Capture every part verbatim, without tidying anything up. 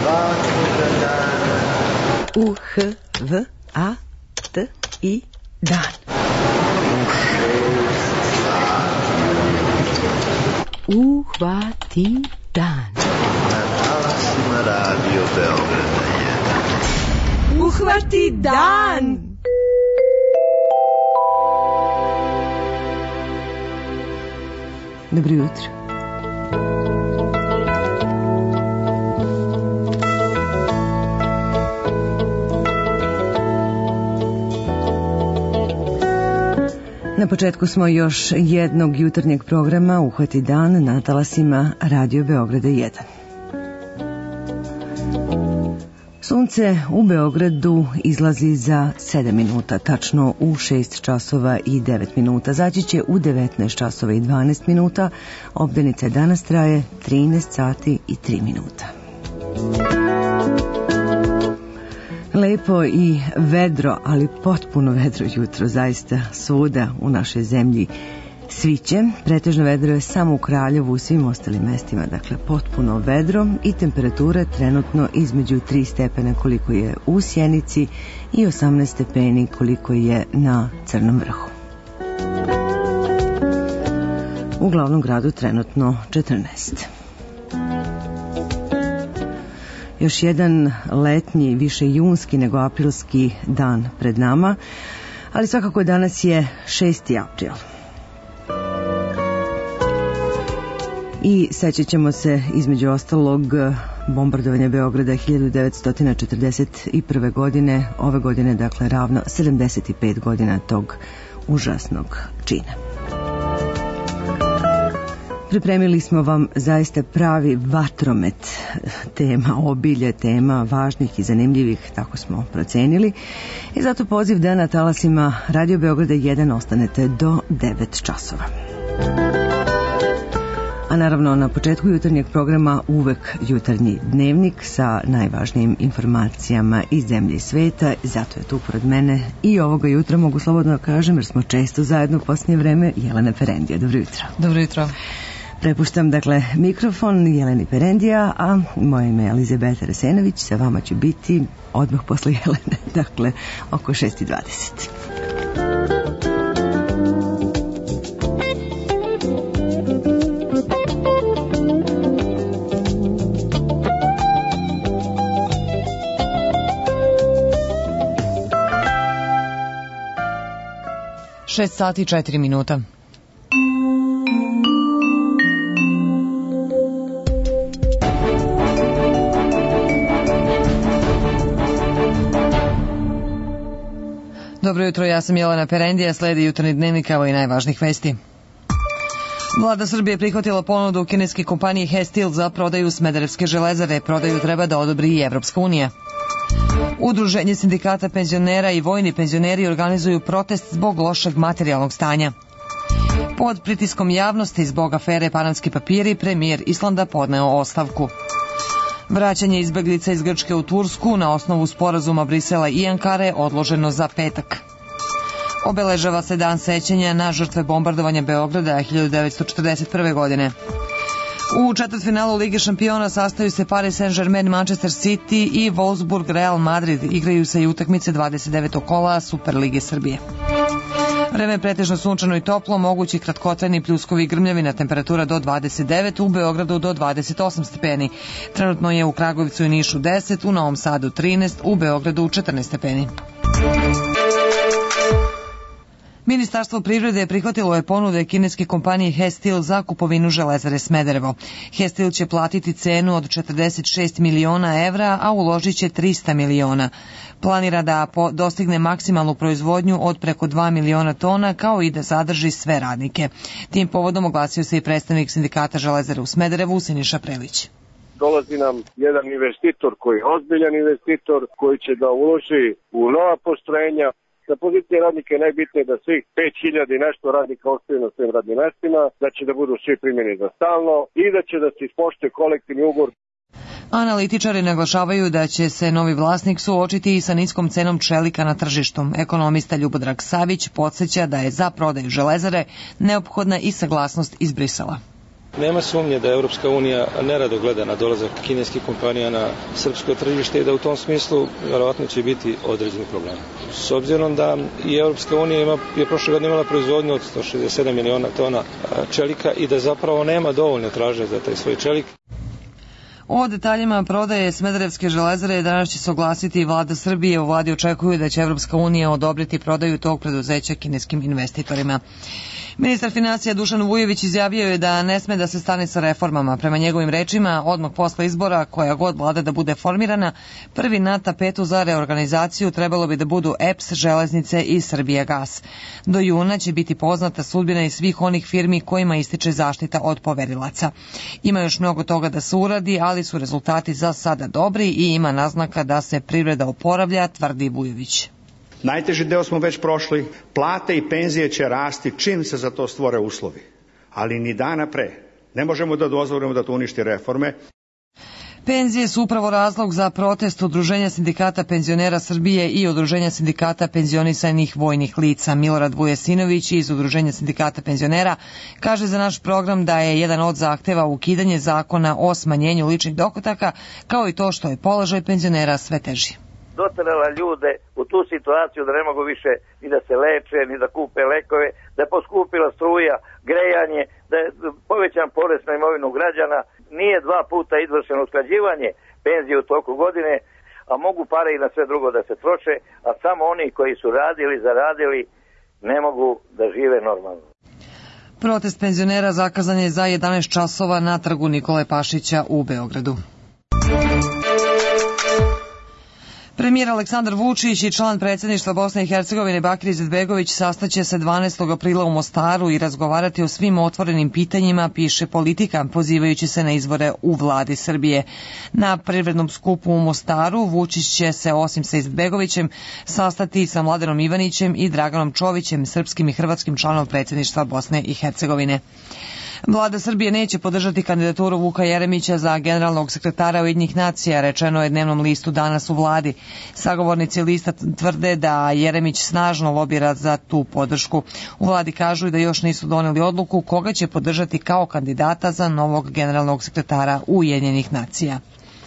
svakoga dana. U H V A T I dan. U šest sati. Uhvati dan. Na talasima Radio Beograda jedan. Uhvati dan. Dobro jutro. Na početku smo još jednog jutarnjeg programa Uhvati dan na talasima Radio Beograda jedan. Sunce u Beogradu izlazi za sedam minuta, tačno u šest časova i devet minuta. Zaći će u devetnaest časova i dvanaest minuta. Obdanica danas traje trinaest sati i tri minuta. Lepo i vedro, ali potpuno vedro jutro, zaista svuda u našoj zemlji sviće. Pretežno vedro je samo u Kraljevu, u svim ostalim mestima, dakle potpuno vedro i temperatura trenutno između tri stepena koliko je u Sjenici i osamnaest stepeni koliko je na Crnom vrhu. U glavnom gradu trenutno četrnaest. Još jedan letnji, više junski nego aprilski dan pred nama, ali svakako danas je šesti april. I sećat ćemo se između ostalog bombardovanja Beograda hiljadu devetsto četrdeset prve. godine, ove godine dakle ravno sedamdeset pet godina tog užasnog čina. Pripremili smo vam zaista pravi vatromet tema, obilje tema, važnih i zanimljivih, tako smo procenili. I zato poziv da na talasima Radio Beograda jedan ostanete do devet časova. A naravno na početku jutarnjeg programa uvek jutarnji dnevnik sa najvažnijim informacijama iz zemlje i sveta. Zato je tu pored mene i ovoga jutra, mogu slobodno da kažem, jer smo često zajedno u posljednje vreme, Jelena Perendija. Dobro jutro. Dobro jutro. Prepuštam dakle mikrofon Jeleni Perendija, a moje ime je Elizabeta Resenović, sa vama ću biti odmah posle Jelene, dakle oko šest i dvadeset. šest sati i četiri minuta. Dobro jutro, ja sam Jelena Perendija, sledi jutarnji dnevnik, evo i najvažnijih vesti. Vlada Srbije prihvatila ponudu kineske kompanije Hestil za prodaju Smederevske železare. Prodaju treba da odobri i Evropska unija. Udruženje sindikata penzionera i vojni penzioneri organizuju protest zbog lošeg materijalnog stanja. Pod pritiskom javnosti zbog afere Panamski papiri, premijer Islanda podneo ostavku. Vraćanje izbeglica iz Grčke u Tursku na osnovu sporazuma Brisela i Ankare odloženo za petak. Obeležava se dan sećanja na žrtve bombardovanja Beograda hiljadu devetsto četrdeset prve. godine. U četvrtfinalu Lige šampiona sastaju se Paris Saint-Germain, Manchester City i Wolfsburg Real Madrid. Igraju se i utakmice dvadeset devetog kola Superlige Srbije. Vreme je pretežno sunčano i toplo, mogući kratkotrajni pljuskovi i grmljavina, temperatura do dvadeset devet, u Beogradu do dvadeset osam stepeni. Trenutno je u Kragujevcu i Nišu deset, u Novom Sadu trinaest, u Beogradu četrnaest stepeni. Ministarstvo privrede prihvatilo je ponude kineske kompanije Hestil za kupovinu železare Smederevo. Hestil će platiti cenu od četrdeset šest miliona evra, a uložit će trista miliona. Planira da dostigne maksimalnu proizvodnju od preko dva miliona tona, kao i da zadrži sve radnike. Tim povodom oglasio se i predstavnik sindikata železare u Smederevu, Siniša Prelić. Dolazi nam jedan investitor koji je ozbiljan investitor, koji će da uloži u nova postrojenja. Sa pozicije radnika je najbitnije da svih pet hiljada i nešto radnika ostaju na svojim radnim mestima, da će da budu svi primjeni za stalno i da će da se ispoštuje kolektivni ugovor. Analitičari naglašavaju da će se novi vlasnik suočiti i sa niskom cenom čelika na tržištu. Ekonomista Ljubodrag Savić podsjeća da je za prodaju železare neophodna i saglasnost iz Brisela. Nema sumnje da Evropska unija nerado gleda na dolazak kineskih kompanija na srpsko tržište i da u tom smislu verovatno će biti određeni problem. S obzirom da i Evropska unija ima, je prošle godine imala proizvodnju od sto šezdeset sedam miliona tona čelika i da zapravo nema dovoljno traže za taj svoj čelik. O detaljima prodaje Smederevske železare danas će se oglasiti i vlada Srbije. U vladi očekuju da će Evropska unija odobriti prodaju tog preduzeća kineskim investitorima. Ministar finansija Dušan Vujović izjavio je da ne sme da se stane sa reformama. Prema njegovim rečima, odmah posle izbora, koja god vlada da bude formirana, prvi na tapetu za reorganizaciju trebalo bi da budu E P S, Železnice i Srbijagas. Do juna će biti poznata sudbina i svih onih firmi kojima ističe zaštita od poverilaca. Ima još mnogo toga da se uradi, ali su rezultati za sada dobri i ima naznaka da se privreda oporavlja, tvrdi Vujović. Najteži deo smo već prošli, plate i penzije će rasti čim se za to stvore uslovi. Ali ni dana pre. Ne možemo da dozvolimo da to uništi reforme. Penzije su upravo razlog za protest Udruženja sindikata penzionera Srbije i Udruženja sindikata penzionisanih vojnih lica. Milorad Vujesinović iz Udruženja sindikata penzionera kaže za naš program da je jedan od zahteva ukidanje zakona o smanjenju ličnih dohodaka, kao i to što je položaj penzionera sve teži. Doterala ljude u tu situaciju da ne mogu više ni da se leče, ni da kupe lekove, da je poskupila struja, grejanje, da je povećan porez na imovinu građana, nije dva puta izvršeno usklađivanje penzije u toku godine, a mogu pare i na sve drugo da se troše, a samo oni koji su radili, zaradili, ne mogu da žive normalno. Protest penzionera zakazan je za jedanaest časova na trgu Nikole Pašića u Beogradu. Premijer Aleksandar Vučić i član predsjedništva Bosne i Hercegovine Bakir Izetbegović sastaće se dvanaestog aprila u Mostaru i razgovarati o svim otvorenim pitanjima, piše Politika, pozivajući se na izvore u vladi Srbije. Na privrednom skupu u Mostaru Vučić će se osim sa Izetbegovićem sastati sa Mladenom Ivanićem i Draganom Čovićem, srpskim i hrvatskim članom predsjedništva Bosne i Hercegovine. Vlada Srbije neće podržati kandidaturu Vuka Jeremića za generalnog sekretara Ujedinjenih nacija, rečeno je dnevnom listu danas u vladi. Sagovornici lista tvrde da Jeremić snažno lobira za tu podršku. U vladi kažu da još nisu doneli odluku koga će podržati kao kandidata za novog generalnog sekretara Ujedinjenih nacija.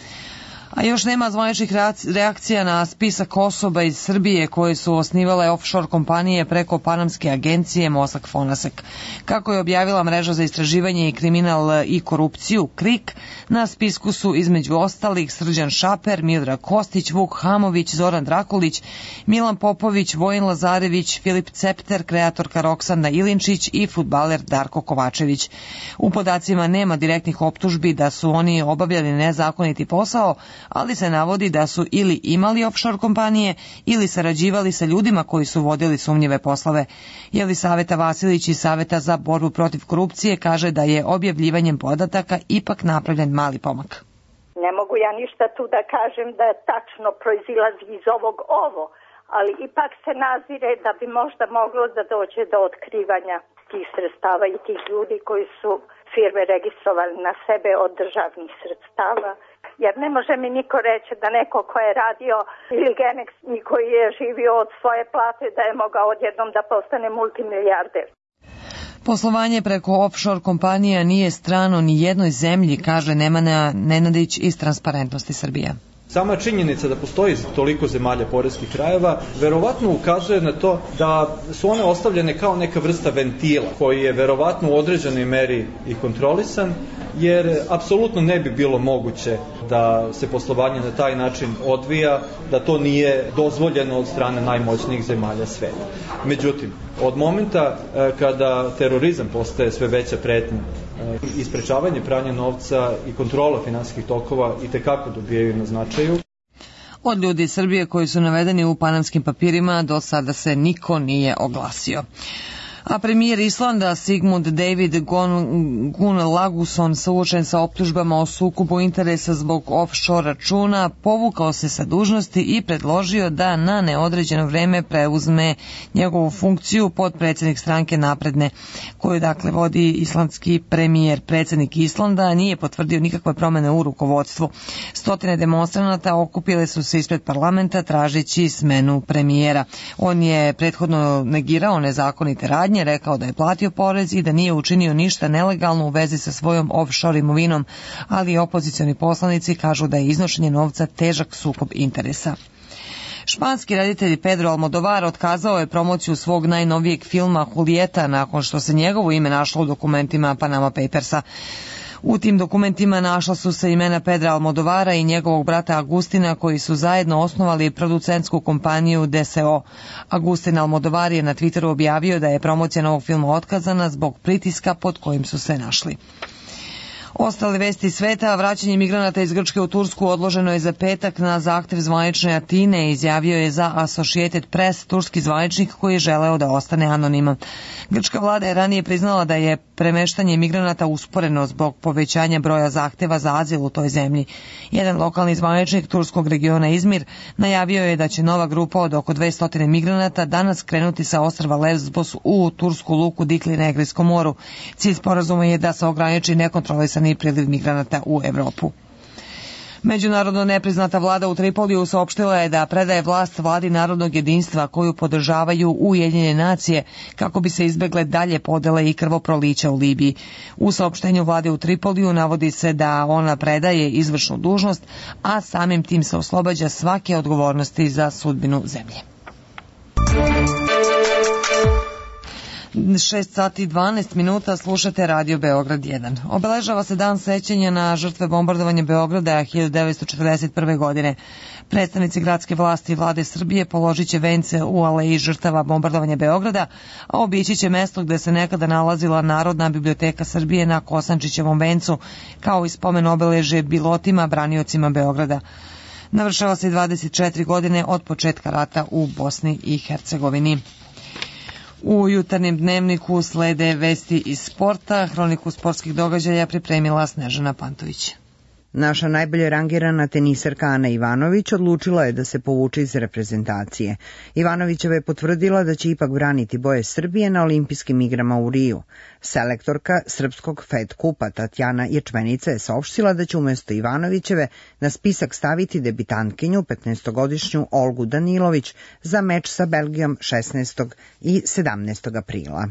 A još nema zvaničnih reakcija na spisak osoba iz Srbije koje su osnivale offshore kompanije preko panamske agencije Mossack Fonseca. Kako je objavila mreža za istraživanje i kriminal i korupciju K R I K, na spisku su između ostalih Srđan Šaper, Miodrag Kostić, Vuk Hamović, Zoran Drakulić, Milan Popović, Vojin Lazarević, Filip Cepter, kreatorka Roksana Ilinčić i fudbaler Darko Kovačević. U podacima nema direktnih optužbi da su oni obavljali nezakoniti posao, ali se navodi da su ili imali offshore kompanije ili sarađivali sa ljudima koji su vodili sumnjive poslove. Jelisaveta Vasilić iz Saveta za borbu protiv korupcije kaže da je objavljivanjem podataka ipak napravljen mali pomak. Ne mogu ja ništa tu da kažem da tačno proizilazi iz ovog ovo, ali ipak se nazire da bi možda moglo da dođe do otkrivanja tih sredstava i tih ljudi koji su firme registrovali na sebe od državnih sredstava. Jer ne može mi niko reći da neko ko je radio ili Genex i koji je živio od svoje plate da je mogao odjednom da postane multimilijarder. Poslovanje preko offshore kompanija nije strano ni jednoj zemlji, kaže Nemanja Nenadić iz Transparentnosti Srbije. Sama činjenica da postoji toliko zemalja poreskih rajeva verovatno ukazuje na to da su one ostavljene kao neka vrsta ventila koji je verovatno u određenoj meri i kontrolisan, jer apsolutno ne bi bilo moguće da se poslovanje na taj način odvija, da to nije dozvoljeno od strane najmoćnijih zemalja sveta. Međutim, od momenta kada terorizam postaje sve veća pretnja, i sprečavanje pranja novca i kontrola finansijskih tokova i tekako dobijaju na značaju. Od ljudi iz Srbije koji su navedeni u panamskim papirima do sada se niko nije oglasio. A premijer Islanda Sigmund David Gunnlaugsson, suočen sa optužbama o sukobu interesa zbog offshore računa, povukao se sa dužnosti i predložio da na neodređeno vreme preuzme njegovu funkciju podpredsjednik stranke Napredne, koju dakle vodi islandski premijer. Predsjednik Islanda nije potvrdio nikakve promene u rukovodstvu. Stotine demonstranata okupile su se ispred parlamenta tražeći smenu premijera. On je prethodno negirao nezakonite radnje radnje, rekao da je platio porez i da nije učinio ništa nelegalno u vezi sa svojom offshore imovinom, ali opozicioni poslanici kažu da je iznošenje novca težak sukob interesa. Španski reditelj Pedro Almodovar otkazao je promociju svog najnovijeg filma Julieta nakon što se njegovo ime našlo u dokumentima Panama Papersa. U tim dokumentima našla su se imena Pedra Almodovara i njegovog brata Agustina, koji su zajedno osnovali producentsku kompaniju D S O. Agustin Almodovar je na Twitteru objavio da je promocija novog filma otkazana zbog pritiska pod kojim su se našli. Ostale vesti sveta, vraćanje migranata iz Grčke u Tursku odloženo je za petak na zahtev zvanične Atine, izjavio je za Associated Press turski zvaničnik koji je želeo da ostane anoniman. Grčka vlada je ranije priznala da je premeštanje migranata usporeno zbog povećanja broja zahteva za azil u toj zemlji. Jedan lokalni zvaničnik turskog regiona Izmir najavio je da će nova grupa od oko dvesta migranata danas krenuti sa ostrva Lesbos u tursku luku Dikli na Egejskom moru. Cilj sporazuma je da se ograniči nekontrolisani priliv migranata u Evropu. Međunarodno nepriznata vlada u Tripoliju saopštila je da predaje vlast vladi narodnog jedinstva koju podržavaju Ujedinjene nacije kako bi se izbegle dalje podele i krvoprolića u Libiji. U saopštenju vlade u Tripoliju navodi se da ona predaje izvršnu dužnost, a samim tim se oslobađa svake odgovornosti za sudbinu zemlje. šest sati i dvanaest minuta, slušate Radio Beograd jedan. Obeležava se dan sećanja na žrtve bombardovanja Beograda hiljadu devetsto četrdeset prve. godine. Predstavnici gradske vlasti i vlade Srbije položit će vence u aleji žrtava bombardovanja Beograda, a obići će mesto gde se nekada nalazila Narodna biblioteka Srbije na Kosančićevom vencu, kao i spomen obeležje bilotima, braniocima Beograda. Navršava se dvadeset četiri godine od početka rata u Bosni i Hercegovini. U jutarnjem dnevniku slede vesti iz sporta. Hroniku sportskih događaja pripremila Snežana Pantović. Naša najbolje rangirana tenisarka Ana Ivanović odlučila je da se povuče iz reprezentacije. Ivanovićeva je potvrdila da će ipak braniti boje Srbije na olimpijskim igrama u Riju. Selektorka srpskog Fed kupa Tatjana Ječmenica je saopštila da će umjesto Ivanovićeve na spisak staviti debitantkinju petnaestogodišnju Olgu Danilović za meč sa Belgijom šesnaestog i sedamnaestog aprila.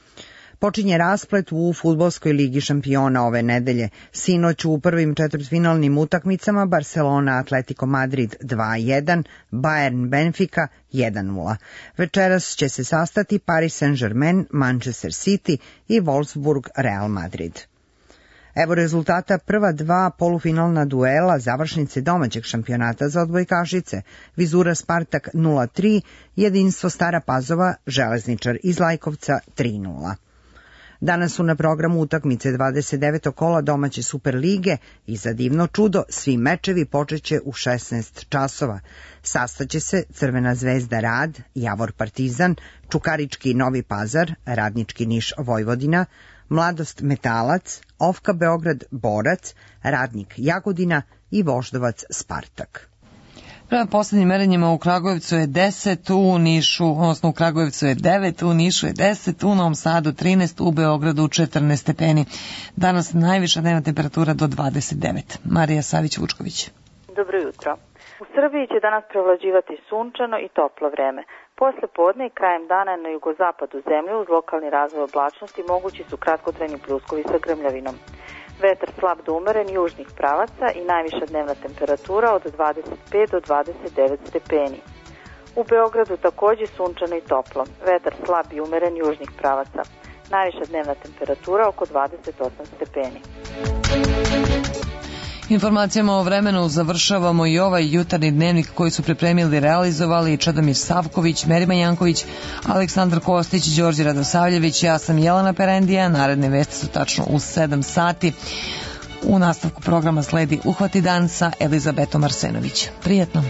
Počinje rasplet u fudbalskoj ligi šampiona ove nedelje. Sinoć u prvim četvrtfinalnim utakmicama Barcelona Atletico Madrid dva jedan, Bayern Benfica jedan nula. Večeras će se sastati Paris Saint-Germain, Manchester City i Wolfsburg Real Madrid. Evo rezultata prva dva polufinalna duela završnice domaćeg šampionata za odbojkašice. Vizura Spartak nula tri, Jedinstvo Stara Pazova, Železničar iz Lajkovca tri nula. Danas su na programu utakmice dvadeset devetog kola domaće Superlige i za divno čudo svi mečevi počeće u šesnaest časova. Sastaće se Crvena zvezda Rad, Javor Partizan, Čukarički Novi Pazar, Radnički Niš Vojvodina, Mladost Metalac, Ofka Beograd Borac, Radnik Jagodina i Voždovac Spartak. Prema poslednjim merenjima u Kragujevcu je deset, u Nišu, odnosno u Kragujevcu je devet, u Nišu je deset, u Novom Sadu trinaest, u Beogradu četrnaest stepeni. Danas najviša dnevna temperatura do dvadeset devet. Marija Savić-Vučković. Dobro jutro. U Srbiji će danas prevlađivati sunčano i toplo vreme. Posle podne i krajem dana na jugozapadu zemlje uz lokalni razvoj oblačnosti mogući su kratkotrajni pljuskovi sa grmljavinom. Vetar slab do umeren južnih pravaca i najviša dnevna temperatura od dvadeset pet do dvadeset devet stepeni. U Beogradu takođe sunčano i toplo. Vetar slab i umeren južnih pravaca. Najviša dnevna temperatura oko dvadeset osam stepeni. Informacijama o vremenu završavamo i ovaj jutarnji dnevnik koji su pripremili i realizovali Čedomir Savković, Merima Janković, Aleksandar Kostić, Đorđe Radosavljević, ja sam Jelena Perendija. Naredne vesti su tačno u sedam sati. U nastavku programa sledi Uhvati dan sa Elizabetom Arsenović. Prijetno!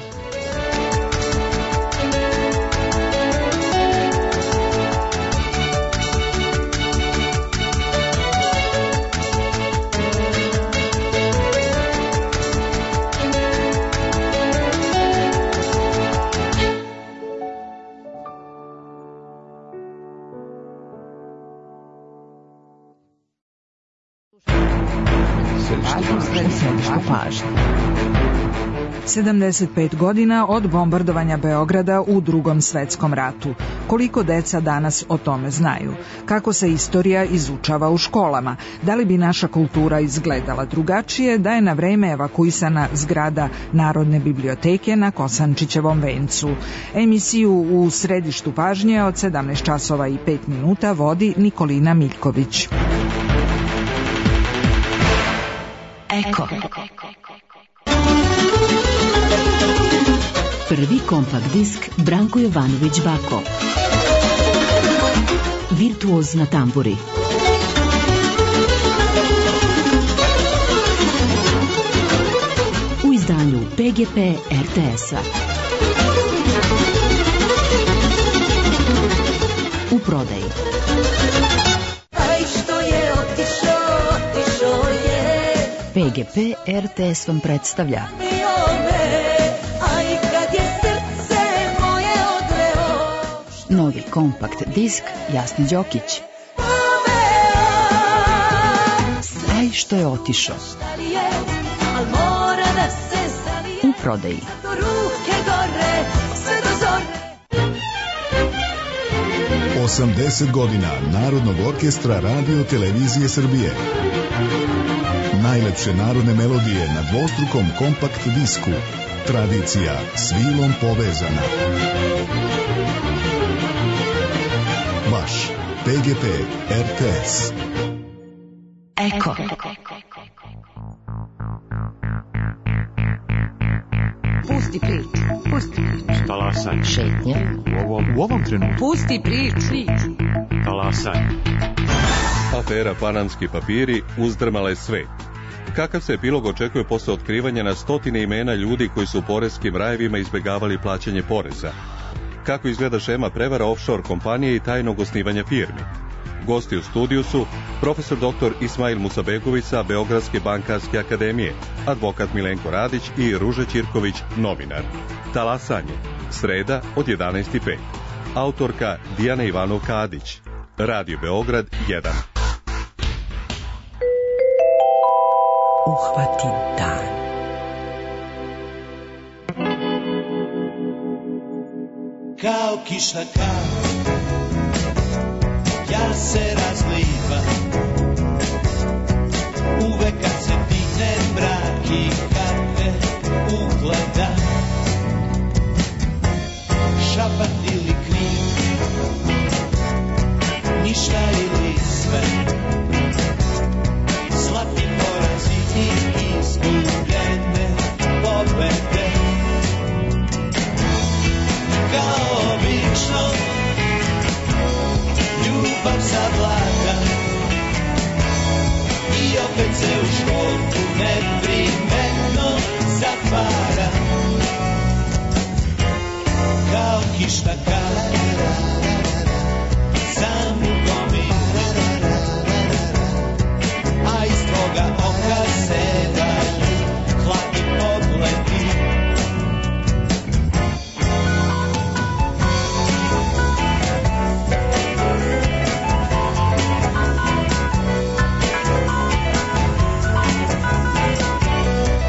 Središte pažnje. sedamdeset pet godina od bombardovanja Beograda u Drugom svetskom ratu. Koliko deca danas o tome znaju? Kako se istorija izučava u školama? Da li bi naša kultura izgledala drugačije da je na vreme evakuisana zgrada Narodne biblioteke na Kosančićevom vencu? Emisiju u središtu pažnje od sedamnaest časova i pet minuta vodi Nikolina Miljković. Eko. Prvi kompakt disk Branko Jovanović Bako. Virtuoz na tamburi. U izdanju P G P R T S-a. U prodaji. P G P R T S vam predstavlja novi kompakt disk Jasni Đokić. Aj što je otišao. U prodaji. osamdeset godina Narodnog orkestra Radio Televizije Srbije. Najlepše narodne melodije na dvostrukom kompakt disku. Tradicija s vilom povezana. Vaš P G P R T S. Eko. Pusti priču, pusti priču. Talasaj. Šetnja. U ovom, u ovom trenutku. Pusti priču. Talasaj. Afera Panamski papiri uzdrmala je svet. Kakav se epilog očekuje posle otkrivanja na stotine imena ljudi koji su u poreskim rajevima izbegavali plaćanje poreza? Kako izgleda šema prevara offshore kompanije i tajnog osnivanja firmi? Gosti u studiju su profesor doktor Ismail Musabegović sa Beogradske bankarske akademije, advokat Milenko Radić i Ruža Ćirković, novinar. Talasanje, sreda od jedanaest i pet. Autorka Dijana Ivanov-Kadić. Radio Beograd jedan. Uhvati dan. Kao kišna kap, ja se razlivam. Uvek kad se digne mrak i kad me ugleda. Šapat ili krik, ništa ili sve. Zlatni porazi i izgubljene pobede. Kao obično, ljubav zavlada. I opet se u školku neprimetno zatvara. Kao kišna kara, sam u gomine. A iz tvoga oka se daju hladni pogledi.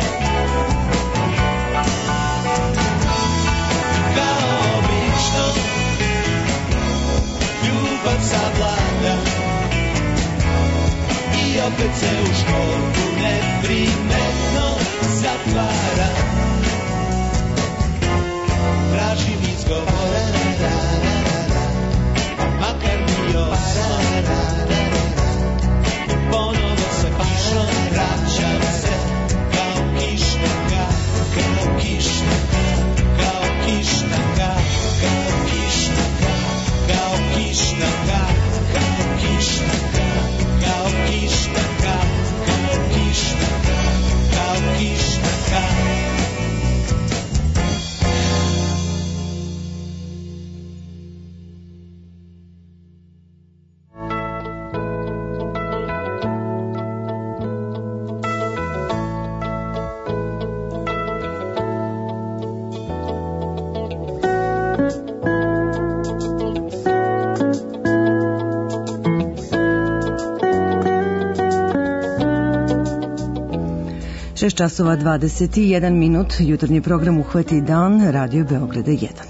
Kao obično, šest časova dvadeset jedan minut, jutarnji program Uhvati dan, Radio Beograda jedan.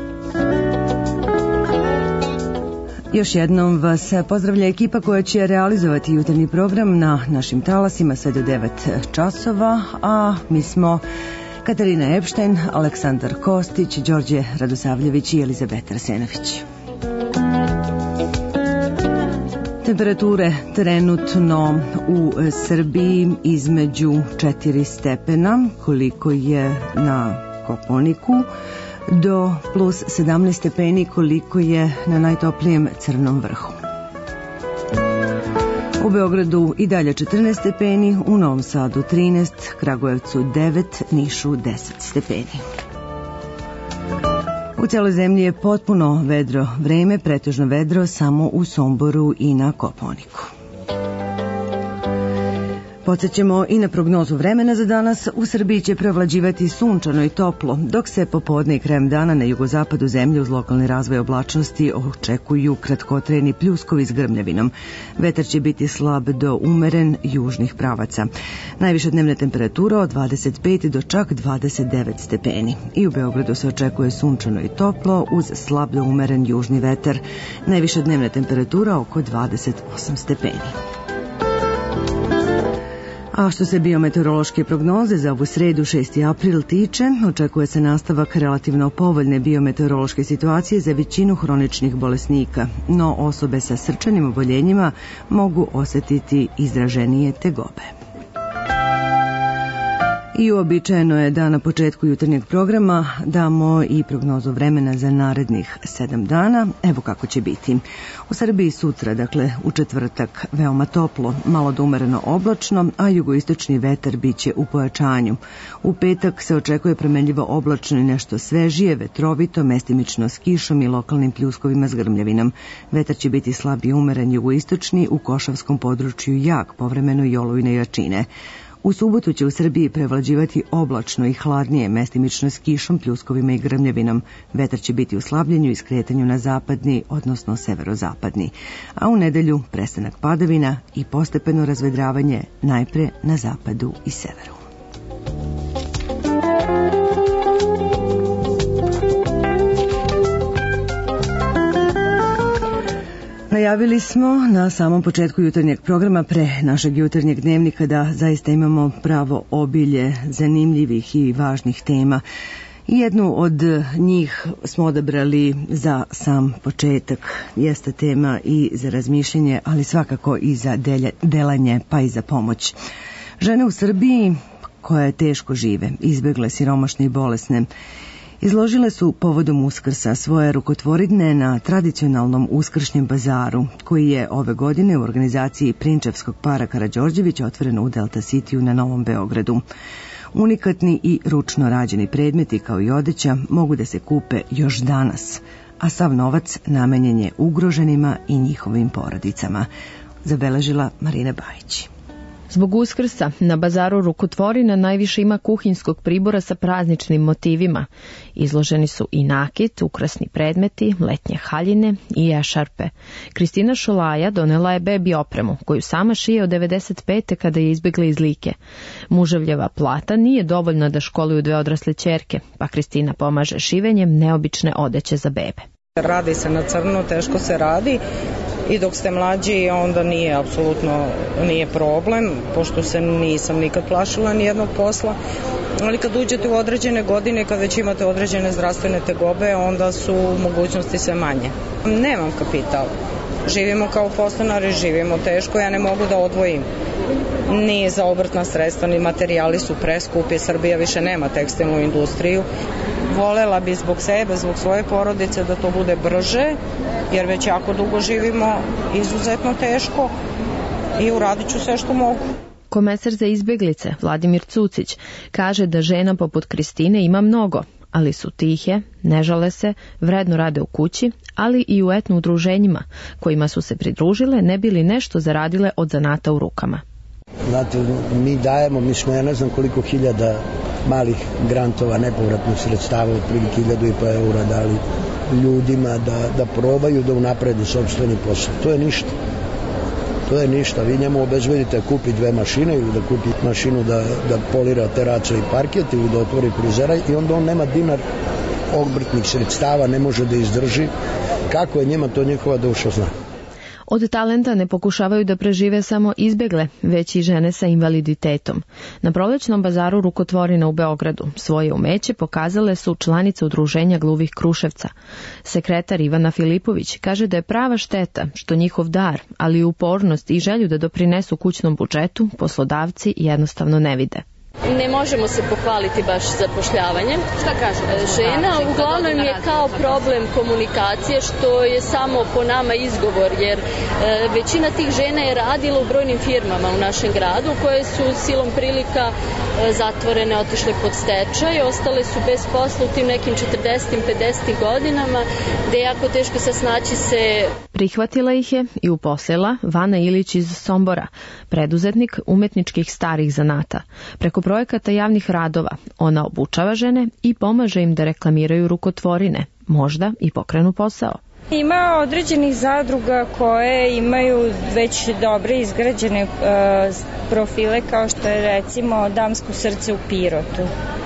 Još jednom vas pozdravlja ekipa koja će realizovati jutarnji program na našim talasima sve do devet časova, a mi smo Katarina Epštajn, Aleksandar Kostić, Đorđe Radosavljević i Elizabeta Arsenović. Temperature trenutno u Srbiji između četiri stepena, koliko je na Kopaoniku, do plus sedamnaest stepeni, koliko je na najtoplijem Crnom vrhu. U Beogradu i dalje četrnaest stepeni, u Novom Sadu trinaest, Kragujevcu devet, Nišu deset stepeni. U cijeloj zemlji je potpuno vedro vreme, pretežno vedro samo u Somboru i na Kopaoniku. Podsjećamo i na prognozu vremena za danas. U Srbiji će prevlađivati sunčano i toplo, dok se popodne i krajem dana na jugozapadu zemlje uz lokalni razvoj oblačnosti očekuju kratkotrajni pljuskovi s grmljavinom. Vetar će biti slab do umeren južnih pravaca. Najviša dnevna temperatura od dvadeset pet do čak dvadeset devet stepeni. I u Beogradu se očekuje sunčano i toplo uz slab do umeren južni vetar. Najviša dnevna temperatura oko dvadeset osam stepeni. A što se biometeorološke prognoze za ovu sredu šesti april tiče, očekuje se nastavak relativno povoljne biometeorološke situacije za većinu hroničnih bolesnika, no osobe sa srčanim oboljenjima mogu osetiti izraženije tegobe. I uobičajeno je da na početku jutarnjeg programa damo i prognozu vremena za narednih sedam dana. Evo kako će biti. U Srbiji sutra, dakle u četvrtak, veoma toplo, malo do umereno oblačno, a jugoistočni vetar biće u pojačanju. U petak se očekuje promenljivo oblačno i nešto svežije, vetrovito, mestimično s kišom i lokalnim pljuskovima s grmljavinom. Vetar će biti slab i umeren jugoistočni, u Košavskom području jak, povremeno i olujne jačine. U subotu će u Srbiji prevlađivati oblačno i hladnije, mestimično s kišom, pljuskovima i grmljavinom. Vetar će biti u slabljenju i skretanju na zapadni, odnosno severozapadni. A u nedelju prestanak padavina i postepeno razvedravanje najpre na zapadu i severu. Najavili smo na samom početku jutarnjeg programa pre našeg jutarnjeg dnevnika da zaista imamo pravo obilje zanimljivih i važnih tema. Jednu od njih smo odabrali za sam početak. Jeste tema i za razmišljanje, ali svakako i za delje, delanje, pa i za pomoć. Žene u Srbiji koje teško žive, izbegle siromašne i bolesne, izložile su povodom Uskrsa svoje rukotvoridne na tradicionalnom uskršnjem bazaru, koji je ove godine u organizaciji Prinčevskog para Karađorđević otvoreno u Delta Cityu na Novom Beogradu. Unikatni i ručno rađeni predmeti kao i odeća mogu da se kupe još danas, a sav novac namenjen je ugroženima i njihovim porodicama, zabeležila Marina Bajić. Zbog Uskrsa na bazaru rukotvorina najviše ima kuhinskog pribora sa prazničnim motivima. Izloženi su i nakit, ukrasni predmeti, letnje haljine i ešarpe. Kristina Šolaja donela je bebi opremu, koju sama šije od devedeset pete kada je izbjegla iz Like. Muževljeva plata nije dovoljna da školuju dve odrasle ćerke, pa Kristina pomaže šivenjem neobične odeće za bebe. Radi se na crno, teško se radi. I dok ste mlađi, onda nije, apsolutno nije problem, pošto se nisam nikad plašila nijednog posla. Ali kad uđete u određene godine, kad već imate određene zdravstvene tegobe, onda su mogućnosti sve manje. Nemam kapital. Živimo kao podstanari, živimo teško, ja ne mogu da odvojim ni za obrtna sredstva, ni materijali su preskupi, Srbija više nema tekstilnu industriju. Volela bi zbog sebe, zbog svoje porodice da to bude brže, jer već jako dugo živimo izuzetno teško i uradit ću sve što mogu. Komesar za izbjeglice Vladimir Cucić kaže da žena poput Kristine ima mnogo, ali su tihe, ne žale se, vredno rade u kući, ali i u etno udruženjima, kojima su se pridružile ne bili nešto zaradile od zanata u rukama. Znate, mi dajemo, mi smo ja ne znam koliko hiljada malih grantova, nepovratnih sredstava, otprilike hiljadu i pa eura dali ljudima da, da probaju da unaprede sopstveni posao. To je ništa. To je ništa, vi njemu obezbedite da kupi dve mašine ili da kupi mašinu da, da polira teraco i parket ili da otvori prizeraj i onda on nema dinar obrtnih sredstava, ne može da izdrži. Kako je njima, to njihova duša zna. Od talenta ne pokušavaju da prežive samo izbegle, već i žene sa invaliditetom. Na prolećnom bazaru Rukotvorina u Beogradu svoje umeće pokazale su članice udruženja gluvih Kruševca. Sekretar Ivana Filipović kaže da je prava šteta što njihov dar, ali i upornost i želju da doprinesu kućnom budžetu poslodavci jednostavno ne vide. Ne možemo se pohvaliti baš zapošljavanjem. Šta kaže? Žena uglavnom je kao problem komunikacije, što je samo po nama izgovor, jer e, većina tih žena je radila u brojnim firmama u našem gradu, koje su silom prilika e, zatvorene, otišle pod stečaj, ostale su bez posla u tim nekim četrdesetim, pedesetim godinama, gde je jako teško se snaći se. Prihvatila ih je i uposlila Vana Ilić iz Sombora, preduzetnik umetničkih starih zanata. Preko projekata javnih radova ona obučava žene i pomaže im da reklamiraju rukotvorine, možda i pokrenu posao. Ima određenih zadruga koje imaju već dobre izgrađene uh, profile, kao što je recimo Damsko srce u Pirotu.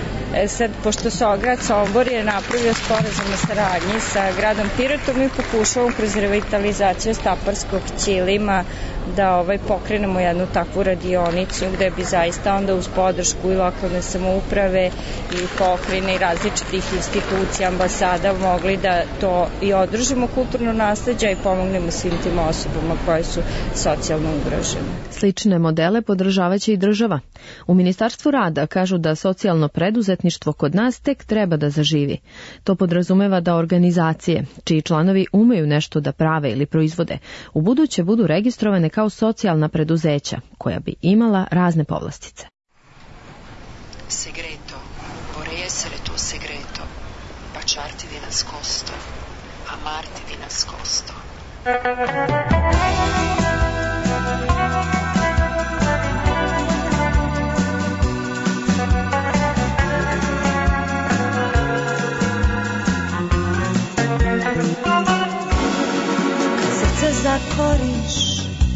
E sad, pošto Grad Sombor je napravio sporazum o saradnji sa gradom Pirotom, mi pokušavamo kroz revitalizaciju Staparskog ćilima da ovaj, pokrenemo jednu takvu radionicu gde bi zaista onda uz podršku i lokalne samouprave i pokrajine i različitih institucija, ambasada mogli da to i održimo kulturno nasleđe i pomognemo svim tim osobama koje su socijalno ugrožene. Slične modele podržavaće i država. U Ministarstvu rada kažu da socijalno preduzetništvo kod nas tek treba da zaživi. To podrazumeva da organizacije, čiji članovi umeju nešto da prave ili proizvode, u buduće budu registrovane kao socijalna preduzeća, koja bi imala razne povlastice. Segreto, vorrei essere tuo segreto, baciarti di nascosto, amarti di nascosto. Srce zatvoriš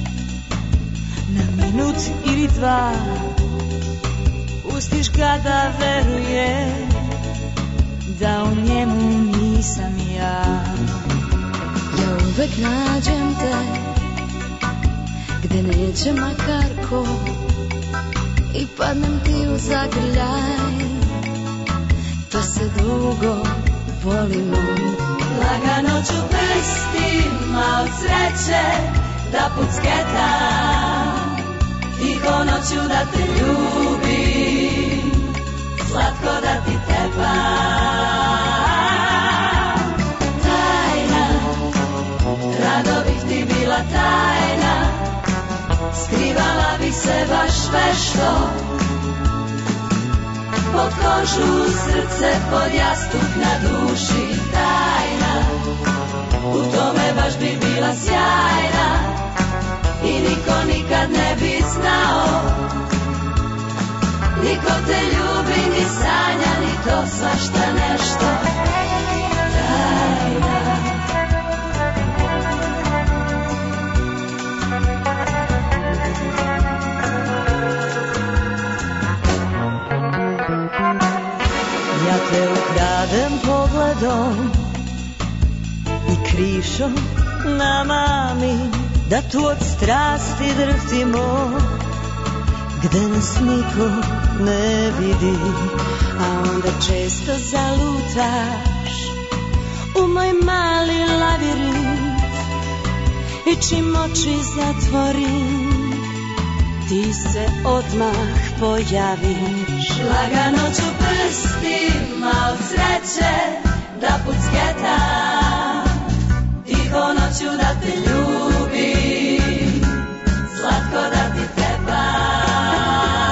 na minut ili dva, pustiš ga da veruje da u njemu nisam ja. Ja uvek nađem te gde neće makar ko i padnem ti u zagrljaj, pa se dugo volimo. Lagano ću prstima od sreće da pucketam, tiho noću da te ljubim, slatko da ti tepam. Tajna, rado bih ti bila tajna, skrivala bih se baš vešto, pod kožu, srce, pod jastuk, na duši. Tajna, u tome baš bi bila sjajna i niko nikad ne bi znao. Niko te ljubi, ni sanja, ni to svašta nešto. Tajna. Ja te ukradem pogledom i krišom namamim, da tu od strasti drhtimo gde nas niko ne vidi. A onda često zalutaš u moj mali labirint i čim oči zatvorim ti se odmah pojaviš. Lagano ću prstima od sreće da pucketam, tiho noću da te ljubim, slatko da ti tepam.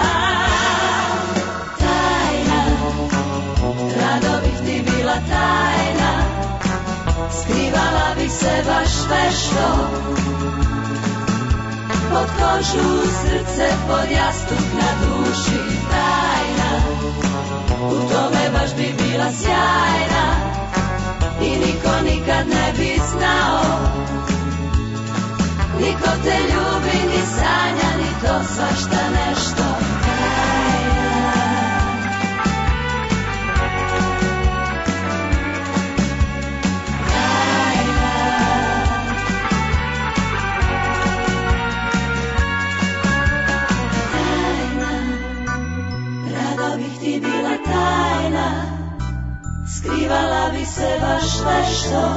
Tajna, rado bih ti bila tajna, skrivala bih se baš vešto, pod kožu, srce, pod jastuk, na duši. Tajna, u tome baš bi bila sjajna i niko nikad ne bi znao. Niko te ljubi, to svašta nešto. Skrivala bi se baš nešto,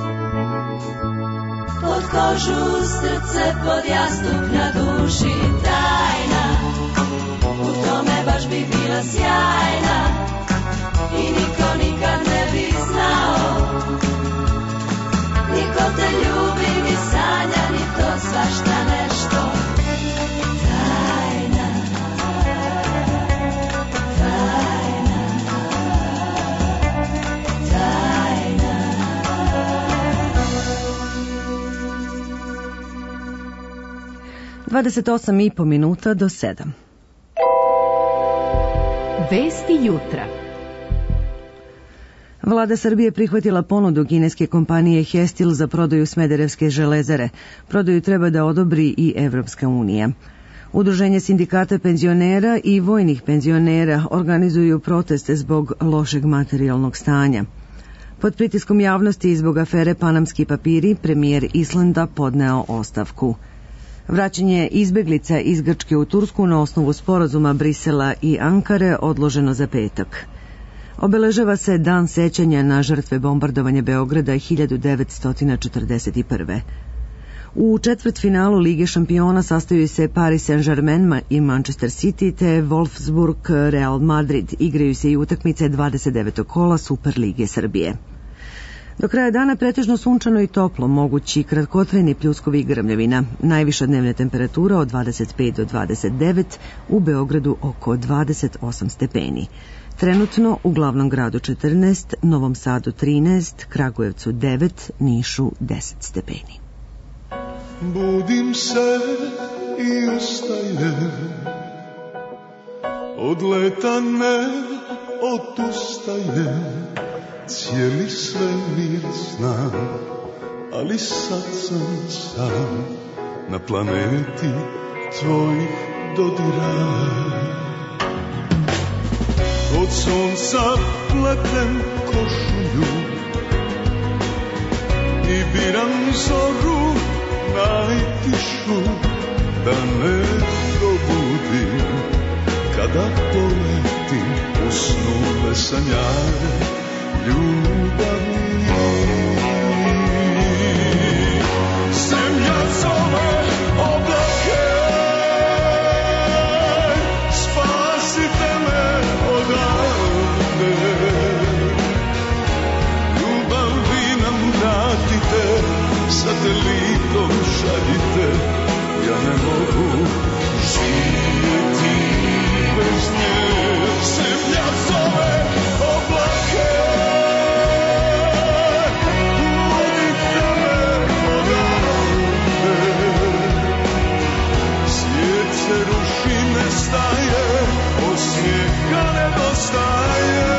pod kožu, srce, pod jastuk na duši tajna. U tome baš bi bila sjajna i niko nikad ne bi znao. Niko te ljubi, ni sanja, ni to svašta nešto. Tajna, tajna. dvadeset osam i po minuta do sedam. Vesti jutra. Vlada Srbije prihvatila ponudu kineske kompanije Hestil za prodaju Smederevske železare. Prodaju treba da odobri i Evropska unija. Udruženje sindikata penzionera i vojnih penzionera organizuju proteste zbog lošeg materijalnog stanja. Pod pritiskom javnosti i zbog afere Panamski papiri, premijer Islanda podneo ostavku. Vraćanje izbeglica iz Grčke u Tursku na osnovu sporazuma Brisela i Ankare odloženo za petak. Obeležava se dan sećanja na žrtve bombardovanja Beograda hiljadu devetsto četrdeset prve. U četvrtfinalu Lige šampiona sastaju se Paris Saint-Germain i Manchester City te Wolfsburg Real Madrid. Igraju se i utakmice dvadeset devetog kola Superlige Srbije. Do kraja dana pretežno sunčano i toplo, mogući kratkotrajni pljuskovi i grmljavina. Najviša dnevna temperatura od dvadeset pet do dvadeset devet, u Beogradu oko dvadeset osam stepeni. Trenutno u glavnom gradu četrnaest, Novom Sadu trinaest, Kragujevcu devet, Nišu deset stepeni. Budim se i ustajem, od leta ne odustajem, cijeli svemir znam, ali sad sam sam na planeti tvojih dodira. Od sunca pletem košulju i biram zoru najtišu, da ne probudim kada poletim u snu me sanjare ljubavi. Zemlja zove oblake, spasite me odavde. Ljubav vi nam vratite, satelitom šaljite, ja ne mogu živjeti bez nje. Zemlja zove oblake, vodite me odavde. Svijet se ruši, nestaje, osmijeha nedostaje.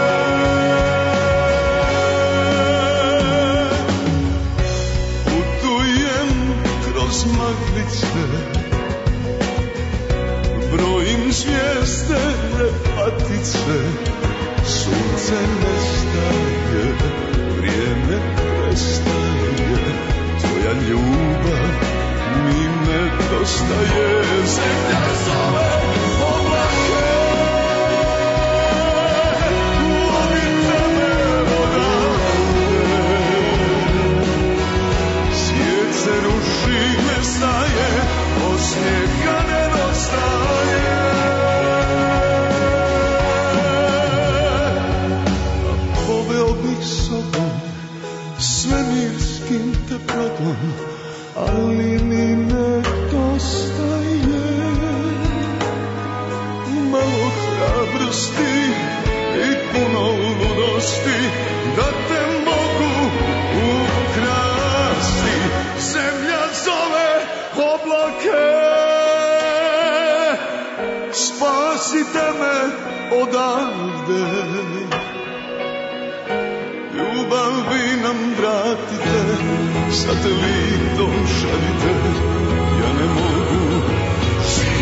Maglice, brojim zvijezde, repatice, sunce nestaje, vrijeme prestaje, tvoja ljubav mi nedostaje. Zemlja zove oblake, vodite me odavde. Svijet se ruši, nestaje, osmijeha nedostaje. A poveo bih sobom, svemirskim te brodom, ali mi nedostaje malo hrabrosti i puno ludosti, da te mogu ukrasti. Zemlja zove oblake, spasite me odavde. Ljubav vi nam vratite, satelitom šaljite, ja ne mogu živjeti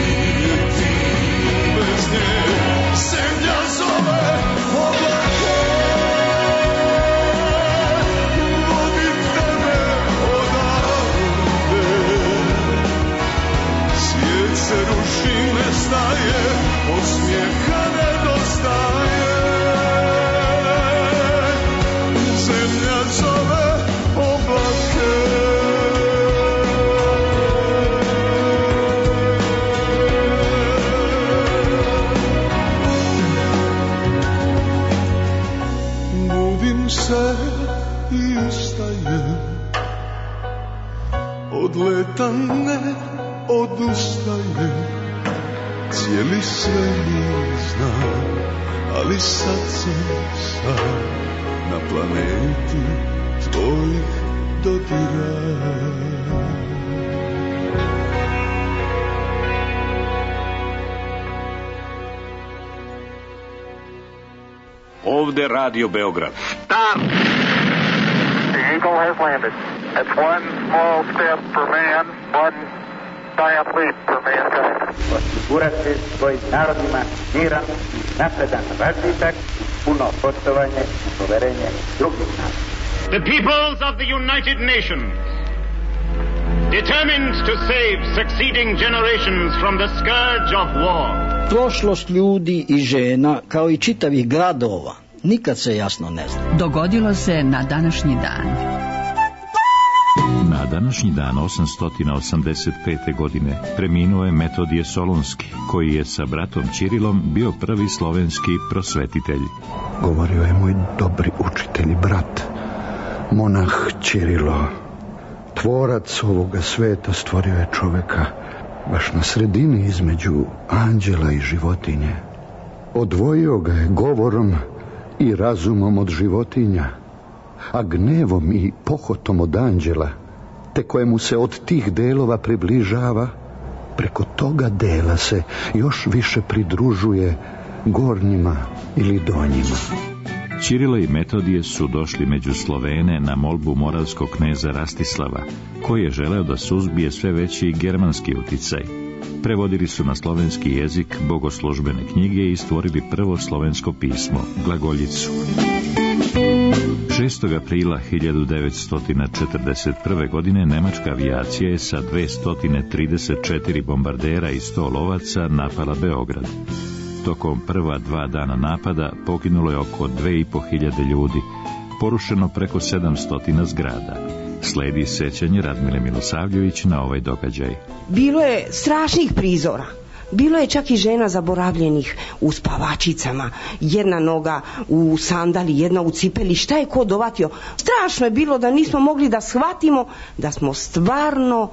Budim se i ustajem, od leta ne odustajem, cijeli svemir znam, ali sad sam sam na planeti tvojih dodira. Ovde Radio Beograd. Stop! The Eagle has landed. It's one small step for man, one giant leap for mankind. Osigurati svojim narodima miran i napredan razvitak, puno poštovanje i poverenje drugih naroda. The peoples of the United Nations, determined to save succeeding generations from the scourge of war. Prošlost ljudi i žena, kao i čitavih gradova, nikad se jasno ne zna. Dogodilo se na današnji dan. Na današnji dan osamsto osamdeset pete. godine preminuo je Metodije Solunski, koji je sa bratom Ćirilom bio prvi slovenski prosvetitelj. Govorio je moj dobri učitelj i brat, monah Ćirilo. Tvorac ovoga sveta stvorio je čoveka baš na sredini između anđela i životinje. Odvojio ga je govorom i razumom od životinja, a gnevom i pohotom od anđela, te kojemu se od tih delova približava, preko toga dela se još više pridružuje gornjima ili donjima. Ćirilo i Metodije su došli među Slovene na molbu moravskog kneza Rastislava, koji je želeo da suzbije sve veći germanski uticaj. Prevodili su na slovenski jezik bogoslužbene knjige i stvorili prvo slovensko pismo, glagoljicu. šestog aprila hiljadu devetsto četrdeset prve. godine nemačka avijacija je sa dvesta trideset četiri bombardera i sto lovaca napala Beograd. Tokom prva dva dana napada poginulo je oko dve i po hiljade ljudi, porušeno preko sedamsto zgrada. Sledi sećanje Radmile Milosavljević na ovaj događaj. Bilo je strašnih prizora. Bilo je čak i žena zaboravljenih u spavačicama, jedna noga u sandali, jedna u cipeli. Šta je ko dovatio? Strašno je bilo da nismo mogli da shvatimo da smo stvarno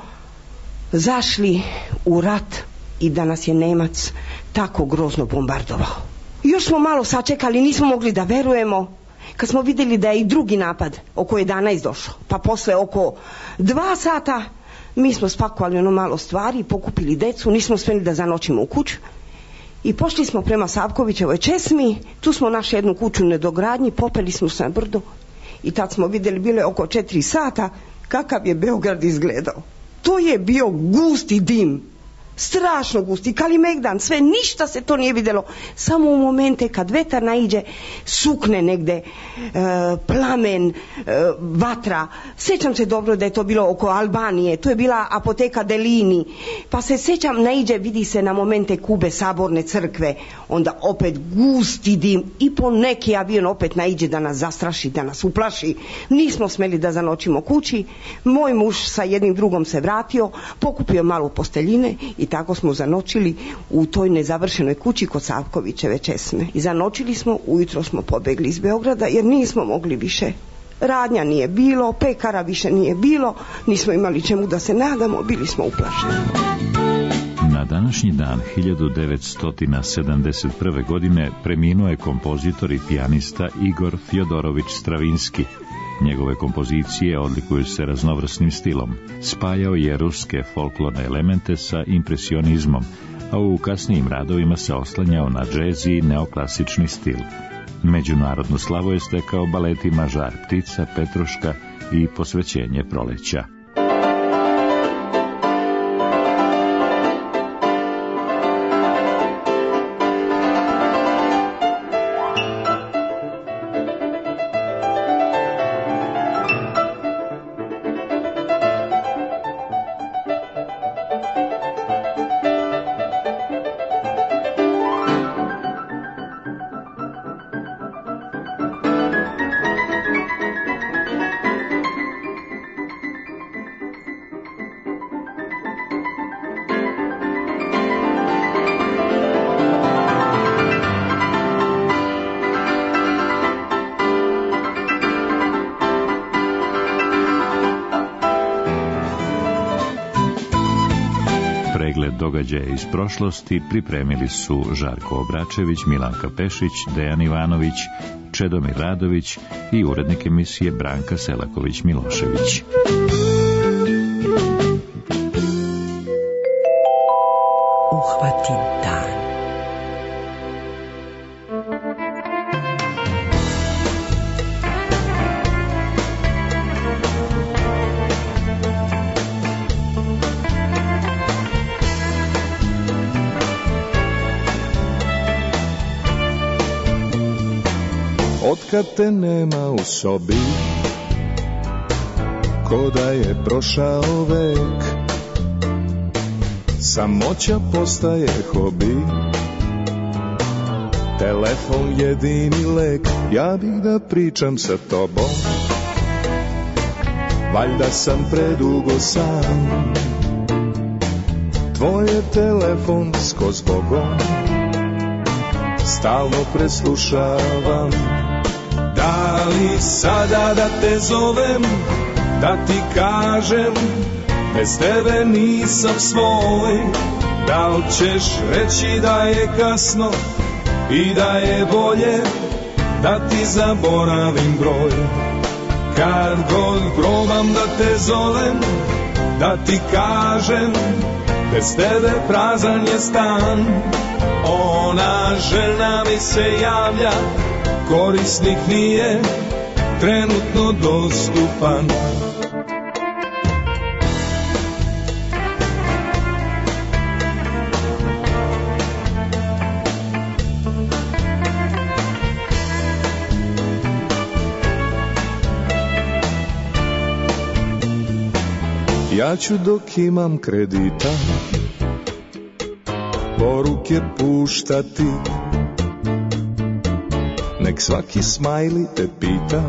zašli u rat i da nas je Nemac tako grozno bombardovao. Još smo malo sačekali, nismo mogli da verujemo kad smo vidjeli da je i drugi napad oko jedanaest došao. Pa posle oko dva sata mi smo spakovali ono malo stvari, pokupili decu, nismo smeli da zanoćimo u kuću i pošli smo prema Savkovićevoj česmi. Tu smo našli jednu kuću u nedogradnji, popeli smo se na brdo i tad smo vidjeli, bilo je oko četiri sata, kakav je Beograd izgledao. To je bio gusti dim, strašno gusti, Kalimegdan, sve, ništa se to nije vidjelo. Samo u momente kad vetar naiđe, sukne negde e, plamen, e, vatra. Sjećam se dobro da je to bilo oko Albanije, to je bila apoteka Delini, pa se sjećam, naiđe, vidi se na momente kube Saborne crkve, onda opet gusti dim i po neki avion opet naiđe da nas zastraši, da nas uplaši. Nismo smeli da zanoćimo kući. Moj muž sa jednim drugom se vratio, pokupio malu posteljine i tako smo zanočili u toj nezavršenoj kući kod Savkovićeve česme. I zanočili smo, ujutro smo pobegli iz Beograda jer nismo mogli više. Radnja nije bilo, pekara više nije bilo, nismo imali čemu da se nadamo, bili smo uplašeni. Na današnji dan hiljadu devetsto sedamdeset prve. godine preminuo je kompozitor i pijanista Igor Fjodorović Stravinski. Njegove kompozicije odlikuju se raznovrsnim stilom. Spajao je ruske folklorne elemente sa impresionizmom, a u kasnijim radovima se oslanjao na džez i neoklasični stil. Međunarodnu slavu je stekao baletima Žar ptica, Petruška i Posvećenje proleća. događaje iz prošlosti pripremili su Žarko Obračević, Milanka Pešić, Dejan Ivanović, Čedomir Radović i urednik emisije Branka Selaković-Milošević. Uhvati dan. Otkad te nema u sobi, ko da je prošao vek, samoća postaje hobi, telefon jedini lek. Ja bih da pričam sa tobom, valjda sam predugo sam, tvoje telefonsko zbogom stalno preslušavam. Da li sada da te zovem, da ti kažem, bez tebe nisam svoj? Da li ćeš reći da je kasno i da je bolje da ti zaboravim broj? Kad god probam da te zovem, da ti kažem, bez tebe prazan je stan. Ona žena mi se javlja, korisnik nije trenutno dostupan. Ja ću dok imam kredita poruke puštati, nek svaki smajli te pita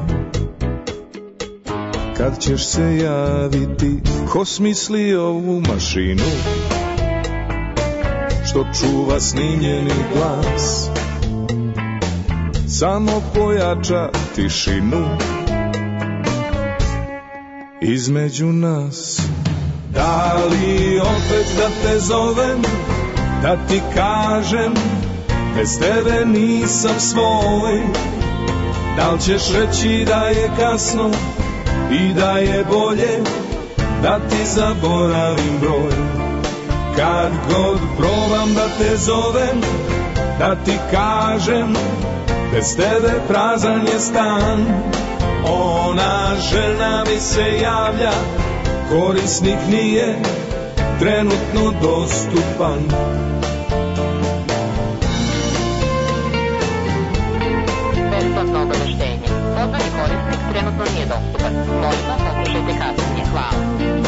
kad ćeš se javiti. Ko smisli ovu mašinu što čuva snimljeni glas, samo pojača tišinu između nas. Da li opet da te zovem, da ti kažem, bez tebe nisam svoj? Da li ćeš reći da je kasno i da je bolje da ti zaboravim broj? Kad god probam da te zovem, da ti kažem, bez tebe prazan je stan. Ona žena mi se javlja, korisnik nije trenutno dostupan. Besplatno obaveštenje. Pozvani korisnik trenutno nije dostupan. Molim vas, poslušajte kasnije. Hvala.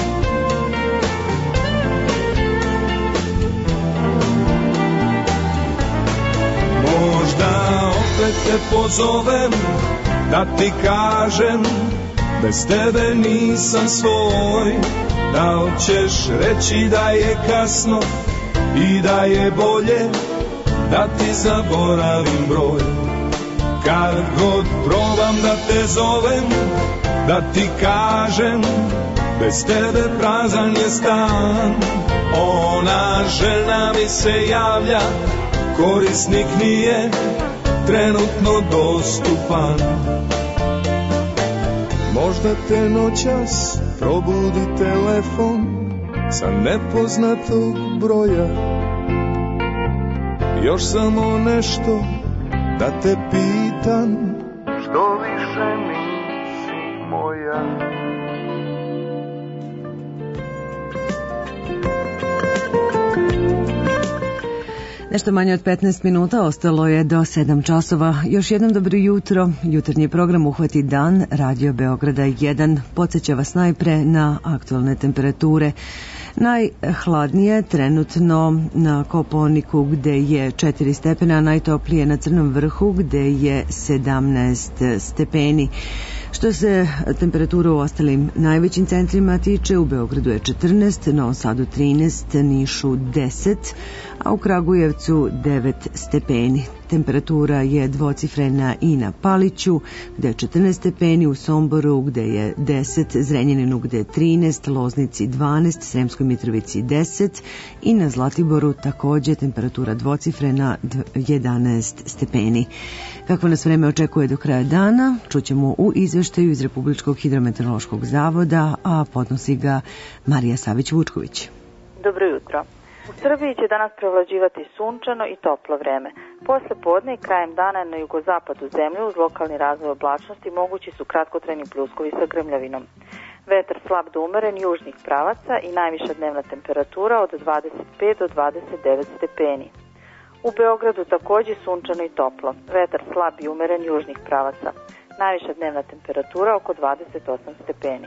Možda opet te pozovem, da ti kažem, bez tebe nisam svoj. Da li ćeš reći da je kasno i da je bolje da ti zaboravim broj? Kad god probam da te zovem, da ti kažem, bez tebe prazan je stan. Ona žena mi se javlja, korisnik nije trenutno dostupan. Možda te noćas probudi telefon sa nepoznatog broja. Još samo nešto da te pitam, što više nisi moja. Nešto manje od petnaest minuta ostalo je do sedam časova. Još jednom dobro jutro. Jutarnji program Uhvati dan, Radio Beograda jedan. Podsjeća vas najpre na aktualne temperature. Najhladnije trenutno na Kopaoniku gde je četiri stepena, a najtoplije na Crnom vrhu gde je sedamnaest stepeni. Što se temperatura u ostalim najvećim centrima tiče, u Beogradu je četrnaest, Novom Sadu trinaest, Nišu deset, a u Kragujevcu devet stepeni. temperatura je dvocifrena i na Paliću, gde je četrnaest stepeni, u Somboru gde je deset, Zrenjaninu gde je trinaest, Loznici dvanaest, Sremskoj Mitrovici deset i na Zlatiboru takođe temperatura dvocifrena jedanaest stepeni. Kako nas vreme očekuje do kraja dana, čućemo u izveštaju iz Republičkog hidrometeorološkog zavoda, a podnosi ga Marija Savić-Vučković. Dobro jutro. U Srbiji će danas prevlađivati sunčano i toplo vreme. Posle podne i krajem dana na jugozapadu zemlje uz lokalni razvoj oblačnosti mogući su kratkotrajni pljuskovi sa grmljavinom. Vetar slab do umeren južnih pravaca i najviša dnevna temperatura od dvadeset pet do dvadeset devet stepeni. U Beogradu takođe sunčano i toplo. Vetar slab i umeren južnih pravaca. Najviša dnevna temperatura oko dvadeset osam stepeni.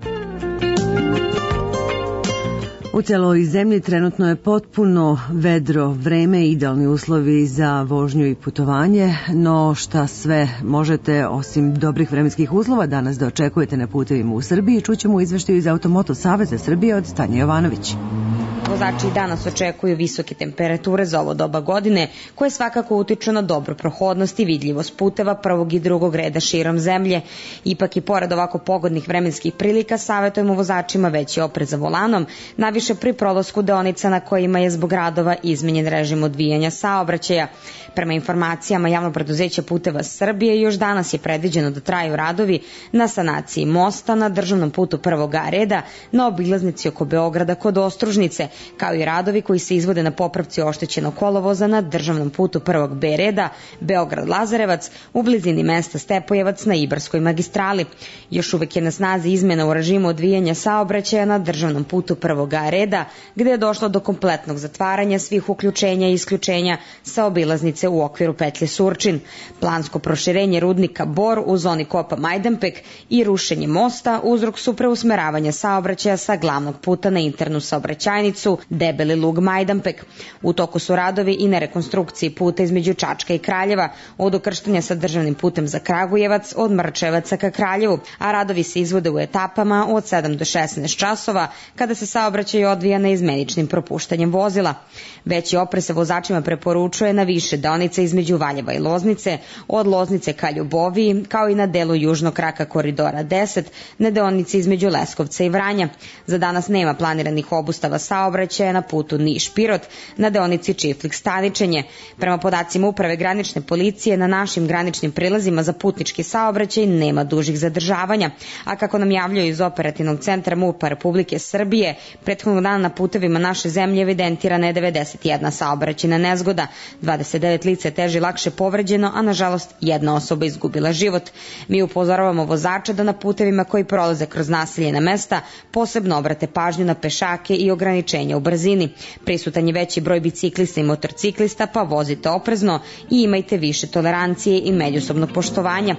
U celoj zemlji trenutno je potpuno vedro vreme, idealni uslovi za vožnju i putovanje, no šta sve možete osim dobrih vremenskih uslova danas da očekujete na putevima u Srbiji, čućemo u izveštaju iz Automoto Saveza Srbije od Tanje Jovanović. Vozači danas očekuju visoke temperature za ovo doba godine, koje svakako utiču na dobru prohodnost i vidljivost puteva prvog i drugog reda širom zemlje. Ipak i pored ovako pogodnih vremenskih prilika savjetujemo vozačima veći oprez za volanom, naviše pri prolasku deonica na kojima je zbog radova izmenjen režim odvijanja saobraćaja. Prema informacijama Javnog preduzeća Puteva Srbije, još danas je predviđeno da traju radovi na sanaciji mosta na državnom putu prvog A reda na obilaznici oko Beograda kod Ostružnice, kao i radovi koji se izvode na popravci oštećenog kolovoza na državnom putu prvog B reda Beograd-Lazarevac u blizini mesta Stepojevac na Ibarskoj magistrali. Još uvek je na snazi izmena u režimu odvijanja saobraćaja na državnom putu prvog A reda, gde je došlo do kompletnog zatvaranja svih uključenja i isključenja sa obilaznice u okviru petlje Surčin. Plansko proširenje rudnika Bor u zoni kopa Majdanpek i rušenje mosta uzrok su preusmeravanja saobraćaja sa glavnog puta na internu saobraćajnicu Debeli Lug Majdanpek. U toku su radovi i na rekonstrukciji puta između Čačka i Kraljeva, od ukrštanja sa državnim putem za Kragujevac od Mrčevaca ka Kraljevu, a radovi se izvode u etapama od sedam do šesnaest časova, kada se saobraćaj odvija na izmeničnim propuštanjem vozila. Veći oprez se vozačima preporučuje na više deonica između Valjeva i Loznice, od Loznice ka Ljuboviji, kao i na delu južnog kraka koridora deset, na deonici između Leskovca i Vranja. Za danas nema planiranih obustava saobraćaja na putu Niš-Pirot, na deonici Čiflik-Staničenje. Prema podacima Uprave granične policije, na našim graničnim prilazima za putnički saobraćaj nema dužih zadržavanja, a kako nam javljaju iz operativnog centra MUP-a Republike Srbije, prethodnog dana na putevima naše zemlje evidentirana je devedeset jedna saobraćajna nezgoda, dvadeset devet lica je teže i lakše povređeno, a nažalost jedna osoba izgubila život. Mi upozoravamo vozača da na putevima koji prolaze kroz naseljena mesta posebno obrate pažnju na pešake i ograničenja u brzini. Prisutan je veći broj biciklista i motorciklista, pa vozite oprezno i imajte više tolerancije i međusobnog poštovanja.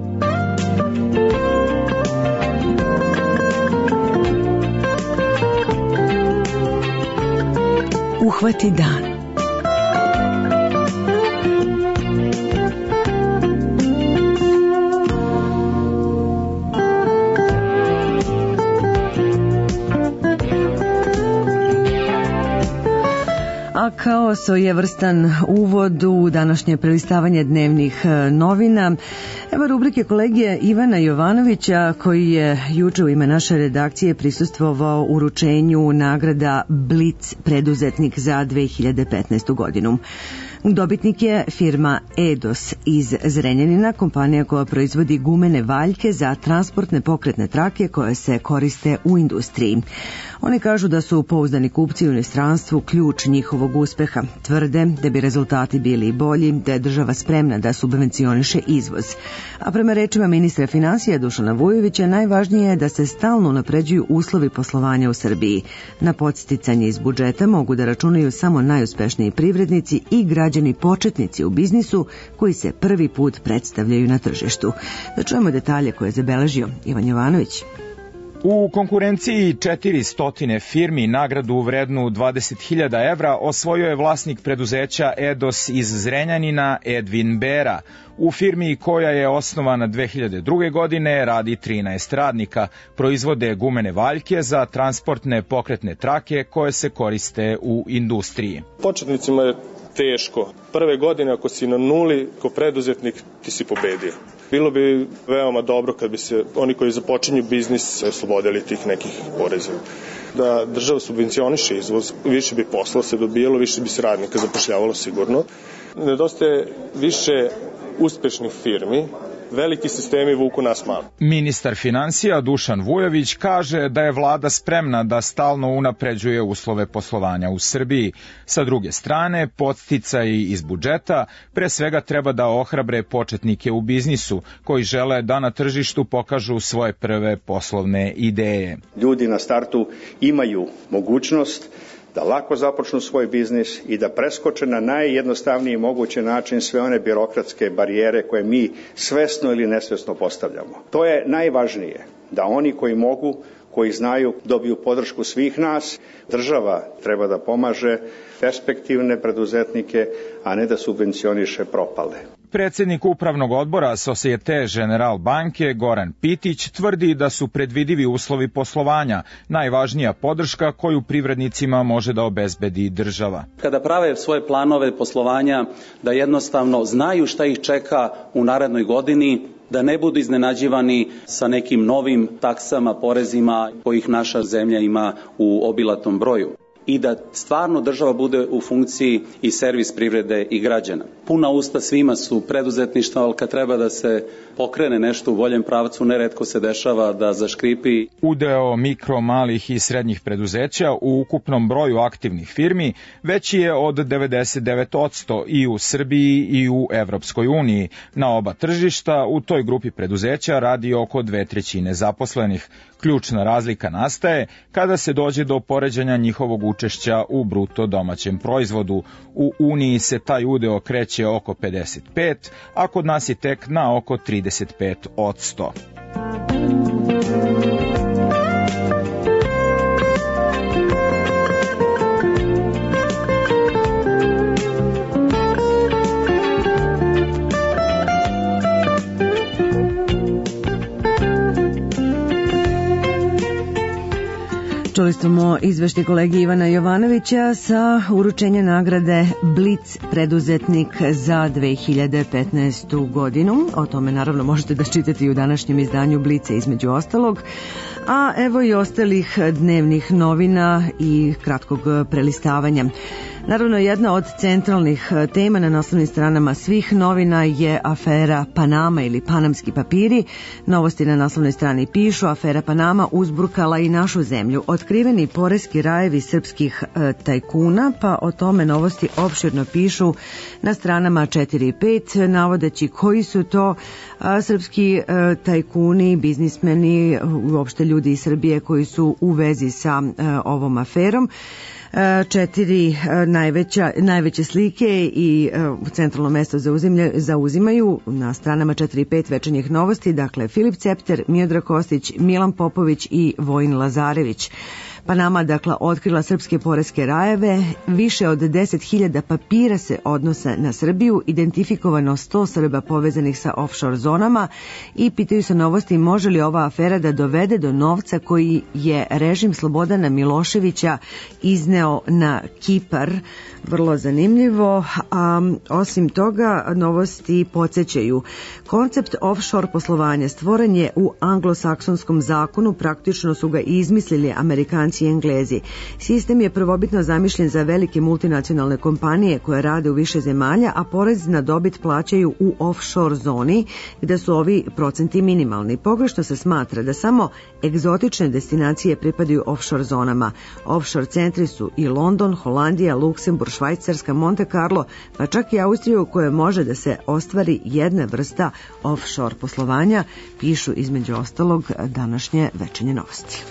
Uhvati dan. A kao svojevrstan uvod u današnje prelistavanje dnevnih novina, evo rubrike kolegije Ivana Jovanovića, koji je juče u ime naše redakcije prisustvovao uručenju nagrada Blic preduzetnik za dve hiljade petnaestu godinu. Dobitnik je firma Edos iz Zrenjanina, kompanija koja proizvodi gumene valjke za transportne pokretne trake koje se koriste u industriji. Oni kažu da su pouzdani kupci u inostranstvu ključ njihovog uspeha. Tvrde da bi rezultati bili bolji, da je država spremna da subvencioniše izvoz. A prema rečima ministra finansija Dušana Vujovića, najvažnije je da se stalno unapređuju uslovi poslovanja u Srbiji. Na podsticanje iz budžeta mogu da računaju samo najuspešniji privrednici i građani početnici u biznisu koji se prvi put predstavljaju na tržištu. Da čujemo detalje koje je zabeležio Ivan Jovanović. U konkurenciji četiristo firmi nagradu vrednu dvadeset hiljada evra osvojio je vlasnik preduzeća Edos iz Zrenjanina Edvin Bera. U firmi koja je osnovana dve hiljade druge. godine radi trinaest radnika. Proizvode gumene valjke za transportne pokretne trake koje se koriste u industriji. Početnicima je teško. Prve godine ako si na nuli kao preduzetnik, ti si pobedio. Bilo bi veoma dobro kad bi se oni koji započinju biznis oslobodili tih nekih poreza. Da država subvencioniše izvoz, više bi posla se dobijalo, više bi se radnika zapošljavalo sigurno. Nedostaje više uspešnih firmi, veliki sistemi vuku nas malo. Ministar financija Dušan Vujović kaže da je vlada spremna da stalno unapređuje uslove poslovanja u Srbiji. Sa druge strane, podsticaji iz budžeta pre svega treba da ohrabre početnike u biznisu koji žele da na tržištu pokažu svoje prve poslovne ideje. Ljudi na startu imaju mogućnost da lako započnu svoj biznis i da preskoče na najjednostavniji mogući način sve one birokratske barijere koje mi svesno ili nesvesno postavljamo. To je najvažnije, da oni koji mogu, koji znaju, dobiju podršku svih nas. Država treba da pomaže perspektivne preduzetnike, a ne da subvencioniše propale. Predsednik upravnog odbora Societe General banke Goran Pitić tvrdi da su predvidivi uslovi poslovanja najvažnija podrška koju privrednicima može da obezbedi država. Kada prave svoje planove poslovanja, da jednostavno znaju šta ih čeka u narednoj godini, da ne budu iznenađivani sa nekim novim taksama, porezima kojih naša zemlja ima u obilatom broju. I da stvarno država bude u funkciji i servis privrede i građana. Puna usta svima su preduzetništva, ali kad treba da se pokrene nešto u boljem pravcu, neretko se dešava da zaškripi. Udeo mikro, malih i srednjih preduzeća u ukupnom broju aktivnih firmi veći je od devedeset devet posto i u Srbiji i u Evropskoj uniji. Na oba tržišta u toj grupi preduzeća radi oko dve trećine zaposlenih. Ključna razlika nastaje kada se dođe do poređanja njihovog učešća u bruto domaćem proizvodu. U Uniji se taj udeo kreće oko pedeset pet, a kod nas je tek na oko trideset pet posto. Čuli smo izveštaj kolege Ivana Jovanovića sa uručenja nagrade Blic preduzetnik za dve hiljade petnaestu godinu. O tome naravno možete da čitati i u današnjem izdanju Blica između ostalog. A evo i ostalih dnevnih novina i kratkog prelistavanja. Naravno, jedna od centralnih tema na naslovnim stranama svih novina je afera Panama ili Panamski papiri. Novosti na naslovnoj strani pišu: afera Panama uzburkala i našu zemlju. Otkriveni poreski rajevi srpskih e, tajkuna, pa o tome Novosti opširno pišu na stranama četiri i pet, navodeći koji su to a, srpski e, tajkuni, biznismeni, uopšte ljudi iz Srbije koji su u vezi sa e, ovom aferom. Četiri najveća, najveće slike i centralno mesto zauzimaju na stranama četiri i pet Večernjih novosti, dakle Filip Cepter, Miodrag Kostić, Milan Popović i Vojin Lazarević. Panama, dakle, otkrila srpske poreske rajeve, više od deset hiljada papira se odnose na Srbiju, identifikovano sto Srba povezanih sa offshore zonama i pitaju se Novosti može li ova afera da dovede do novca koji je režim Slobodana Miloševića izneo na Kipar. Vrlo zanimljivo, a osim toga Novosti podsjećaju. Koncept offshore poslovanja stvoren je u anglosaksonskom zakonu, praktično su ga izmislili Amerikanci i Englezi. Sistem je prvobitno zamišljen za velike multinacionalne kompanije koje rade u više zemalja, a porez na dobit plaćaju u offshore zoni gde su ovi procenti minimalni. Pogrešno se smatra da samo egzotične destinacije pripadaju offshore zonama. Offshore centri su i London, Holandija, Luksemburg, Švajcarska, Monte Carlo, pa čak i Austriju u kojoj može da se ostvari jedna vrsta offshore poslovanja, pišu između ostalog današnje Večernje novosti.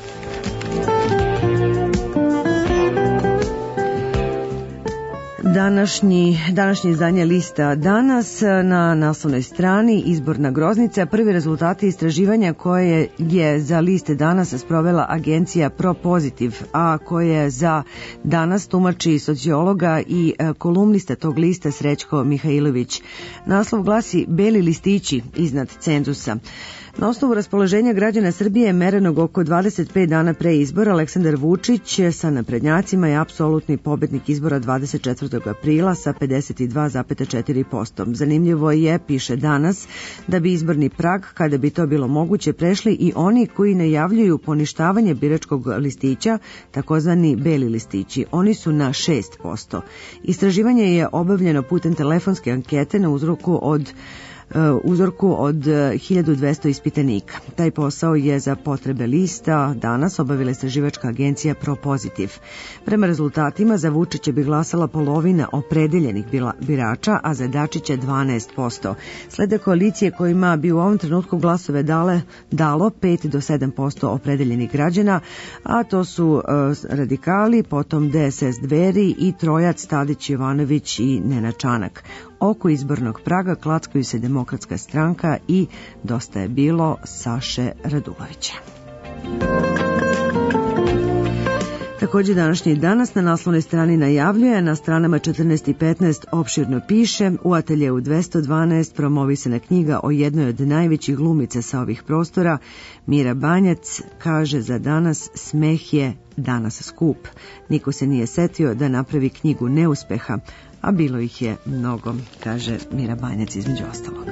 Današnji, današnje izdanje lista Danas na naslovnoj strani izborna groznica, prvi rezultati istraživanja koje je za liste Danas sprovela agencija ProPozitiv, a koje za Danas tumači sociologa i kolumnista tog lista Srećko Mihajlović. Naslov glasi Beli listići iznad cenzusa. Na osnovu raspoloženja građana Srbije merenog oko dvadeset pet dana pre izbora, Aleksandar Vučić sa naprednjacima je apsolutni pobednik izbora dvadeset četvrtog dvanaestog aprila sa pedeset dva zarez četiri posto. Zanimljivo je, piše Danas, da bi izborni prag, kada bi to bilo moguće, prešli i oni koji najavljuju poništavanje biračkog listića, takozvani beli listići. Oni su na šest posto. Istraživanje je obavljeno putem telefonske ankete na uzorku od uzorku od hiljadu dvesta ispitanika. Taj posao je za potrebe lista Danas obavila istraživačka agencija ProPozitiv. Prema rezultatima za Vučića bi glasala polovina opredeljenih birača, a za Dačića dvanaest posto. Slede koalicije kojima bi u ovom trenutku glasove dale, dalo pet do sedam posto opredeljenih građana, a to su uh, radikali, potom D S S Dveri i trojac Tadić, Jovanović i Nenad Čanak. Oko izbornog praga klackaju se Demokratska stranka i Dosta je bilo Saše Radulovića. Također današnji Danas na naslovnoj strani najavljuje, na stranama četrnaest i petnaest opširno piše, u ateljeu dvesta dvanaest promovisana knjiga o jednoj od najvećih glumica sa ovih prostora. Mira Banjac kaže za Danas: smeh je danas skup. Niko se nije setio da napravi knjigu neuspeha, a bilo ih je mnogo, kaže Mira Banjac između ostalog.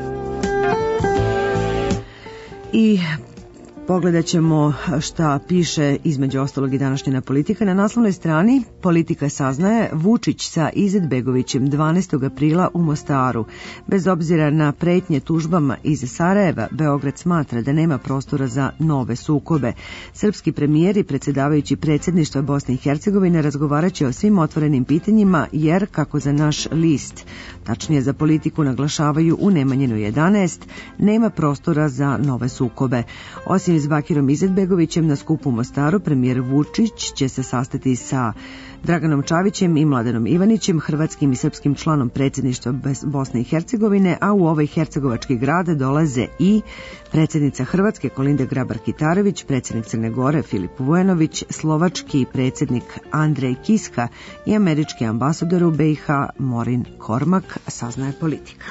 I pogledat ćemo šta piše između ostalog i današnja Politika. Na naslovnoj strani Politika saznaje, Vučić sa Izetbegovićem dvanaestog aprila u Mostaru. Bez obzira na pretnje tužbama iz Sarajeva, Beograd smatra da nema prostora za nove sukobe. Srpski premijer i predsjedavajući predsjedništva Bosne i Hercegovine razgovarat će o svim otvorenim pitanjima, jer, kako za naš list, tačnije za Politiku, naglašavaju u Nemanjinu jedanaest, nema prostora za nove sukobe. Osim s Bakirom Izetbegovićem na skupu u Mostaru, premijer Vučić će se sastati sa Draganom Čavićem i Mladenom Ivanićem, hrvatskim i srpskim članom predsjedništva Bosne i Hercegovine, a u ovaj hercegovački grad dolaze i predsjednica Hrvatske Kolinde Grabar-Kitarović, predsjednik Crne Gore Filip Vujanović, slovački predsjednik Andrej Kiska i američki ambasador u B i H Morin Kormak, saznaje Politika.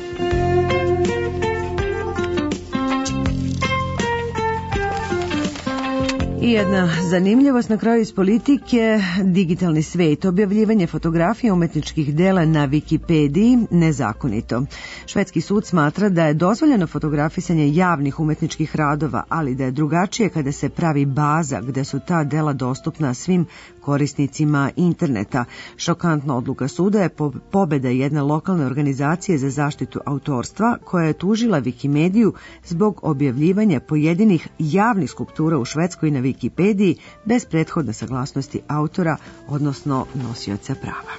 I jedna zanimljivost na kraju iz Politike, digitalni svet, objavljivanje fotografija umetničkih dela na Wikipediji nezakonito. Švedski sud smatra da je dozvoljeno fotografisanje javnih umetničkih radova, ali da je drugačije kada se pravi baza gde su ta dela dostupna svim korisnicima interneta. Šokantna odluka suda je pobeda jedne lokalne organizacije za zaštitu autorstva koja je tužila Wikimediju zbog objavljivanja pojedinih javnih skulptura u Švedskoj na Wikipediji bez prethodne saglasnosti autora, odnosno nosioca prava.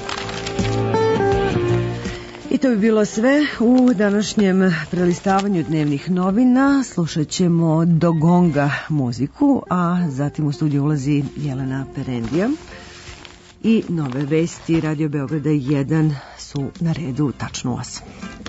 I to bi bilo sve u današnjem prelistavanju dnevnih novina. Slušat ćemo do gonga muziku, a zatim u studiju ulazi Jelena Perendija. I nove vesti Radio Beograda jedan su na redu tačno osam.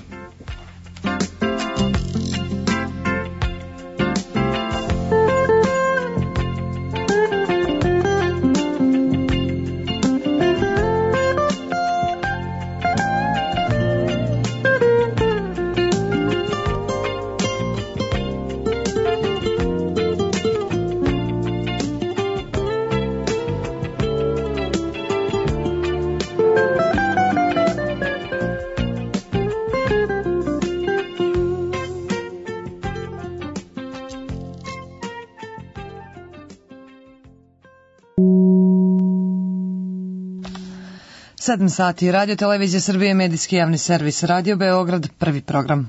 sedam sati, Radio Televizija Srbije, medijski javni servis, Radio Beograd, prvi program.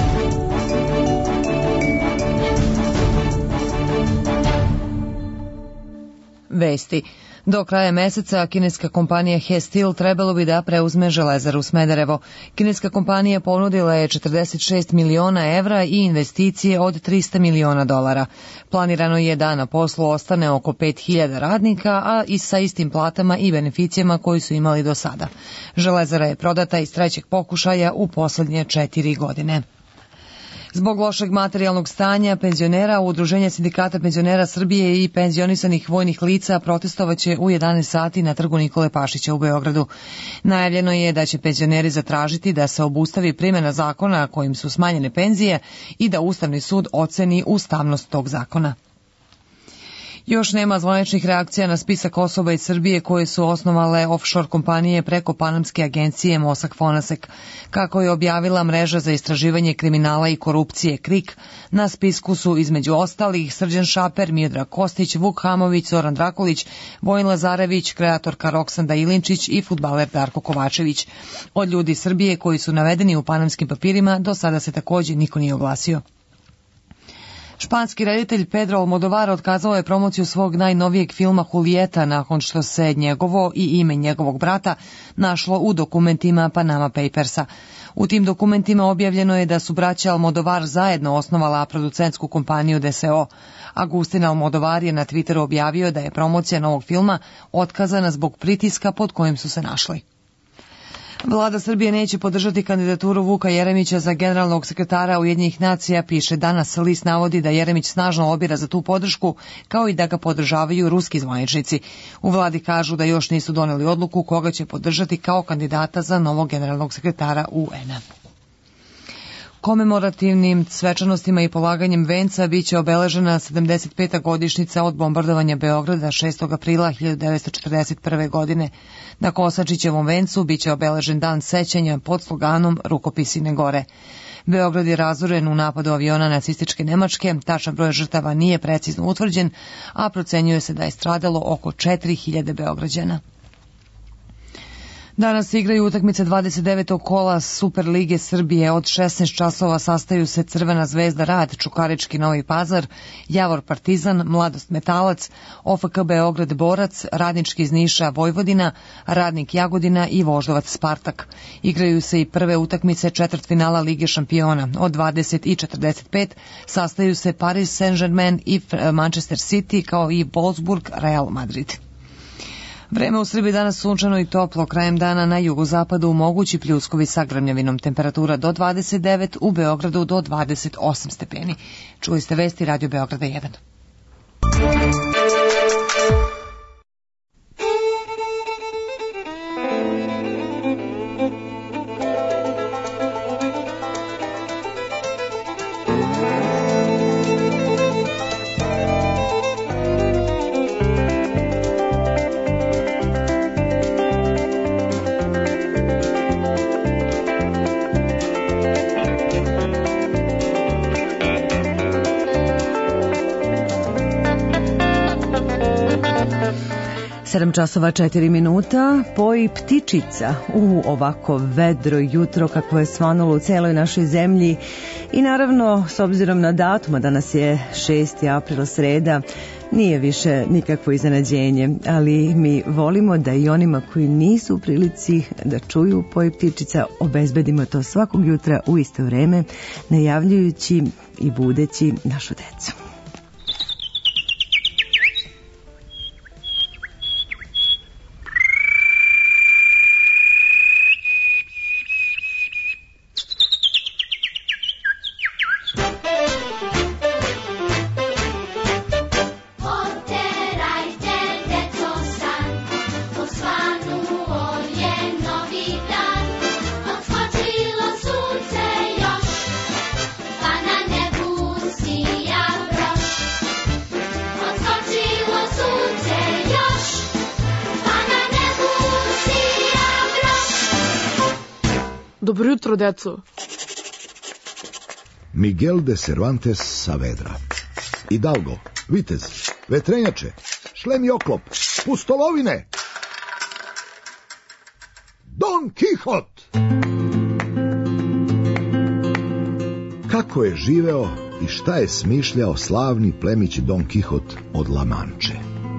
Vesti. Do kraja meseca kineska kompanija He Steel trebalo bi da preuzme Železaru Smederevo. Kineska kompanija ponudila je četrdeset šest miliona evra i investicije od trista miliona dolara. Planirano je da na poslu ostane oko pet hiljada radnika, a i sa istim platama i beneficijama koji su imali do sada. Železara je prodata iz trećeg pokušaja u poslednje četiri godine. Zbog lošeg materijalnog stanja penzionera, Udruženje sindikata penzionera Srbije i penzionisanih vojnih lica protestovaće u jedanaest sati na trgu Nikole Pašića u Beogradu. Najavljeno je da će penzioneri zatražiti da se obustavi primjena zakona kojim su smanjene penzije i da Ustavni sud oceni ustavnost tog zakona. Još nema zvaničnih reakcija na spisak osoba iz Srbije koje su osnovale offshore kompanije preko panamske agencije Mossack Fonseca. Kako je objavila mreža za istraživanje kriminala i korupcije KRIK, na spisku su između ostalih Srđan Šaper, Miodrag Kostić, Vuk Hamović, Zoran Drakulić, Vojin Lazarević, kreatorka Roksanda Ilinčić i fudbaler Darko Kovačević. Od ljudi Srbije koji su navedeni u panamskim papirima do sada se također niko nije oglasio. Španski reditelj Pedro Almodovar otkazao je promociju svog najnovijeg filma Julieta nakon što se njegovo i ime njegovog brata našlo u dokumentima Panama Papersa. U tim dokumentima objavljeno je da su braća Almodovar zajedno osnovala producentsku kompaniju D S O. Agustin Almodovar je na Twitteru objavio da je promocija novog filma otkazana zbog pritiska pod kojim su se našli. Vlada Srbije neće podržati kandidaturu Vuka Jeremića za generalnog sekretara Ujedinjenih nacija, piše danas. List navodi da Jeremić snažno lobira za tu podršku, kao i da ga podržavaju ruski zvaničnici. U vladi kažu da još nisu doneli odluku koga će podržati kao kandidata za novog generalnog sekretara U N-a. Komemorativnim svečanostima i polaganjem venca biće obeležena sedamdeset peta godišnjica od bombardovanja Beograda šestog aprila hiljadu devetsto četrdeset prve. godine. Na Kosačićevom vencu biće obeležen dan sećanja pod sloganom Rukopisi ne gore. Beograd je razoren u napadu aviona nacističke Nemačke, tačan broj žrtava nije precizno utvrđen, a procenjuje se da je stradalo oko četiri hiljade Beograđana. Danas igraju utakmice dvadeset devetog kola Superlige Srbije. Od šesnaest časova sastaju se Crvena zvezda Rad, Čukarički Novi Pazar, Javor Partizan, Mladost Metalac, O F K Beograd Borac, Radnički iz Niša Vojvodina, Radnik Jagodina i Voždovac Spartak. Igraju se i prve utakmice četvrtfinala Lige šampiona. Od dvadeset i četrdeset pet sastaju se Paris Saint-Germain i Manchester City, kao i Wolfsburg Real Madrid. Vreme u Srbiji danas sunčano i toplo, krajem dana na jugozapadu mogući pljuskovi sa grmljavinom, temperatura do dvadeset devet, u Beogradu do dvadeset osam stepeni. Čuli ste vesti Radio Beograda jedan. sedam časova četiri minuta, poji ptičica u ovako vedro jutro kako je svanulo u celoj našoj zemlji i naravno s obzirom na datum, danas je šesti april, sreda, nije više nikakvo iznenađenje, ali mi volimo da i onima koji nisu u prilici da čuju poj ptičica obezbedimo to svakog jutra u isto vreme, najavljujući i budeći našu decu. Dobro jutro, deco. Miguel de Cervantes Saavedra. Hidalgo, vitez, vetrenjače, šlem i oklop, pustolovine. Don Kihot. Kako je živeo i šta je smišljao slavni plemić Don Kihot od La Manče?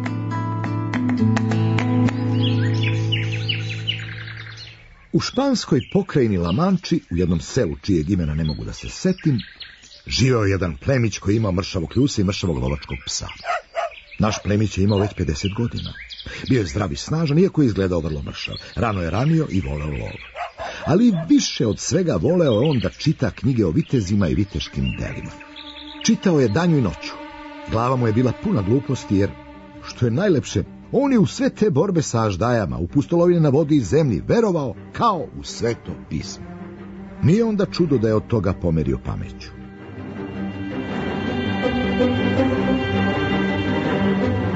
U španskoj pokrajini La Manči, u jednom selu čijeg imena ne mogu da se setim, živeo jedan plemić koji ima mršavo kljuse i mršavog lovačkog psa. Naš plemić je imao već pedeset godina. Bio je zdrav i snažan, iako je izgledao vrlo mršav. Rano je ranio i voleo lov. Ali više od svega voleo je on da čita knjige o vitezima i viteškim delima. Čitao je danju i noću. Glava mu je bila puna gluposti jer, što je najlepše, on je u sve te borbe sa aždajama, u pustolovine na vodi i zemlji, verovao kao u sveto pismo. Nije onda čudo da je od toga pomerio pameću.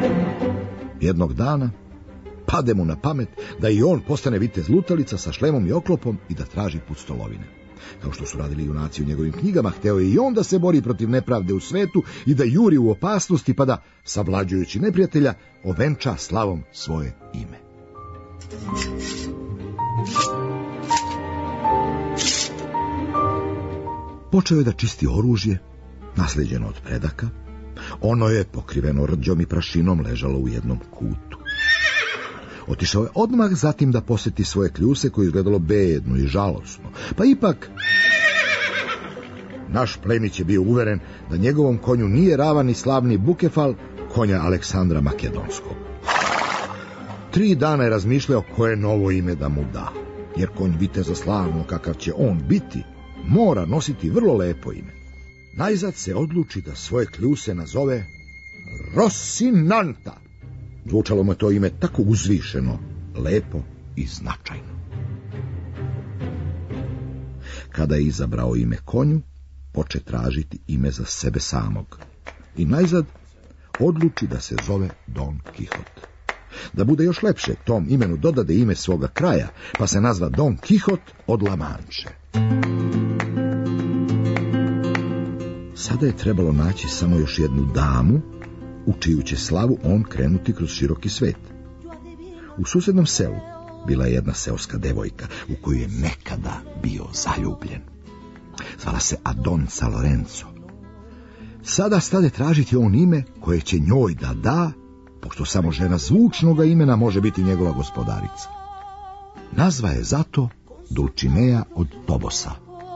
Jednog dana pade mu na pamet da i on postane vitez lutalica sa šlemom i oklopom i da traži pustolovine. Kao što su radili junaci u njegovim knjigama, hteo je i on da se bori protiv nepravde u svetu i da juri u opasnosti, pa da, savlađujući neprijatelja, ovenča slavom svoje ime. Počeo je da čisti oružje, nasleđeno od predaka. Ono je, pokriveno rđom i prašinom, ležalo u jednom kutu. Otišao je odmah zatim da posjeti svoje kljuse, koje izgledalo bedno i žalosno. Pa ipak, naš plemić je bio uveren da njegovom konju nije ravan ni slavni Bukefal, konja Aleksandra Makedonskog. Tri dana je razmišljao koje novo ime da mu da, jer konj viteza slavno kakav će on biti, mora nositi vrlo lepo ime. Najzad se odluči da svoje kljuse nazove Rosinanta. Zvučalo mu to ime tako uzvišeno, lepo i značajno. Kada je izabrao ime konju, poče tražiti ime za sebe samog. I najzad odluči da se zove Don Kihot. Da bude još lepše, tom imenu dodade ime svoga kraja, pa se nazva Don Kihot od La Manche. Sada je trebalo naći samo još jednu damu, u čiju će slavu on krenuti kroz široki svet. U susednom selu bila je jedna seoska devojka u koju je nekada bio zaljubljen. Zvala se Adonca Lorenzo. Sada stade tražiti on ime koje će njoj da da, pošto samo žena zvučnoga imena može biti njegova gospodarica. Nazva je zato Dulcinea od Tobosa.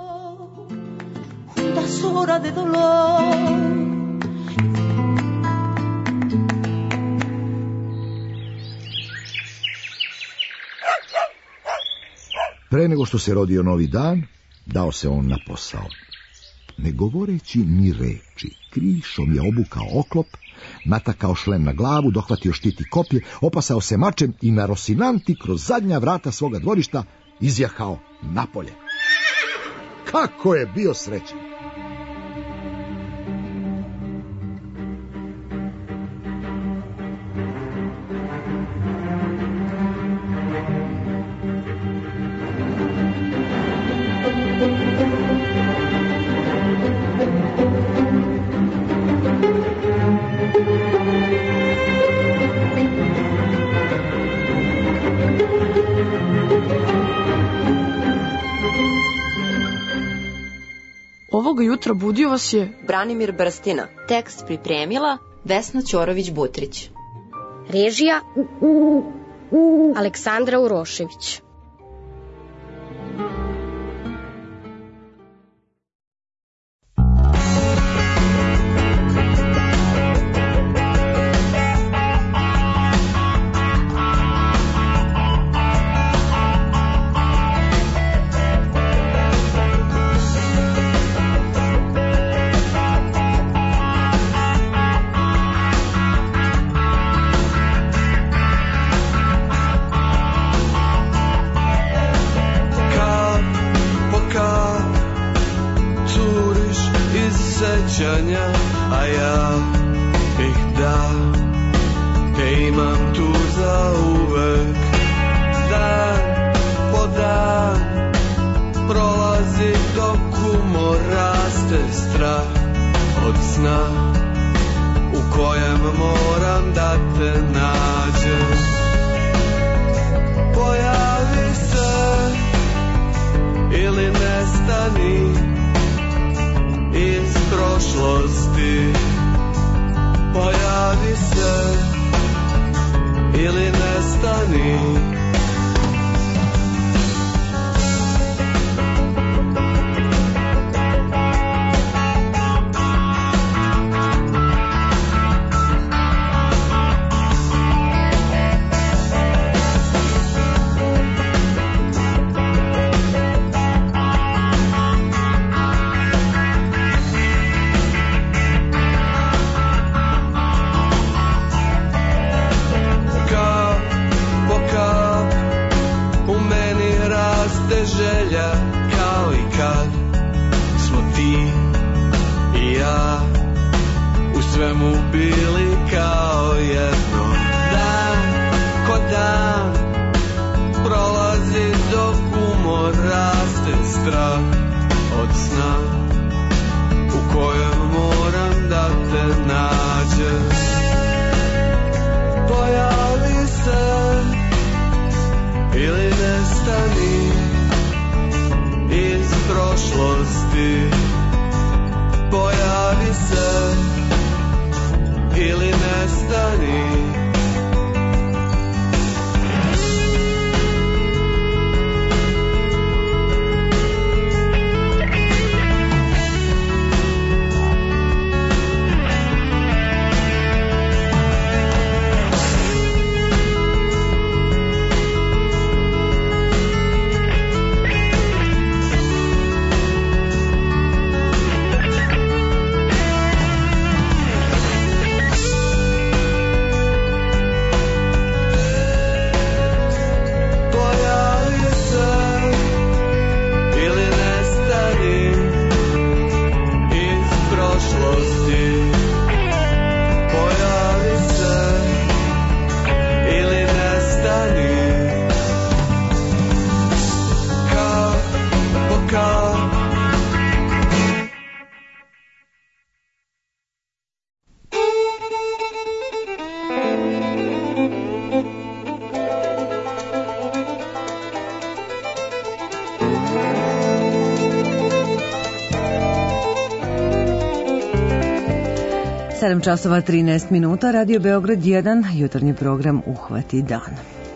Pre nego što se rodio novi dan, dao se on na posao. Ne govoreći ni reči, krišom je obukao oklop, natakao šlem na glavu, dohvatio štit i koplje, opasao se mačem i na Rosinanti kroz zadnja vrata svoga dvorišta izjahao napolje. Kako je bio srećan! Ovoga jutra budio vas je Branimir Brstina. Tekst pripremila Vesna Ćorović-Butrić. Režija Aleksandra Urošević. A ja ih da te imam tu za uvek. Dan po dan prolazi dok umor raste strah od sna u kojem moram da te nađem. Pojavi se ili nestani iz prošlosti. Pojavi se ili nestani. Želja kao i kad smo ti i ja u svemu bili kao jedno. Da strah od sna u kojem moram da te nađem. Pojavi se ili nestani iz prošlosti. Pojavi se ili nestani. sedam časova trinaest minuta, Radio Beograd jedan, jutarnji program Uhvati dan.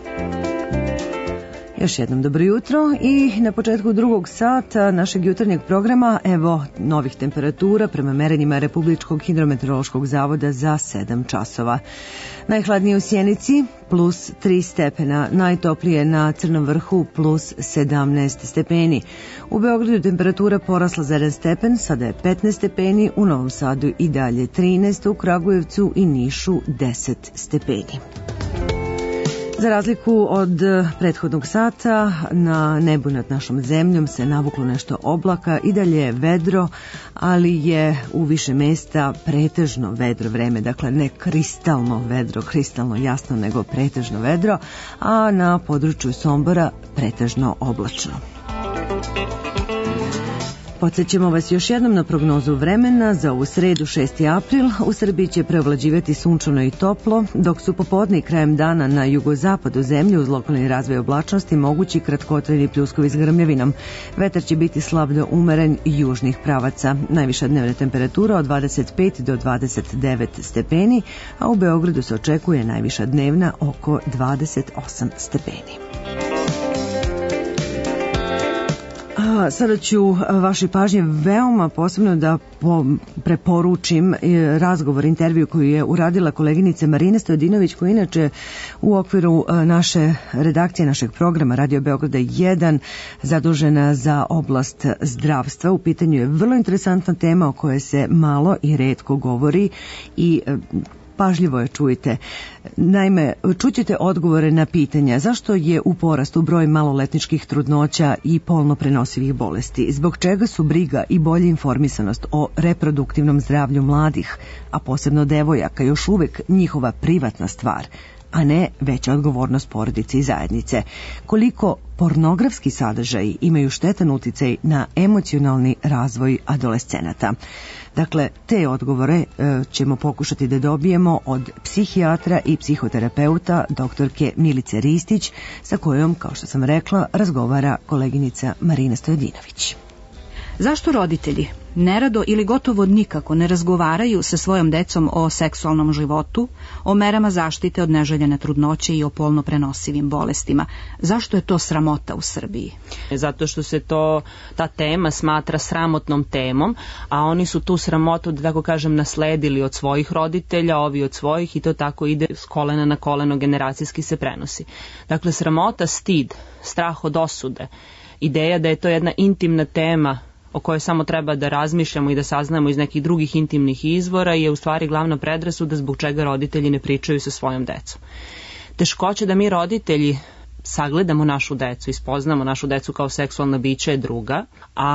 Još jednom dobro jutro i na početku drugog sata našeg jutarnjeg programa evo novih temperatura prema merenjima Republičkog hidrometeorološkog zavoda za sedam časova. Najhladnije u Sjenici plus tri stepena, najtoplije na Crnom vrhu plus sedamnaest stepeni. U Beogradu temperatura porasla za jedan stepen, sada je petnaest stepeni, u Novom Sadu i dalje trinaest, u Kragujevcu i Nišu deset stepeni. Za razliku od prethodnog sata, na nebu nad našom zemljom se navuklo nešto oblaka, i dalje je vedro, ali je u više mesta pretežno vedro vreme, dakle ne kristalno vedro, kristalno jasno, nego pretežno vedro, a na području Sombora pretežno oblačno. Podsjećamo vas još jednom na prognozu vremena za ovu sredu šesti april. U Srbiji će preovlađivati sunčano i toplo, dok su popodne i krajem dana na jugozapadu zemlje uz lokalni razvoj oblačnosti mogući kratkotrajni pljuskovi s grmljavinom. Vetar će biti slab do umeren južnih pravaca. Najviša dnevna temperatura od dvadeset pet do dvadeset devet stepeni, a u Beogradu se očekuje najviša dnevna oko dvadeset osam stepeni. Sada ću vašoj pažnje veoma posebno da preporučim razgovor, intervju koju je uradila koleginica Marina Stojadinović, koja inače u okviru naše redakcije, našeg programa Radio Beograda jedan zadužena za oblast zdravstva. U pitanju je vrlo interesantna tema o kojoj se malo i retko govori i pažljivo je čujte. Naime, čućete odgovore na pitanja zašto je u porastu broj maloletničkih trudnoća i polno prenosivih bolesti, zbog čega su briga i bolja informisanost o reproduktivnom zdravlju mladih, a posebno devojaka, još uvek njihova privatna stvar, a ne veća odgovornost porodice i zajednice. Koliko pornografski sadržaji imaju štetan uticaj na emocionalni razvoj adolescenata. Dakle, te odgovore e, ćemo pokušati da dobijemo od psihijatra i psihoterapeuta doktorke Milice Ristić, sa kojom, kao što sam rekla, razgovara koleginica Marina Stojadinović. Zašto roditelji nerado ili gotovo nikako ne razgovaraju sa svojom decom o seksualnom životu, o merama zaštite od neželjene trudnoće i o polno prenosivim bolestima? Zašto je to sramota u Srbiji? Zato što se to, ta tema smatra sramotnom temom, a oni su tu sramotu, da tako kažem, nasledili od svojih roditelja, ovi od svojih, i to tako ide s kolena na koleno, generacijski se prenosi. Dakle, sramota, stid, strah od osude, ideja da je to jedna intimna tema o kojoj samo treba da razmišljamo i da saznamo iz nekih drugih intimnih izvora, je u stvari glavna predrasuda zbog čega roditelji ne pričaju sa svojom decom. Teškoće da mi roditelji sagledamo našu decu i spoznamo našu decu kao seksualna bića je druga,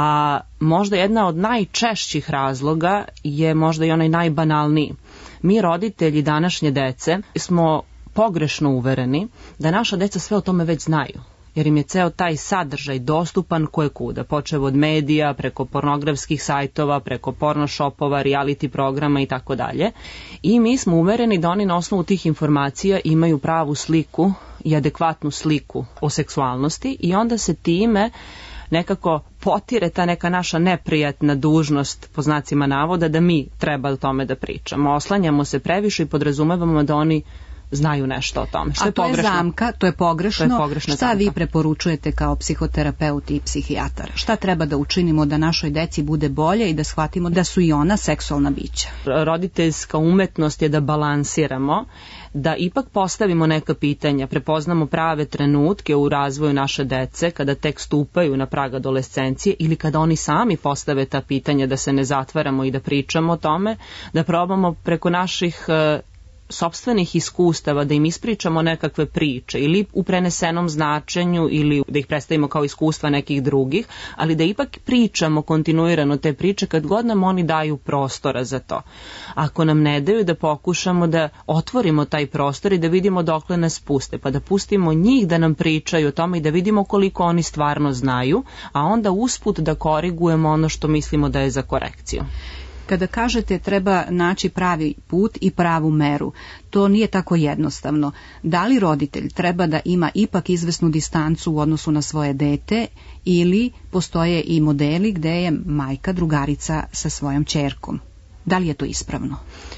a možda jedna od najčešćih razloga je možda i onaj najbanalniji. Mi roditelji današnje dece smo pogrešno uvereni da naša deca sve o tome već znaju. jer im je ceo taj sadržaj dostupan koje kuda, počev od medija, preko pornografskih sajtova, preko porno shopova, reality programa i tako dalje. I mi smo uvereni da oni na osnovu tih informacija imaju pravu sliku i adekvatnu sliku o seksualnosti i onda se time nekako potire ta neka naša neprijatna dužnost, po znacima navoda, da mi treba o tome da pričamo. Oslanjamo se previše i podrazumevamo da oni znaju nešto o tome. Što A je to pogrešno. je zamka, to je pogrešno. To je pogrešna Šta zamka. vi preporučujete kao psihoterapeut i psihijatar? Šta treba da učinimo da našoj deci bude bolje i da shvatimo da su i ona seksualna bića? Roditeljska umetnost je da balansiramo, da ipak postavimo neka pitanja, prepoznamo prave trenutke u razvoju naše dece kada tek stupaju na prag adolescencije ili kada oni sami postave ta pitanja, da se ne zatvaramo i da pričamo o tome, da probamo preko naših sopstvenih iskustava da im ispričamo nekakve priče ili u prenesenom značenju ili da ih predstavimo kao iskustva nekih drugih, ali da ipak pričamo kontinuirano te priče kad god nam oni daju prostora za to. Ako nam ne daju, da pokušamo da otvorimo taj prostor i da vidimo dokle nas puste, pa da pustimo njih da nam pričaju o tome i da vidimo koliko oni stvarno znaju, a onda usput da korigujemo ono što mislimo da je za korekciju. Kada kažete treba naći pravi put i pravu meru, to nije tako jednostavno. Da li roditelj treba da ima ipak izvesnu distancu u odnosu na svoje dete ili postoje i modeli gde je majka drugarica sa svojom ćerkom? Da li je to ispravno?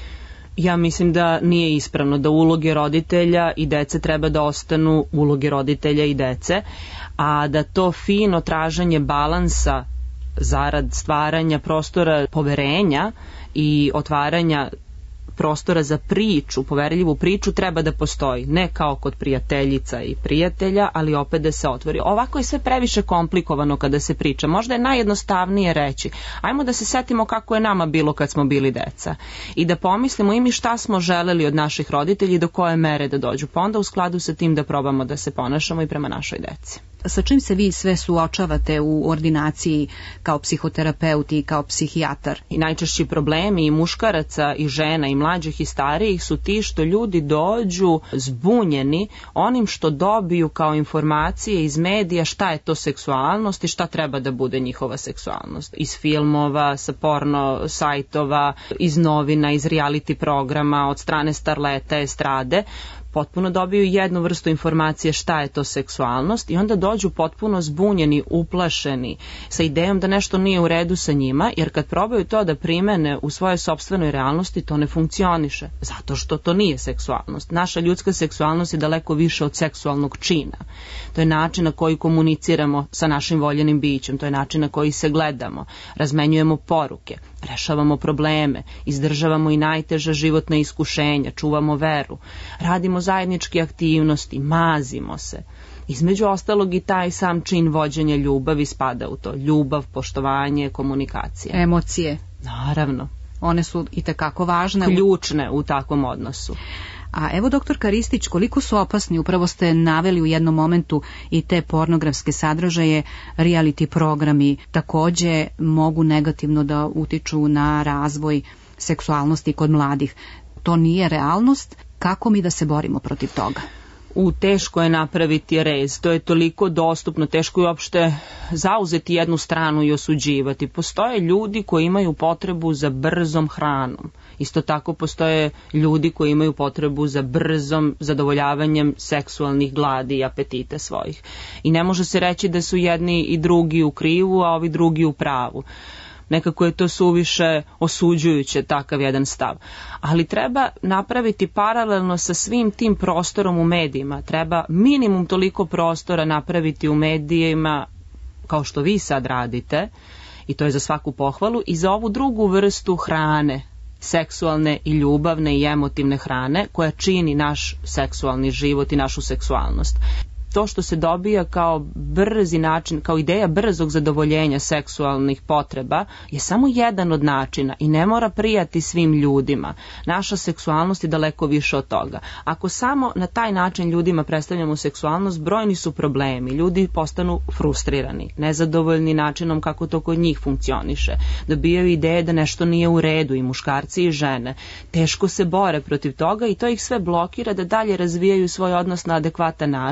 Ja mislim da nije ispravno, da uloge roditelja i dece treba da ostanu uloge roditelja i dece, a da to fino traženje balansa zarad stvaranja prostora poverenja i otvaranja prostora za priču, poverljivu priču, treba da postoji. Ne kao kod prijateljica i prijatelja, ali opet da se otvori. Ovako je sve previše komplikovano kada se priča. Možda je najjednostavnije reći, ajmo da se setimo kako je nama bilo kad smo bili deca. I da pomislimo i mi šta smo želeli od naših roditelji i do koje mere da dođu. Pa onda u skladu sa tim da probamo da se ponašamo i prema našoj deci. Sa čim se vi sve suočavate u ordinaciji kao psihoterapeut i kao psihijatar? I najčešći problemi i muškaraca i žena i mlađih i starijih su ti što ljudi dođu zbunjeni onim što dobiju kao informacije iz medija šta je to seksualnost i šta treba da bude njihova seksualnost. Iz filmova, sa porno sajtova, iz novina, iz reality programa, od strane starleta, estrade. Potpuno dobiju jednu vrstu informacije šta je to seksualnost i onda dođu potpuno zbunjeni, uplašeni, sa idejom da nešto nije u redu sa njima, jer kad probaju to da primene u svojoj sopstvenoj realnosti, to ne funkcioniše, zato što to nije seksualnost. Naša ljudska seksualnost je daleko više od seksualnog čina. To je način na koji komuniciramo sa našim voljenim bićem, to je način na koji se gledamo, razmenjujemo poruke, rešavamo probleme, izdržavamo i najteža životna iskušenja, čuvamo veru, radimo zajedničke aktivnosti, mazimo se. Između ostalog i taj sam čin vođenja ljubavi spada u to. Ljubav, poštovanje, komunikacija. Emocije. Naravno. One su i tekako važne. Ključne u takvom odnosu. A evo, doktorka Ristić, koliko su opasni, upravo ste naveli u jednom momentu i te pornografske sadržaje, reality programi takođe mogu negativno da utiču na razvoj seksualnosti kod mladih. To nije realnost. Kako mi da se borimo protiv toga? U teško je napraviti rez, to je toliko dostupno, teško je uopšte zauzeti jednu stranu i osuđivati. Postoje ljudi koji imaju potrebu za brzom hranom. Isto tako postoje ljudi koji imaju potrebu za brzom zadovoljavanjem seksualnih gladi i apetita svojih. I ne može se reći da su jedni i drugi u krivu, a ovi drugi u pravu. Nekako je to suviše osuđujuće, takav jedan stav. Ali treba napraviti paralelno sa svim tim prostorom u medijima. Treba minimum toliko prostora napraviti u medijima kao što vi sad radite, i to je za svaku pohvalu, i za ovu drugu vrstu hrane, seksualne i ljubavne i emotivne hrane, koja čini naš seksualni život i našu seksualnost. To što se dobija kao brzi način, kao ideja brzog zadovoljenja seksualnih potreba je samo jedan od načina i ne mora prijati svim ljudima. Naša seksualnost je daleko više od toga. Ako samo na taj način ljudima predstavljamo seksualnost, brojni su problemi. Ljudi postanu frustrirani, nezadovoljni načinom kako to kod njih funkcioniše. Dobijaju ideje da nešto nije u redu, i muškarci i žene. Teško se bore protiv toga i to ih sve blokira da dalje razvijaju svoj odnos na adekvatan način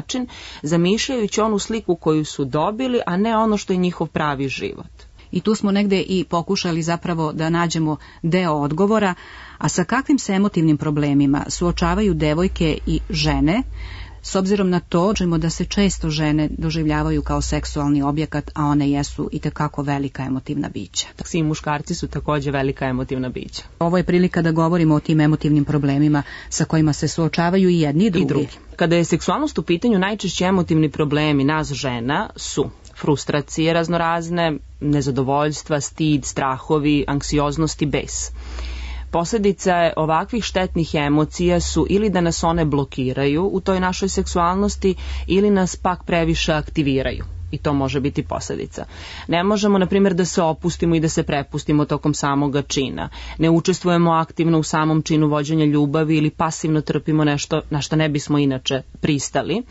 zamišljajući onu sliku koju su dobili, a ne ono što je njihov pravi život. I tu smo negde i pokušali zapravo da nađemo deo odgovora, a sa kakvim se emotivnim problemima suočavaju devojke i žene, s obzirom na to da se često žene doživljavaju kao seksualni objekat, a one jesu i tekako velika emotivna bića. Svi muškarci su takođe velika emotivna bića. Ovo je prilika da govorimo o tim emotivnim problemima sa kojima se suočavaju i jedni i drugi. I drugi. Kada je seksualnost u pitanju, najčešće emotivni problemi nas žena su frustracije raznorazne, nezadovoljstva, stid, strahovi, anksioznost i bes. Posledica ovakvih štetnih emocija su ili da nas one blokiraju u toj našoj seksualnosti ili nas pak previše aktiviraju. I to može biti posljedica. Ne možemo, na primjer, da se opustimo i da se prepustimo tokom samoga čina. Ne učestvujemo aktivno u samom činu vođenja ljubavi ili pasivno trpimo nešto na što ne bismo inače pristali.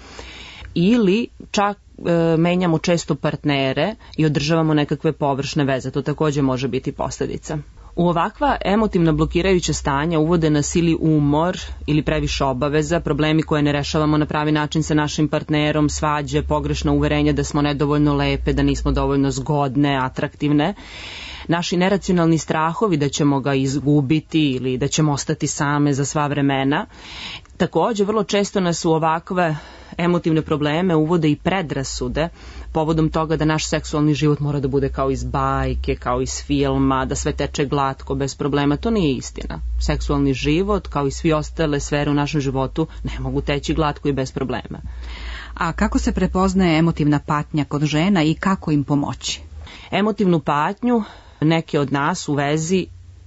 Ili čak e, menjamo često partnere i održavamo nekakve površne veze. To također može biti posljedica. U ovakva emotivna blokirajuća stanja uvode nas ili umor ili previše obaveza, problemi koje ne rešavamo na pravi način sa našim partnerom, svađe, pogrešna uverenja da smo nedovoljno lepe, da nismo dovoljno zgodne, atraktivne. Naši neracionalni strahovi da ćemo ga izgubiti ili da ćemo ostati same za sva vremena. Također, vrlo često nas u ovakve emotivne probleme uvode i predrasude povodom toga da naš seksualni život mora da bude kao iz bajke, kao iz filma, da sve teče glatko, bez problema. To nije istina. Seksualni život, kao i svi ostale sfere u našem životu, ne mogu teći glatko i bez problema. A kako se prepoznaje emotivna patnja kod žena i kako im pomoći? Emotivnu patnju neke od nas u vezi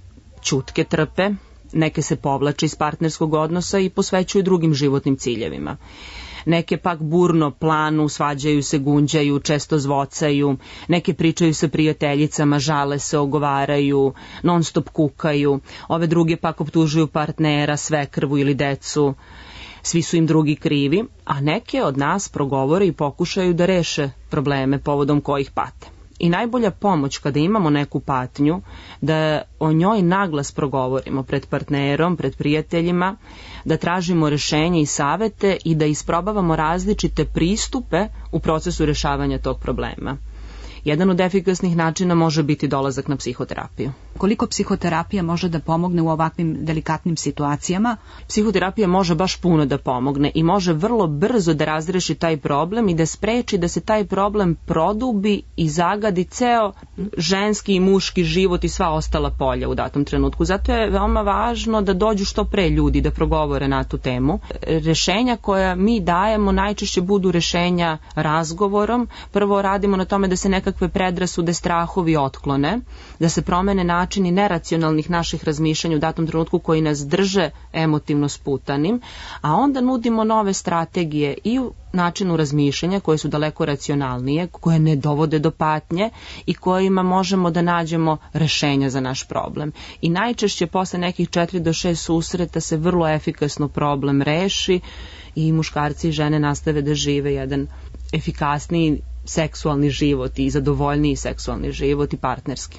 ćutke trpe, neke se povlače iz partnerskog odnosa i posvećuju drugim životnim ciljevima. Neke pak burno planu, svađaju se, gunđaju, često zvocaju, neke pričaju sa prijateljicama, žale se, ogovaraju, non stop kukaju, ove druge pak optužuju partnera, svekrvu ili decu, svi su im drugi krivi, a neke od nas progovore i pokušaju da reše probleme povodom kojih pate. I najbolja pomoć kada imamo neku patnju, da o njoj naglas progovorimo pred partnerom, pred prijateljima, da tražimo rešenje i savete i da isprobavamo različite pristupe u procesu rešavanja tog problema. Jedan od efikasnih načina može biti dolazak na psihoterapiju. Koliko psihoterapija može da pomogne u ovakvim delikatnim situacijama? Psihoterapija može baš puno da pomogne i može vrlo brzo da razreši taj problem i da spreči da se taj problem produbi i zagadi ceo ženski i muški život i sva ostala polja u datom trenutku. Zato je veoma važno da dođu što pre ljudi da progovore na tu temu. Rešenja koja mi dajemo najčešće budu rešenja razgovorom. Prvo radimo na tome da se nekakve predrasude, strahovi otklone, da se promene načini neracionalnih naših razmišljanja u datom trenutku koji nas drže emotivno sputanim, a onda nudimo nove strategije i u načinu razmišljanja koje su daleko racionalnije, koje ne dovode do patnje i kojima možemo da nađemo rešenja za naš problem. I najčešće posle nekih četiri do šest susreta se vrlo efikasno problem reši i muškarci i žene nastave da žive jedan efikasniji seksualni život i zadovoljniji seksualni život i partnerski.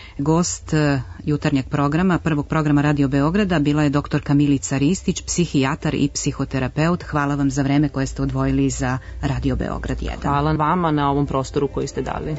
Gost jutarnjeg programa, prvog programa Radio Beograda, bila je doktorka Milica Ristić, psihijatar i psihoterapeut. Hvala vam za vreme koje ste odvojili za Radio Beograd jedan. Hvala vama na ovom prostoru koji ste dali.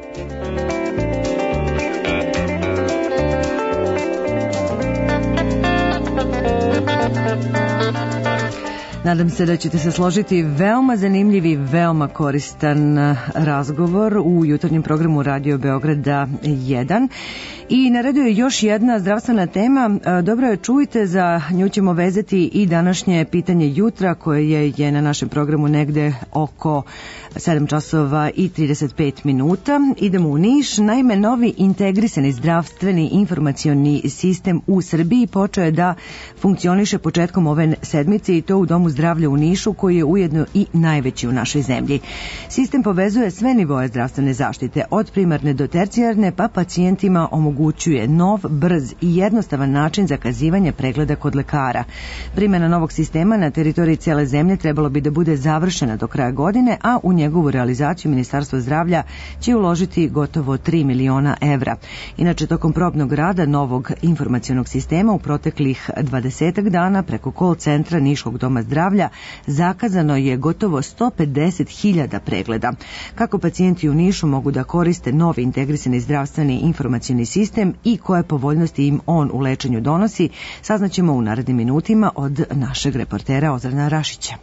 Nadam se da ćete se složiti, veoma zanimljiv i veoma koristan razgovor u jutarnjem programu Radio Beograda jedan. I na redu je još jedna zdravstvena tema. Dobro je, čujte, za nju ćemo vezati i današnje pitanje jutra koje je na našem programu negde oko sedam časova i trideset pet minuta. Idemo u Niš. Naime, novi integrisani zdravstveni informacioni sistem u Srbiji počeo je da funkcioniše početkom ove sedmice i to u Domu zdravlja u Nišu, koji je ujedno i najveći u našoj zemlji. Sistem povezuje sve nivoe zdravstvene zaštite, od primarne do tercijarne, pa pacijentima omogućuje omogućuje nov, brz i jednostavan način zakazivanja pregleda kod lekara. Primjena novog sistema na teritoriji cijele zemlje trebalo bi da bude završena do kraja godine, a u njegovu realizaciju Ministarstvo zdravlja će uložiti gotovo tri miliona evra. Inače, tokom probnog rada novog informacionog sistema u proteklih dvadesetak dana preko call centra Niškog doma zdravlja zakazano je gotovo sto pedeset hiljada pregleda. Kako pacijenti u Nišu mogu da koriste novi integrisani zdravstveni informacioni sistem i koje povoljnosti im on u lečenju donosi, saznaćemo u narednim minutima od našeg reportera Ozrana Rašića.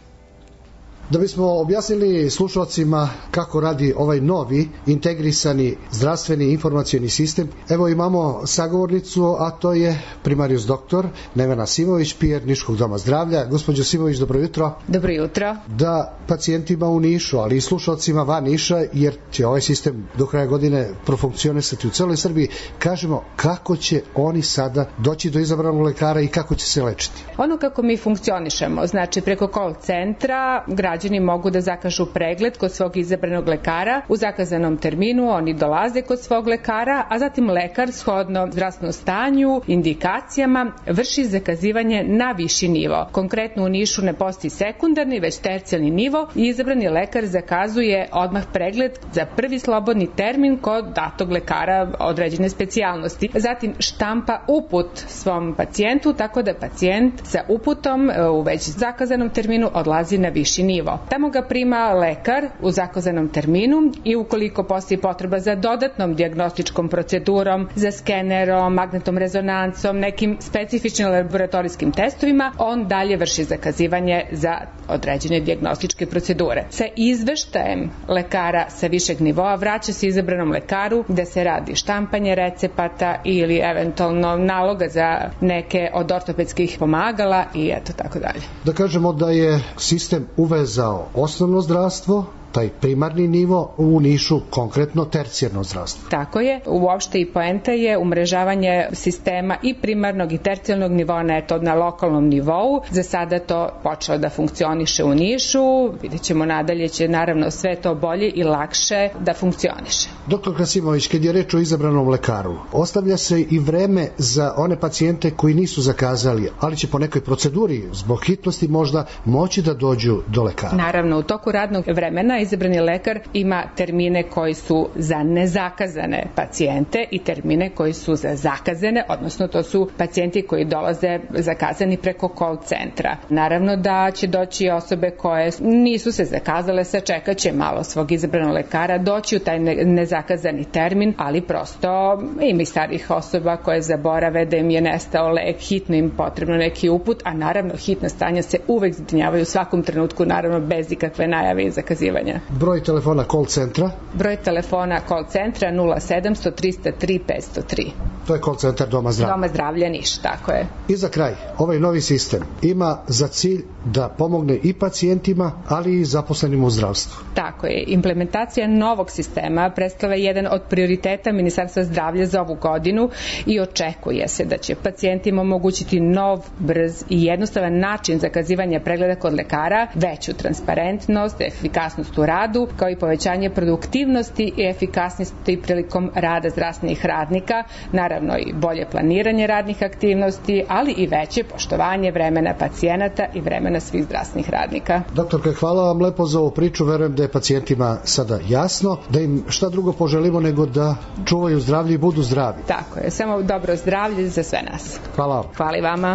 Da bismo objasnili slušalcima kako radi ovaj novi integrisani zdravstveni informacioni sistem, evo imamo sagovornicu, a to je primarijus doktor Nevena Simović, P R Niškog doma zdravlja. Gospođo Simović, dobro jutro. Dobro jutro. Da pacijentima u Nišu, ali i slušalcima van Niša, jer će ovaj sistem do kraja godine profunkcionisati u celoj Srbiji, kažemo kako će oni sada doći do izabranog lekara i kako će se lečiti. Ono kako mi funkcionišemo, znači preko call centra građani mogu da zakažu pregled kod svog izabranog lekara u zakazanom terminu, oni dolaze kod svog lekara, a zatim lekar shodno zdravstvenom stanju, indikacijama vrši zakazivanje na viši nivo. Konkretno u Nišu ne postoji sekundarni, već tercijalni nivo i izabrani lekar zakazuje odmah pregled za prvi slobodni termin kod datog lekara određene specijalnosti. Zatim štampa uput svom pacijentu, tako da pacijent sa uputom u već zakazanom terminu odlazi na viši nivo. Tamo ga prima lekar u zakazanom terminu i ukoliko postoji potreba za dodatnom dijagnostičkom procedurom, za skenerom, magnetnom rezonancom, nekim specifičnim laboratorijskim testovima, on dalje vrši zakazivanje za određene dijagnostičke procedure. Sa izveštajem lekara sa višeg nivoa vraća se izabranom lekaru gde se radi štampanje recepata ili eventualno naloga za neke od ortopedskih pomagala i eto tako dalje. Da kažemo da je sistem uvezao osnovno zdravstvo, taj primarni nivo, u Nišu konkretno tercijarno zdravstvo. Tako je. Uopšte i poenta je umrežavanje sistema i primarnog i tercijarnog nivoa neto na lokalnom nivou. Za sada to počelo da funkcioniše u Nišu. Vidjet ćemo nadalje će naravno sve to bolje i lakše da funkcioniše. Doktor Krasimović, kad je reč o izabranom lekaru, ostavlja se i vreme za one pacijente koji nisu zakazali, ali će po nekoj proceduri, zbog hitnosti možda, moći da dođu do lekara. Naravno, u toku radnog vremena izabrani lekar ima termine koji su za nezakazane pacijente i termine koji su za zakazane, odnosno to su pacijenti koji dolaze zakazani preko call centra. Naravno da će doći osobe koje nisu se zakazale, sačekat će malo svog izabranog lekara, doći u taj nezakazani termin, ali prosto ima i starih osoba koje zaborave da im je nestao lek, hitno im potrebno neki uput, a naravno hitna stanja se uvek zbrinjavaju u svakom trenutku, naravno bez ikakve najave i zakazivanja. Broj telefona call centra? Broj telefona call centra nula sedamsto trista tri petsto tri. To je call centar Doma zdravlja. Doma zdravlja Niš, tako je. I za kraj, ovaj novi sistem ima za cilj da pomogne i pacijentima, ali i zaposlenim u zdravstvu. Tako je. Implementacija novog sistema predstavlja jedan od prioriteta Ministarstva zdravlja za ovu godinu i očekuje se da će pacijentima omogućiti nov, brz i jednostavan način zakazivanja pregleda kod lekara, veću transparentnost, efikasnost u radu, kao i povećanje produktivnosti i efikasnosti prilikom rada zdravstvenih radnika, naravno i bolje planiranje radnih aktivnosti, ali i veće poštovanje vremena pacijenata i vremena svih zdravstvenih radnika. Doktorka, hvala vam lepo za ovu priču, verujem da je pacijentima sada jasno, da im šta drugo poželimo nego da čuvaju zdravlje i budu zdravi. Tako je, samo dobro zdravlje za sve nas. Hvala. Hvala i vama.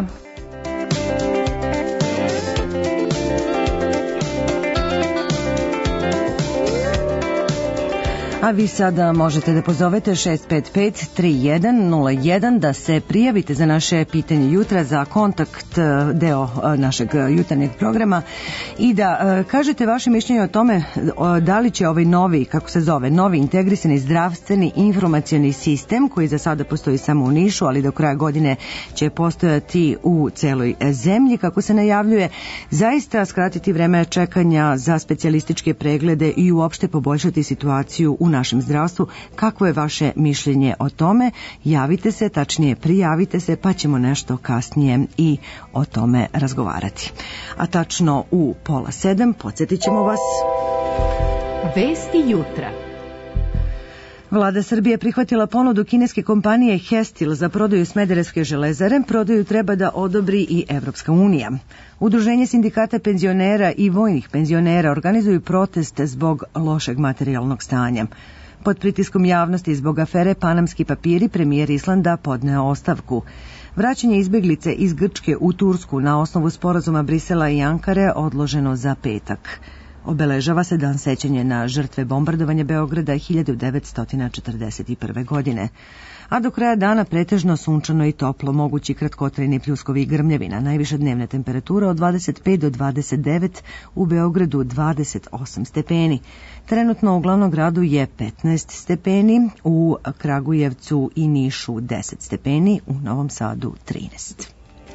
A vi sada možete da pozovete šest pet pet tri jedan nula jedan da se prijavite za naše pitanje jutra, za kontakt deo našeg jutarnjeg programa i da kažete vaše mišljenje o tome da li će ovaj novi, kako se zove, novi integrisani zdravstveni informacioni sistem koji za sada postoji samo u Nišu, ali do kraja godine će postojati u celoj zemlji, kako se najavljuje, zaista skratiti vreme čekanja za specijalističke preglede i uopšte poboljšati situaciju u našem zdravstvu. Kako je vaše mišljenje o tome? Javite se, tačnije prijavite se, pa ćemo nešto kasnije i o tome razgovarati. A tačno u pola sedam podsjetit ćemo vas. Vesti jutra. Vlada Srbije prihvatila ponudu kineske kompanije Hestil za prodaju Smederevske železare. Prodaju treba da odobri i Evropska unija. Udruženje sindikata penzionera i vojnih penzionera organizuju protest zbog lošeg materijalnog stanja. Pod pritiskom javnosti zbog afere Panamski papiri premijer Islanda podneo ostavku. Vraćanje izbeglice iz Grčke u Tursku na osnovu sporazuma Brisela i Ankare odloženo za petak. Obeležava se dan sećanja na žrtve bombardovanja Beograda hiljadu devetsto četrdeset prve. godine. A do kraja dana pretežno sunčano i toplo, mogući kratkotrajni pljuskovi i grmljavina. Najviša dnevna temperatura od dvadeset pet do dvadeset devet, u Beogradu dvadeset osam stepeni. Trenutno u glavnom gradu je petnaest stepeni, u Kragujevcu i Nišu deset stepeni, u Novom Sadu trinaest.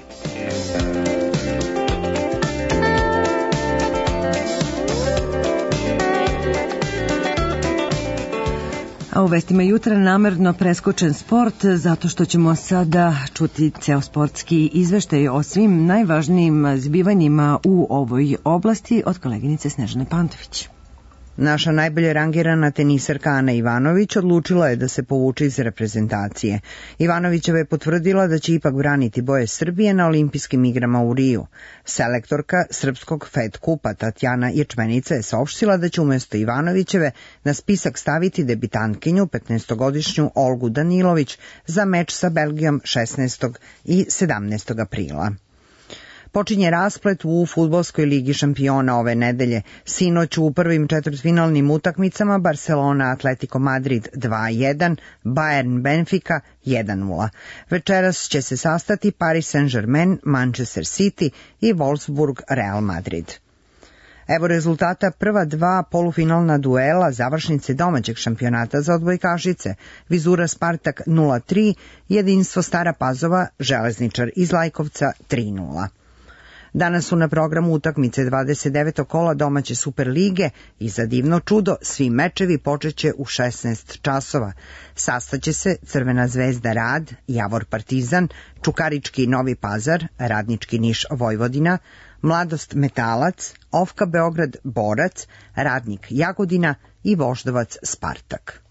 A u vestima jutra namerno preskočen sport, zato što ćemo sada čuti ceo sportski izveštaj o svim najvažnijim zbivanjima u ovoj oblasti od koleginice Snežane Pantović. Naša najbolje rangirana tenisarka Ana Ivanović odlučila je da se povuče iz reprezentacije. Ivanovićeva je potvrdila da će ipak braniti boje Srbije na olimpijskim igrama u Riju. Selektorka srpskog Fed kupa Tatjana Ječmenica je saopštila da će umjesto Ivanovićeve na spisak staviti debitantkinju petnaestogodišnju Olgu Danilović za meč sa Belgijom šesnaestog i sedamnaestog aprila. Počinje rasplet u fudbalskoj ligi šampiona ove nedelje. Sinoć u prvim četvrtfinalnim utakmicama Barcelona Atletico Madrid dva jedan, Bayern Benfica jedan nula. Večeras će se sastati Paris Saint-Germain, Manchester City i Wolfsburg Real Madrid. Evo rezultata prva dva polufinalna duela završnice domaćeg šampionata za odbojkašice. Vizura Spartak nula tri, Jedinstvo Stara Pazova, Železničar iz Lajkovca tri nula. Danas su na programu utakmice dvadeset devetog kola domaće Superlige i za divno čudo svi mečevi počeće u šesnaest časova. Sastaće se Crvena zvezda Rad, Javor Partizan, Čukarički Novi Pazar, Radnički Niš Vojvodina, Mladost Metalac, Ofka Beograd Borac, Radnik Jagodina i Voždovac Spartak.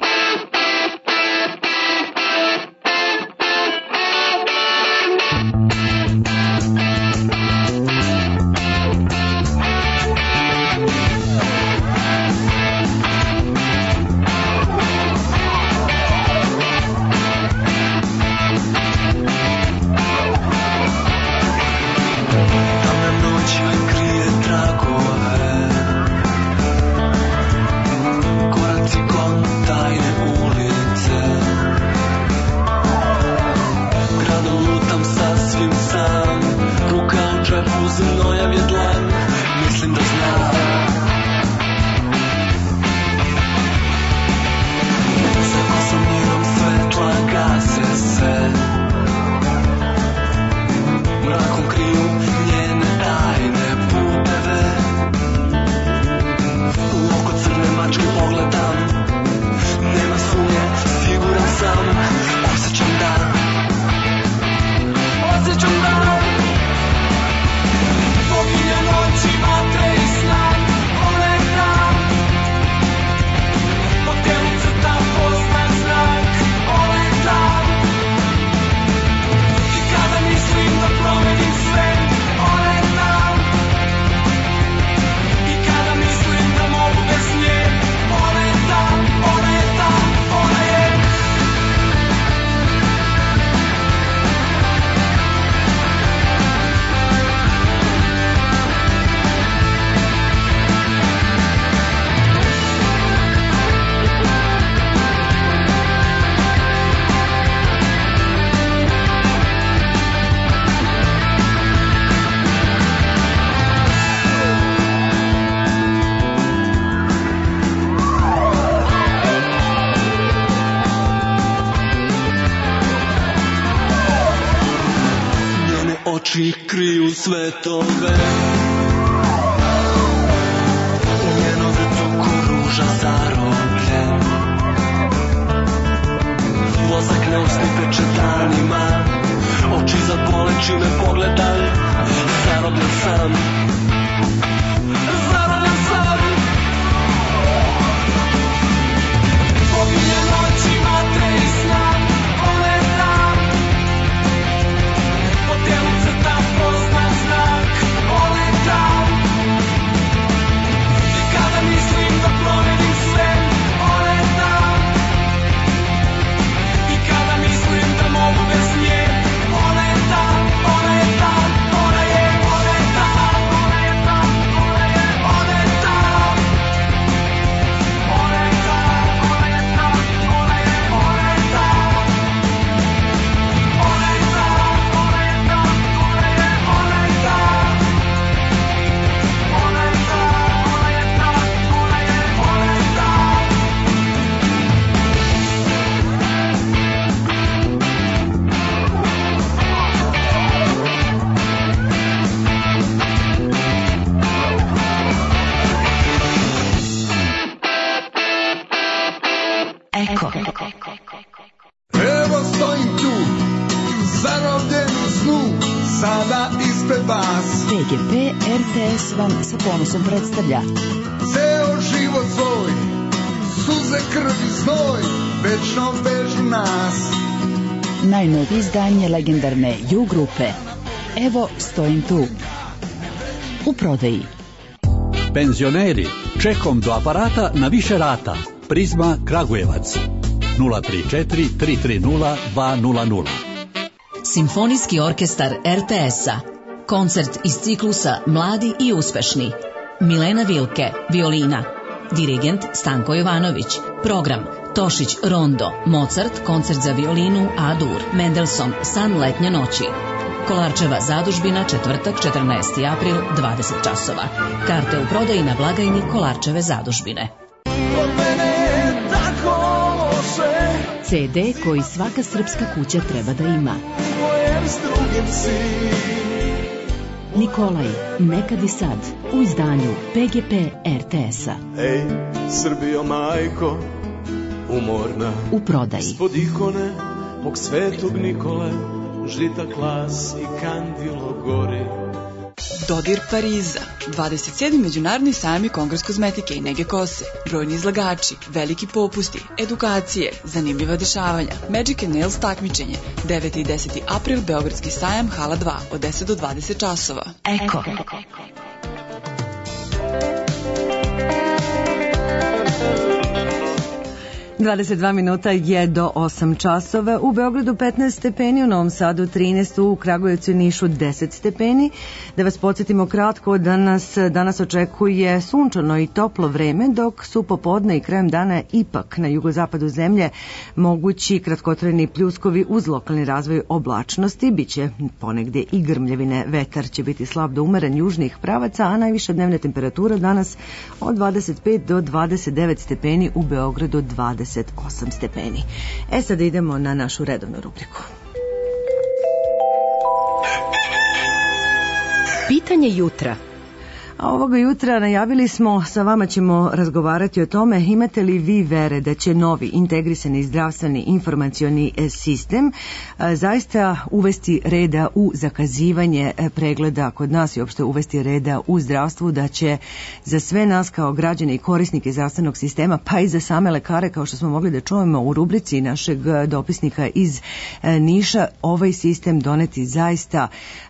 Oči kriju svetove, u njeno vrtu ko ruža zarobljen. Mozak ne usni peče danima, oči zabole čime pogledam. Zarobljen sam, zarobljen sam. Poginje noć sada ispred vas. P G P R T S vam sa ponosom predstavlja Ceo život svoj, suze, krv i znoj, večno vežu nas. najnovije izdanje legendarne U grupe. Evo, stojim tu. U prodaji. Penzioneri, čekom do aparata na više rata. Prizma Kragujevac. nula tri četiri tri tri nula dva nula nula. Simfonijski orkestar R T S-a. Koncert iz ciklusa Mladi i uspešni. Milena Vilke, violina. Dirigent Stanko Jovanović. Program Tošić Rondo, Mozart, koncert za violinu A-dur, Mendelssohn, San letnje noći. Kolarčeva zadužbina, četvrtak, četrnaesti april, dvadeset časova. Karte u prodaji na blagajni Kolarčeve zadužbine. C D koji svaka srpska kuća treba da ima. Nikolaj, nekad i sad, u izdanju P G P R T S-a. Ej, Srbijo majko, umorna. U prodaji. Ispod ikone, mog svetog Nikole, žita klas i kandilo gori. Dodir Pariza, dvadeset sedmi Međunarodni sajam i kongres kozmetike i nege kose, brojni izlagači, veliki popusti, edukacije, zanimljiva dešavanja, Magic and Nails takmičenje, deveti i deseti april Beogradski sajam, hala dva, od deset do dvadeset časova. Eko. dvadeset dva minuta je do osam časova. U Beogradu petnaest stepeni, u Novom Sadu trinaest, u Kragujevcu i Nišu deset stepeni. Da vas podsjetimo kratko da nas danas očekuje sunčano i toplo vreme, dok su popodne i krajem dana ipak na jugozapadu zemlje mogući kratkotrajni pljuskovi uz lokalni razvoj oblačnosti. Biće ponegde i grmljevine. Vetar će biti slab do umeren južnih pravaca, a najviša dnevna temperatura danas od dvadeset pet do dvadeset devet stepeni, u Beogradu dvadeset osam stepeni. E sad idemo na našu redovnu rubriku. Pitanje jutra. A ovoga jutra najavili smo, sa vama ćemo razgovarati o tome imate li vi vere da će novi integrisani zdravstveni informacioni sistem zaista uvesti reda u zakazivanje pregleda kod nas i uopšte uvesti reda u zdravstvu, da će za sve nas kao građane i korisnike zdravstvenog sistema, pa i za same lekare, kao što smo mogli da čujemo u rubrici našeg dopisnika iz Niša, ovaj sistem doneti zaista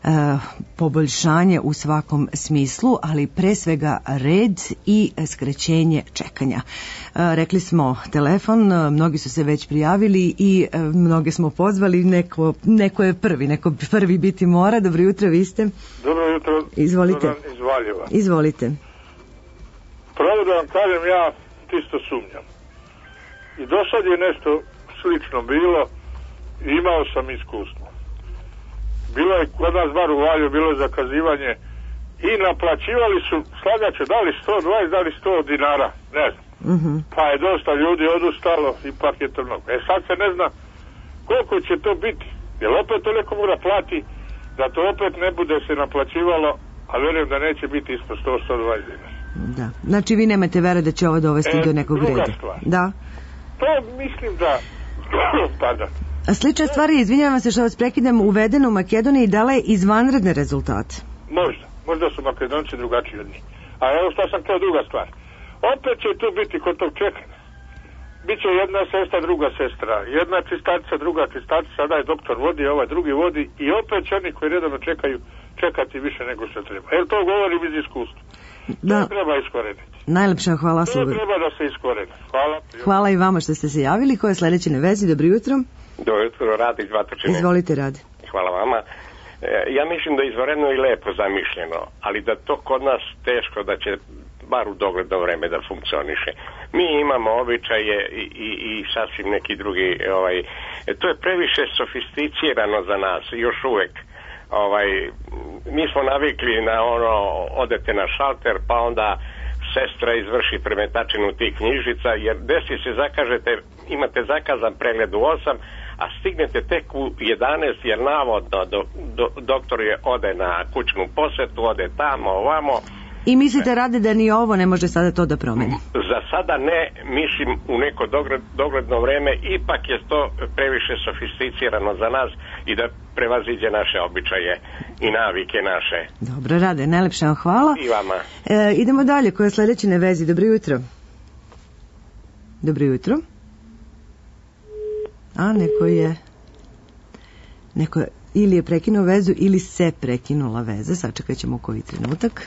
poboljšanje u svakom smislu, ali pre svega red i skraćenje čekanja. Rekli smo telefon, mnogi su se već prijavili i mnoge smo pozvali, neko, neko je prvi, neko prvi biti mora. Dobro jutro, vi ste? Dobro jutro. Izvolite. Iz Valjeva. Izvolite. Pravo da vam kažem, ja čisto sumnjam. I do sad je nešto slično bilo i imao sam iskustvo. Bilo je kod nas bar u Valju, bilo je zakazivanje i naplaćivali su, slagače, da li sto dvadeset, da li sto dinara, ne znam. Mm-hmm. Pa je dosta ljudi odustalo, ipak je to mnogo. E sad se ne zna koliko će to biti, jer opet to neko mora plati, da to opet ne bude se naplaćivalo, a verujem da neće biti isto sto do sto dvadeset dinara. Da, znači vi nemate vere da će ovo dovesti e, do nekog druga reda. Stvar. Da. To mislim da, pardon. A slična stvar je, izvinjavam se što vas prekidam, uvedeno u Makedoniji, dala je izvanredne rezultate. Možda, možda su Makedonci drugačiji od njih. A evo što sam teo, druga stvar. Opet će tu biti kod tog čekanja. Biće jedna sestra, druga sestra, jedna čistačica, druga čistačica, sada je doktor vodi, ovaj drugi vodi i opet će oni koji redovno čekaju čekati više nego što treba. Jer to govorim iz iskustva. Da. To treba iskoreniti. Najlepša hvala. To sluga. Treba da se iskoreni. Hvala. Hvala i vama što ste se javili. Ko je sledeći na vezi? Dobro jutro. Dobro jutro, Rade iz Batočine. Izvolite, Rade. Hvala vama. Ja mislim da je izvanredno i lepo zamišljeno, ali da to kod nas teško da će bar u dogledno vreme da funkcioniše. Mi imamo običaje i, i, i sasvim neki drugi, ovaj, to je previše sofisticirano za nas, još uvek. Ovaj, mi smo navikli na ono, odete na šalter, pa onda sestra izvrši premetačinu tih knjižica, jer desi se, zakažete, imate zakazan pregled u osam, a stignete tek u jedanaest, jer navodno do, do, doktor je ode na kućnu posetu, ode tamo, ovamo. I mislite, Rade, da ni ovo ne može sada to da promeni? Za sada ne, mislim u neko dogled, dogledno vreme, ipak je to previše sofisticirano za nas i da prevaziđe naše običaje. i navike naše. Dobro, Rade, najlepša vam hvala. I vama. E, idemo dalje, ko je sledeći na vezi? Dobro jutro. Dobro jutro. A, neko je... Neko je ili je prekinuo vezu ili se prekinula veza. Sačekat ćemo koji trenutak.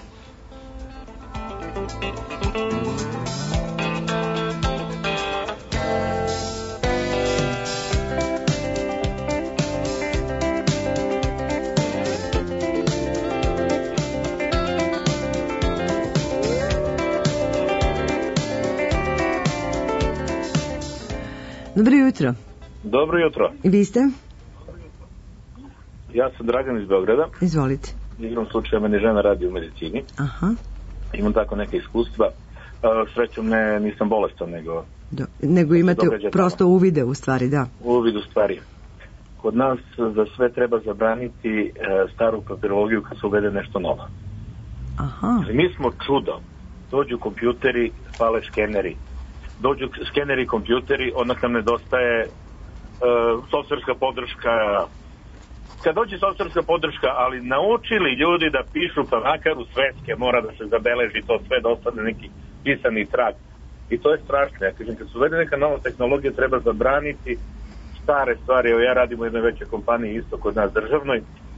Dobro jutro. Dobro jutro. I vi ste? Ja sam Dragan iz Beograda. Izvolite. Igrom slučaja, meni žena radi u medicini. Aha. Imam tako neke iskustva. Srećom ne, nisam bolestan, nego... Do, nego imate prosto uvide u stvari, da. Uvid u stvari. Kod nas za sve treba zabraniti staru papirologiju kad se uvede nešto novo. Aha. Mi smo čudo. Dođu kompjuteri, fale škeneri. Dođu skeneri i kompjuteri, onda nam nedostaje uh, softverska podrška. Kad dođe softverska podrška, ali naučili ljudi da pišu pa makar u sveske, mora da se zabeleži to sve, da ostane neki pisani trag. I to je strašno. Ja kažem, kad se uvede neka nova tehnologija, treba zabraniti stare stvari. Evo, ja radim u jednoj većoj kompaniji isto kod nas državnoj.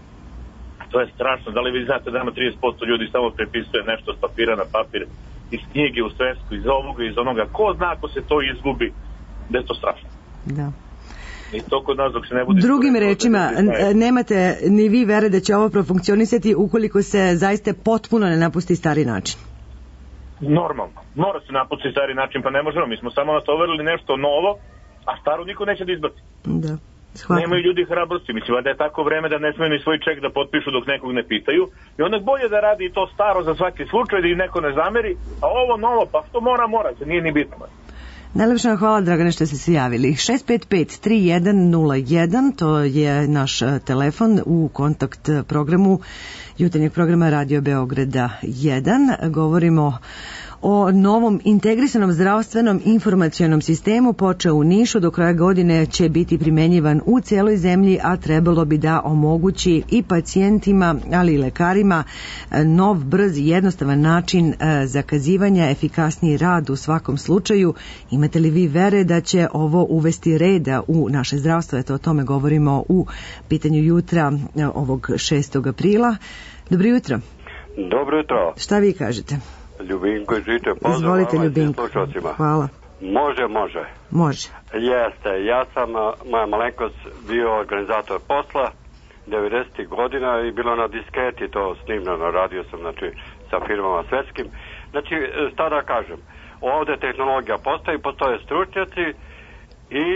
To je strašno. Da li vi znate da ima trideset posto ljudi samo prepisuje nešto s papira na papir, iz knjige u svesku, iz ovoga, iz onoga. Ko zna ako se to izgubi, da je to strašno. Da. I to kod nas dok se ne bude... Drugim rečima, nemate ni vi vere da će ovo profunkcionisati ukoliko se zaista potpuno ne napusti stari način? Normalno. Mora se napustiti stari način, pa ne možemo. Mi smo samo natovarili nešto novo, a staro niko neće da izbaci. Da. Shvatim. Nemaju ljudi hrabrosti. Mislim da je tako vreme da ne smiju ni svoj ček da potpišu dok nekog ne pitaju. I onda bolje da radi to staro za svaki slučaj, da im neko ne zameri, a ovo novo, pa što mora, mora, se nije ni bitno. Najlepša vam hvala, Dragane, što ste se javili. šest pet pet tri jedan nula jedan, to je naš telefon u kontakt programu jutarnjeg programa Radio Beograda jedan. Govorimo o novom integrisanom zdravstvenom informacionom sistemu, počeo u Nišu, do kraja godine će biti primenjivan u cijeloj zemlji, a trebalo bi da omogući i pacijentima, ali i lekarima nov, brz i jednostavan način zakazivanja, efikasniji rad u svakom slučaju. Imate li vi vere da će ovo uvesti reda u naše zdravstvo? Eto, o tome govorimo u pitanju jutra ovog šestog aprila. Dobro jutro. Dobro jutro. Šta vi kažete? Ljubinko iz Žite, pozdrav. Izvolite, Ljubinko. Hvala. Može, može. Može. Jeste, ja sam, moja malenkost, bio organizator posla devedesetih godina i bilo na disketi to snimljeno, radio sam, znači, sa firmama svetskim. Znači, šta da kažem, ovde tehnologija postoji, postoje stručnjaci i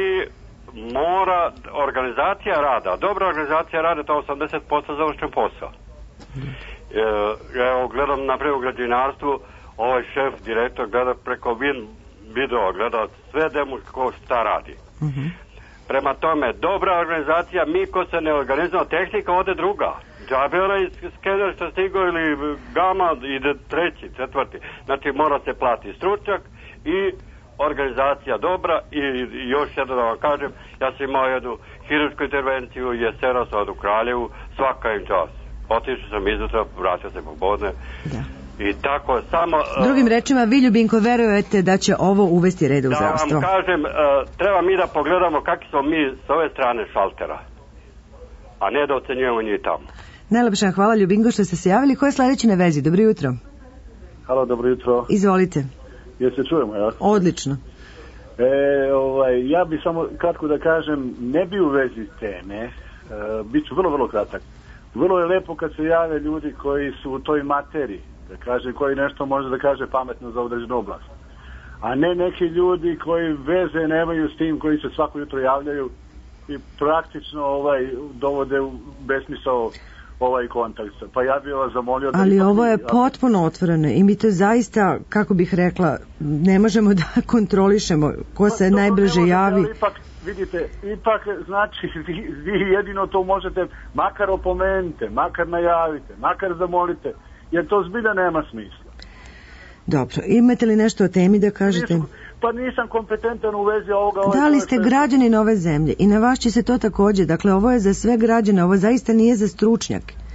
mora organizacija rada, dobra organizacija rada, to osamdeset posto završen posao. Evo, gledam naprijed u građevinarstvu, ovaj šef, direktor, gleda preko video, gleda sve demo ko šta radi. Mm-hmm. Prema tome, dobra organizacija, mi ko se ne organizujemo, tehnika ode druga. Džabe onaj skener što stigao ili gama ide treći, četvrti. Znači, mora se plati stručnjak i organizacija dobra. I još jedno da vam kažem, ja sam imao jednu hirušku intervenciju, jeseras u Kraljevu, svaka im čas. Otišao sam izutra, vratio se popodne. Da. I tako, samo... Drugim rečima, vi, Ljubinko, verujete da će ovo uvesti reda u zdravstvo? Da vam kažem, treba mi da pogledamo kakvi smo mi s ove strane šaltera, a ne da ocenjujemo njih tamo. Najlepša hvala, Ljubinko, što ste se javili. Ko je sledeći na vezi? Dobro jutro. Halo, dobro jutro. Izvolite. Jel se čujemo, ja? Odlično. E, ovaj, ja bi samo kratko da kažem, ne bi u vezi teme, e, bit ću vrlo, vrlo kratak. Vrlo je lepo kad se jave ljudi koji su u toj materiji, da kaže, koji nešto može da kaže pametno za određenu oblast. A ne neki ljudi koji veze nemaju s tim, koji se svako jutro javljaju i praktično ovaj dovode u besmisao ovaj kontakt. Pa ja bih vas zamolio da... Ali ovo je potpuno otvoreno i mi to zaista, kako bih rekla, ne možemo da kontrolišemo ko se najbrže javi. Ipak, vidite, ipak znači vi, vi jedino to možete, makar opomenite, makar najavite, makar zamolite, jer to zbilja nema smisla. Dobro, imate li nešto o temi da kažete? Nisam, pa nisam kompetentan u vezi ovoga. Da li ste građani ove zemlje i na vas će se to takođe, dakle ovo je za sve građane, ovo zaista nije za stručnjake.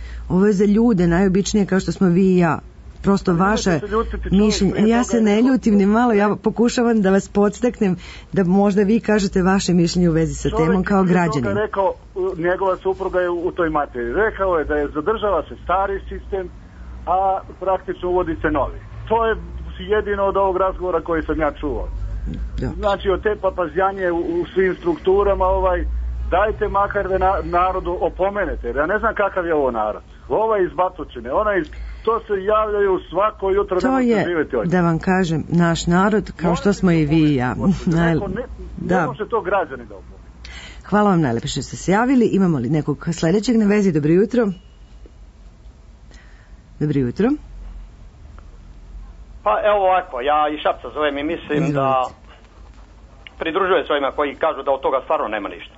Ovo je za ljude najobičnije kao što smo vi i ja. Prosto vaše mišljenje. Ja se ne ljutim ni malo, ja pokušavam da vas podstaknem da možda vi kažete vaše mišljenje u vezi sa temom kao građanin. Čovjek je rekao, njegova supruga je u toj materiji. Rekao je da je zadržava se stari sistem, a praktično uvodi se novi. To je jedino od ovog razgovora koji sam ja čuo. Da. Znači od te papazjanje u, u svim strukturama, ovaj, dajte makar da na, narodu opomenete. Ja ne znam kakav je ovo narod. Ova iz Batočine, ona iz... To se javljaju svako jutro. To je, da vam kažem, naš narod, kao što smo i vi i ja. Ne, ne može to građani da opomene. Hvala vam najlepše što ste se javili. Imamo li nekog sljedećeg na vezi? Dobro jutro. Dobro jutro. Pa evo ovako, ja i Šapca zovem i mislim Izvolite. Da pridružuje se ovima koji kažu da od toga stvarno nema ništa.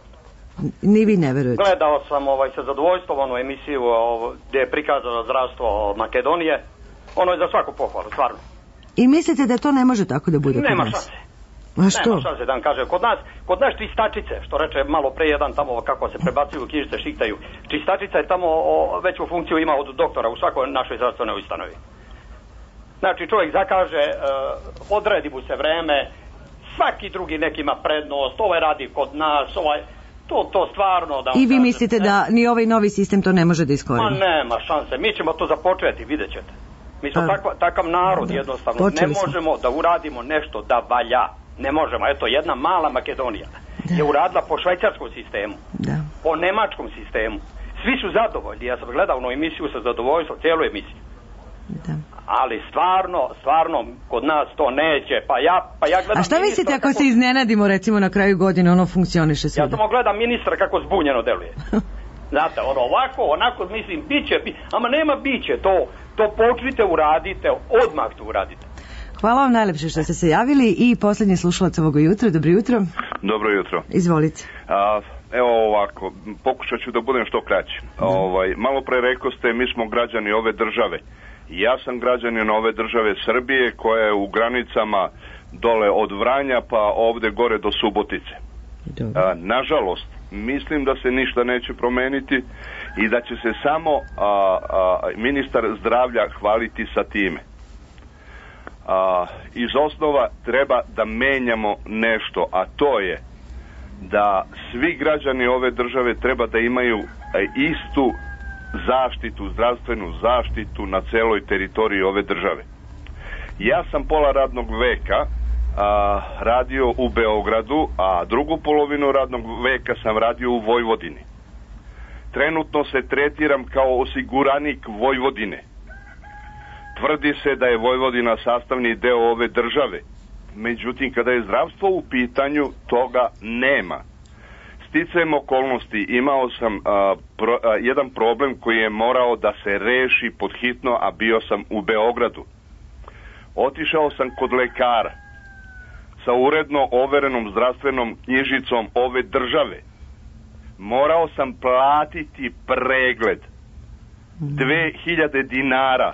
Ni vi ne verujete. Gledao sam ovaj, sa zadovoljstvom onu emisiju ovo, gdje je prikazano zdravstvo Makedonije. Ono je za svaku pohvalu, stvarno. I mislite da to ne može tako da bude? Nema šanse. A što? Nema šanse da vam kažem. Kod nas, kod nas čistačice, što reče malo pre jedan tamo kako se prebacuju, knjižice šiktaju. Čistačica je tamo o, veću funkciju ima od doktora u svakoj našoj zdravstvenoj ustanovi. Znači čovjek zakaže, uh, odredi mu se vreme, svaki drugi neki ima prednost, ovaj radi kod nas, ovaj... To, to stvarno da... I vi mislite ne, da ni ovaj novi sistem to ne može da iskoristi? Ma nema šanse, mi ćemo to započeti, vidjet ćete. Mi smo takva, takav narod da, jednostavno, ne možemo smo. da uradimo nešto da valja. Ne možemo, eto jedna mala Makedonija da. je uradila po švajcarskom sistemu, da. po nemačkom sistemu. Svi su zadovoljni, ja sam gledao onu emisiju sa zadovoljstvom, cijelu emisiju. Da. Ali stvarno, stvarno, kod nas to neće, pa ja, pa ja gledam... A šta mislite ako kako... se iznenadimo, recimo, na kraju godine, ono funkcioniše sve? Ja samo gledam ministra kako zbunjeno deluje. Znate, ono ovako, onako, mislim, biće, bi... ama nema biće, to, to počnite, uradite, odmah to uradite. Hvala vam najlepše što ste se javili i posljednji slušalac ovog jutra. Dobro jutro. Dobro jutro. Izvolite. A, evo ovako, pokušat ću da budem što kraći. Ovaj, malo pre rekao ste, mi smo građani ove države. Ja sam građanin ove države Srbije koja je u granicama dole od Vranja pa ovde gore do Subotice. A, nažalost, mislim da se ništa neće promeniti i da će se samo a, a, ministar zdravlja hvaliti sa time. A, iz osnova treba da menjamo nešto, a to je da svi građani ove države treba da imaju istu zaštitu, zdravstvenu zaštitu na celoj teritoriji ove države. Ja sam pola radnog veka a, radio u Beogradu, a drugu polovinu radnog veka sam radio u Vojvodini. Trenutno se tretiram kao osiguranik Vojvodine. Tvrdi se da je Vojvodina sastavni deo ove države. Međutim, kada je zdravstvo u pitanju, toga nema. Sticajem okolnosti imao sam a, pro, a, jedan problem koji je morao da se reši pod hitno, a bio sam u Beogradu. Otišao sam kod lekara sa uredno overenom zdravstvenom knjižicom ove države. Morao sam platiti pregled dve hiljade dinara.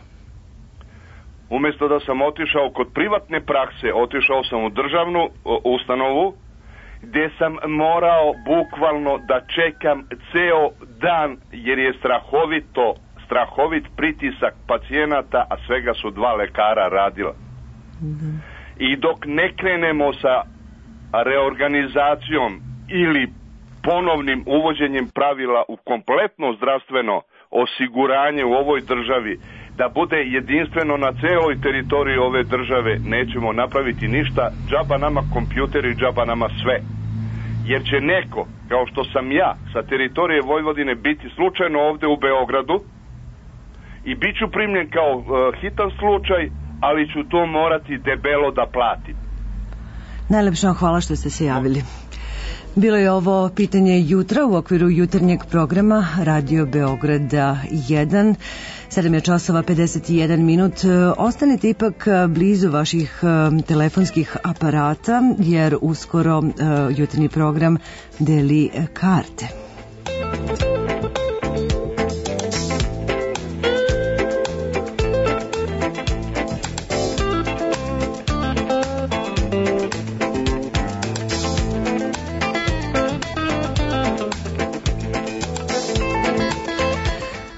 Umjesto da sam otišao kod privatne prakse, otišao sam u državnu o, ustanovu gdje sam morao bukvalno da čekam ceo dan jer je strahovito, strahovit pritisak pacijenata, a svega su dva lekara radila. Mm-hmm. I dok ne krenemo sa reorganizacijom ili ponovnim uvođenjem pravila u kompletno zdravstveno osiguranje u ovoj državi, da bude jedinstveno na celoj teritoriji ove države, nećemo napraviti ništa, džaba nama kompjuteri, džaba nama sve. Jer će neko, kao što sam ja, sa teritorije Vojvodine biti slučajno ovde u Beogradu i bit ću primljen kao uh, hitan slučaj, ali ću to morati debelo da platim. Najlepša hvala što ste se javili. Bilo je ovo pitanje jutra u okviru jutarnjeg programa Radio Beograda jedan. sedam je časova pedeset jedan minut. Ostanite ipak blizu vaših telefonskih aparata jer uskoro jutarnji program deli karte.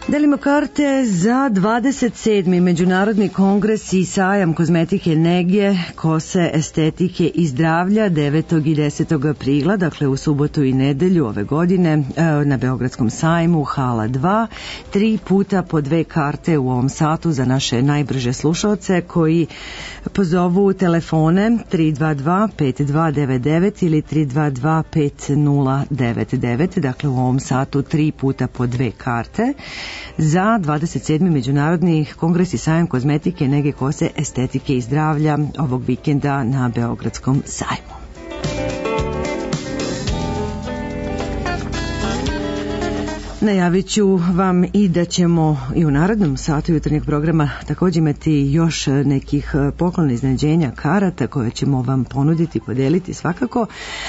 Delimo karte za dvadeset sedmi Međunarodni kongres i sajam kozmetike, nege, kose, estetike i zdravlja devetog i desetog aprila, dakle u subotu i nedelju ove godine na Beogradskom sajmu hala dva. Tri puta po dve karte u ovom satu za naše najbrže slušalce koji pozovu telefone tri dva dva pet dva devet devet ili tri dva dva pet nula devet devet, dakle u ovom satu tri puta po dve karte za dvadeset sedmi Međunarodni kongres i sajam kozmetike, nege, kose, estetike i zdravlja ovog vikenda na Beogradskom sajmu. Najavit ću vam i da ćemo i u narednom satu jutarnjeg programa također imati još nekih poklona, iznenađenja, karata koje ćemo vam ponuditi, podeliti svakako.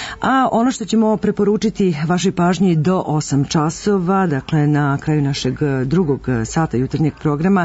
A ono što ćemo preporučiti vašoj pažnji do osam časova, dakle na kraju našeg drugog sata jutarnjeg programa,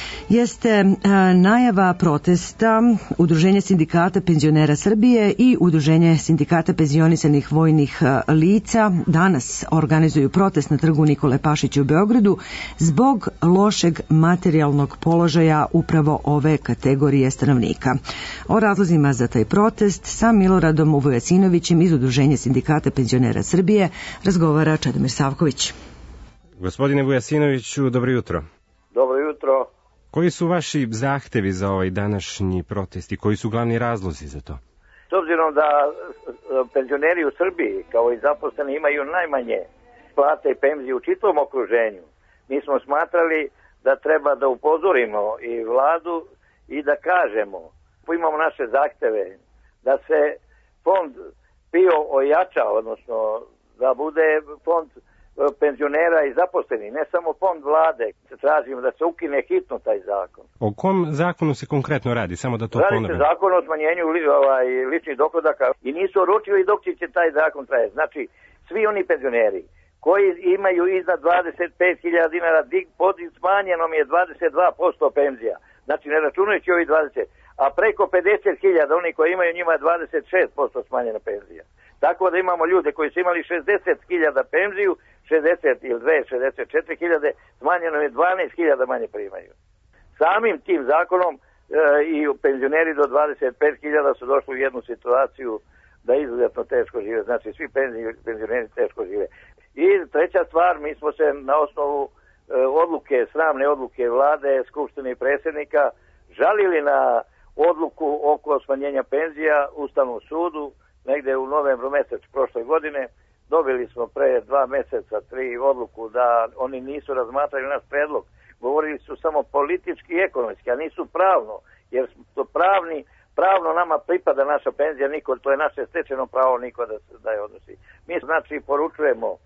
jeste najava protesta Udruženja sindikata penzionera Srbije i Udruženje sindikata penzionisanih vojnih lica. Danas organizuju protest na trgu Nikole Pašića u Beogradu zbog lošeg materijalnog položaja upravo ove kategorije stanovnika. O razlozima za taj protest sa Miloradom Vujasinovićem iz Udruženja sindikata penzionera Srbije razgovara Čedomir Savković. Gospodine Vujasinoviću, dobro jutro. Dobro jutro. Koji su vaši zahtevi za ovaj današnji protest i koji su glavni razlozi za to? S obzirom da penzioneri u Srbiji, kao i zaposleni, imaju najmanje plate i penzije u čitavom okruženju, mi smo smatrali da treba da upozorimo i vladu i da kažemo, imamo naše zahteve, da se fond P I O ojača, odnosno da bude fond penzionera i zaposleni, ne samo fond vlade. Tražimo da se ukine hitno taj zakon. O kom zakonu se konkretno radi? Samo da to radi ponovim. Se zakon o smanjenju li, ovaj, ličnih dohodaka i nisu oročili dok će taj zakon traje. Znači, svi oni penzioneri koji imaju iznad dvadeset pet hiljada dinara, pod smanjenom je dvadeset dva posto penzija. Znači, ne računajući ovi dvadeset, a preko pedeset hiljada, oni koji imaju njima je dvadeset šest posto smanjena penzija. Tako da imamo ljude koji su imali šezdeset hiljada penziju, šezdeset ili dve, šezdeset četiri hiljade, smanjeno je dvanaest hiljada manje primaju. Samim tim zakonom e, i penzioneri do dvadeset pet hiljada su došli u jednu situaciju da izuzetno teško žive, znači svi penzioneri teško žive. I treća stvar, mi smo se na osnovu e, odluke, sramne odluke vlade, skupštine i predsjednika žalili na odluku oko smanjenja penzija Ustavnom sudu, negde u novembru mjesecu prošle godine. Dobili smo pre dva mjeseca tri odluku da oni nisu razmatrali naš predlog. Govorili su samo politički i ekonomski, a nisu pravno, jer to pravni, pravno nama pripada naša penzija, niko, to je naše stečeno pravo, niko da, da je odnosi. Mi znači poručujemo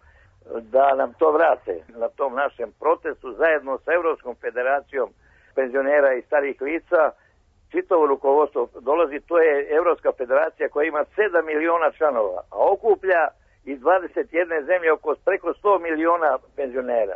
da nam to vrate na tom našem protestu zajedno sa Evropskom federacijom penzionera i starih lica. Čitavo rukovodstvo dolazi, to je Evropska federacija koja ima sedam miliona članova, a okuplja iz dvadeset jedne zemlje oko preko sto miliona penzionera.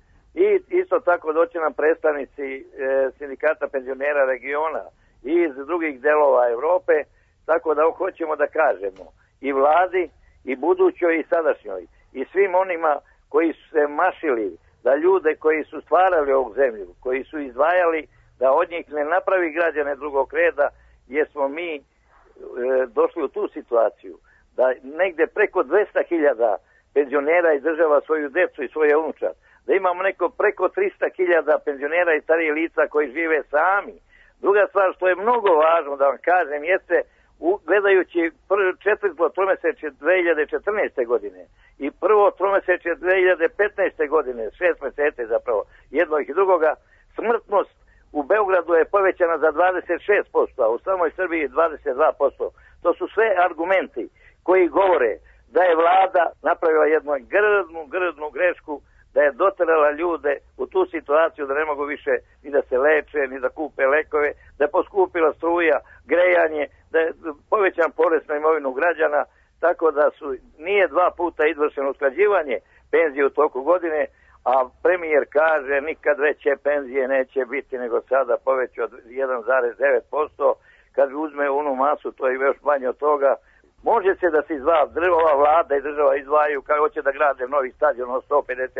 I isto tako doće nam predstavnici e, sindikata penzionera regiona i iz drugih delova Evrope, tako da hoćemo da kažemo i vladi, i budućoj, i sadašnjoj, i svim onima koji su se mašili da ljude koji su stvarali ovu zemlju, koji su izdvajali da od njih ne napravi građane drugog reda, jer smo mi e, došli u tu situaciju da negde preko dvesta hiljada penzionera izdržava svoju decu i svoje unučad, da imamo neko preko trista hiljada penzionera i starijih lica koji žive sami. Druga stvar što je mnogo važno da vam kažem jeste, u, gledajući prvo četvrto tromesečje dve hiljade četrnaeste. godine i prvo tromesečje dve hiljade petnaeste. godine, šest meseci zapravo, jednog i drugoga, smrtnost u Beogradu je povećana za dvadeset šest posto, a u samoj Srbiji dvadeset dva posto. To su sve argumenti koji govore da je vlada napravila jednu grdnu, grdnu grešku, da je doterala ljude u tu situaciju da ne mogu više ni da se leče, ni da kupe lekove, da je poskupila struja, grejanje, da je povećan porez na imovinu građana, tako da su nije dva puta izvršeno usklađivanje penzije u toku godine, a premijer kaže nikad veće penzije neće biti nego sada, poveću od jedan zarez devet posto, kad uzme onu masu, to je još manje od toga. Može se da se izdvaja, ova vlada i država izdvajaju kao hoće da grade novi stadion od sto pedeset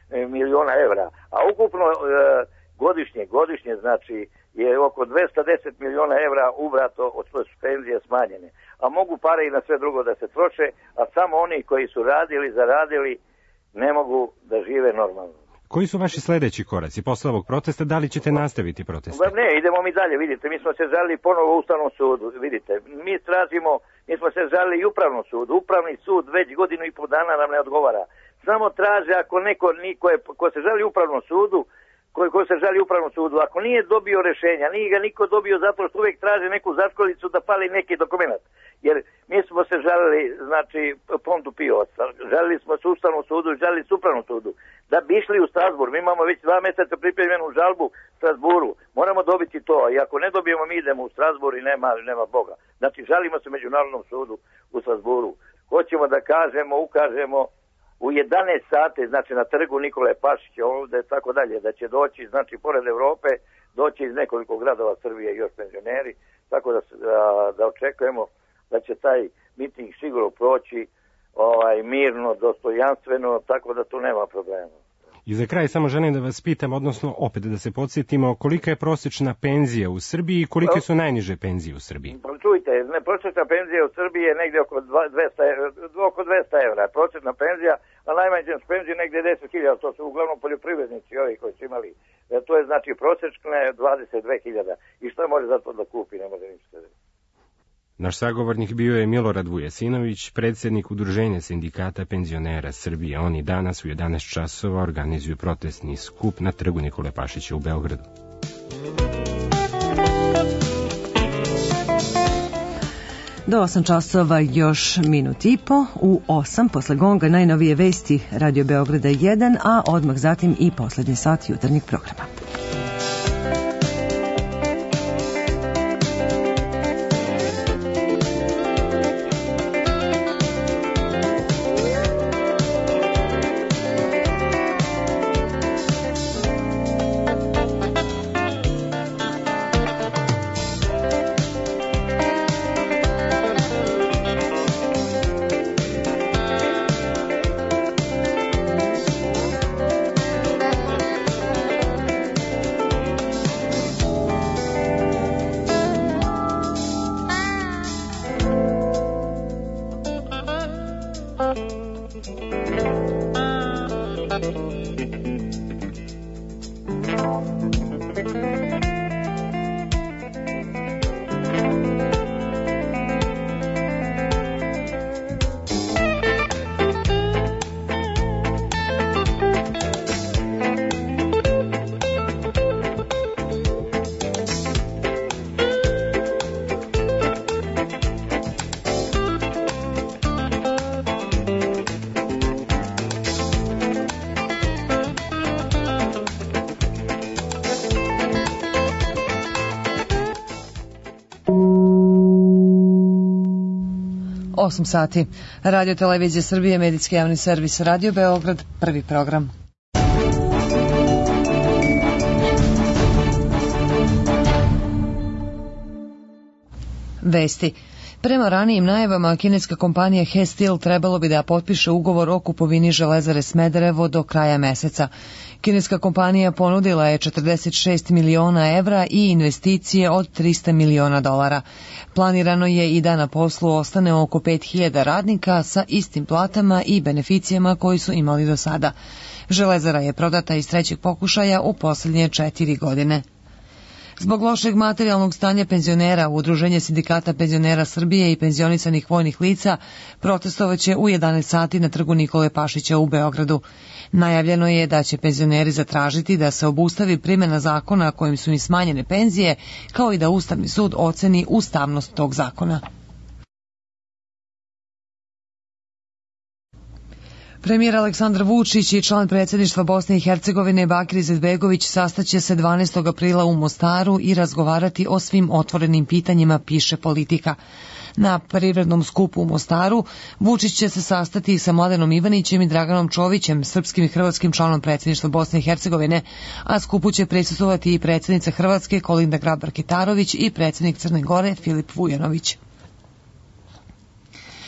miliona evra, a ukupno e, godišnje, godišnje znači je oko dvesta deset miliona evra ubrato od svoje penzije smanjene, a mogu pare i na sve drugo da se troše, a samo oni koji su radili, zaradili, ne mogu da žive normalno. Koji su vaši sledeći koraci posle ovog protesta? Da li ćete nastaviti protest? Ne, idemo mi dalje, vidite, mi smo se žalili ponovo u Ustavnom sudu, vidite, mi tražimo, mi smo se žalili i Upravnom sudu, Upravni sud već godinu i po dana nam ne odgovara, samo traže ako neko, niko je, ko se žali Upravnom sudu, koji ko se žali Upravnom sudu, ako nije dobio rešenja, nije ga niko dobio zato što uvek traže neku zaškolicu da pali neki dokument. Jer mi smo se žalili, znači, Pontu Pios, žalili smo se Ustavnom sudu, žalili se Upravnom sudu, da bi išli u Strasbur. Mi imamo već dva meseca pripremljenu žalbu u Strasburu. Moramo dobiti to, i ako ne dobijemo, mi idemo u Strasbur i nema, nema Boga. Znači, žalimo se Međunarodnom sudu u Strasburu. Hoćemo da kažemo, ukažemo, u jedanaest sati, znači na trgu Nikole Pašića ovde, tako dalje, da će doći, znači pored Evrope, doći iz nekoliko gradova Srbije još penzioneri, tako da, da, da očekujemo da će taj miting sigurno proći ovaj, mirno, dostojanstveno, tako da tu nema problema. I za kraj samo želim da vas pitam, odnosno opet da se podsjetimo, kolika je prosječna penzija u Srbiji i kolike su najniže penzije u Srbiji? Pa čujte, ne, prosječna penzija u Srbiji je negdje oko dvesta, oko dvesta evra, prosječna penzija, a najmanja penzija negdje deset hiljada, to su uglavnom poljoprivrednici ovi koji su imali, to je znači prosječne dvadeset dve hiljade i što može za to da kupi, ne može ništa. Naš sagovornik bio je Milorad Vujesinović, predsjednik Udruženja sindikata penzionera Srbije. Oni danas u jedanaest časova organizuju protestni skup na trgu Nikole Pašića u Beogradu. Do osam časova još minut i po, u osam posle gonga najnovije vesti Radio Beograda jedan, a odmah zatim i poslednji sat jutarnjeg programa. osam sati. Radio Televizija Srbije, medijski javni servis, Radio Beograd, prvi program. Vesti. Prema ranijim najavama, kineska kompanija He Steel trebalo bi da potpiše ugovor o kupovini Železare Smederevo do kraja meseca. Kineska kompanija ponudila je četrdeset šest miliona evra i investicije od trista miliona dolara. Planirano je i da na poslu ostane oko pet hiljada radnika sa istim platama i beneficijama koji su imali do sada. Železara je prodata iz trećeg pokušaja u posljednje četiri godine. Zbog lošeg materijalnog stanja penzionera, Udruženje sindikata penzionera Srbije i penzionisanih vojnih lica protestovaće u jedanaest sati na trgu Nikole Pašića u Beogradu. Najavljeno je da će penzioneri zatražiti da se obustavi primjena zakona kojim su im smanjene penzije, kao i da Ustavni sud oceni ustavnost tog zakona. Premijer Aleksandar Vučić i član predsjedništva Bosne i Hercegovine Bakir Izetbegović sastaće se dvanaestog aprila u Mostaru i razgovarati o svim otvorenim pitanjima, piše Politika. Na privrednom skupu u Mostaru Vučić će se sastati sa Mladenom Ivanićem i Draganom Čovićem, srpskim i hrvatskim članom predsjedništva Bosne i Hercegovine, a skupu će prisustvovati i predsjednica Hrvatske Kolinda Grabar-Kitarović i predsjednik Crne Gore Filip Vujanović.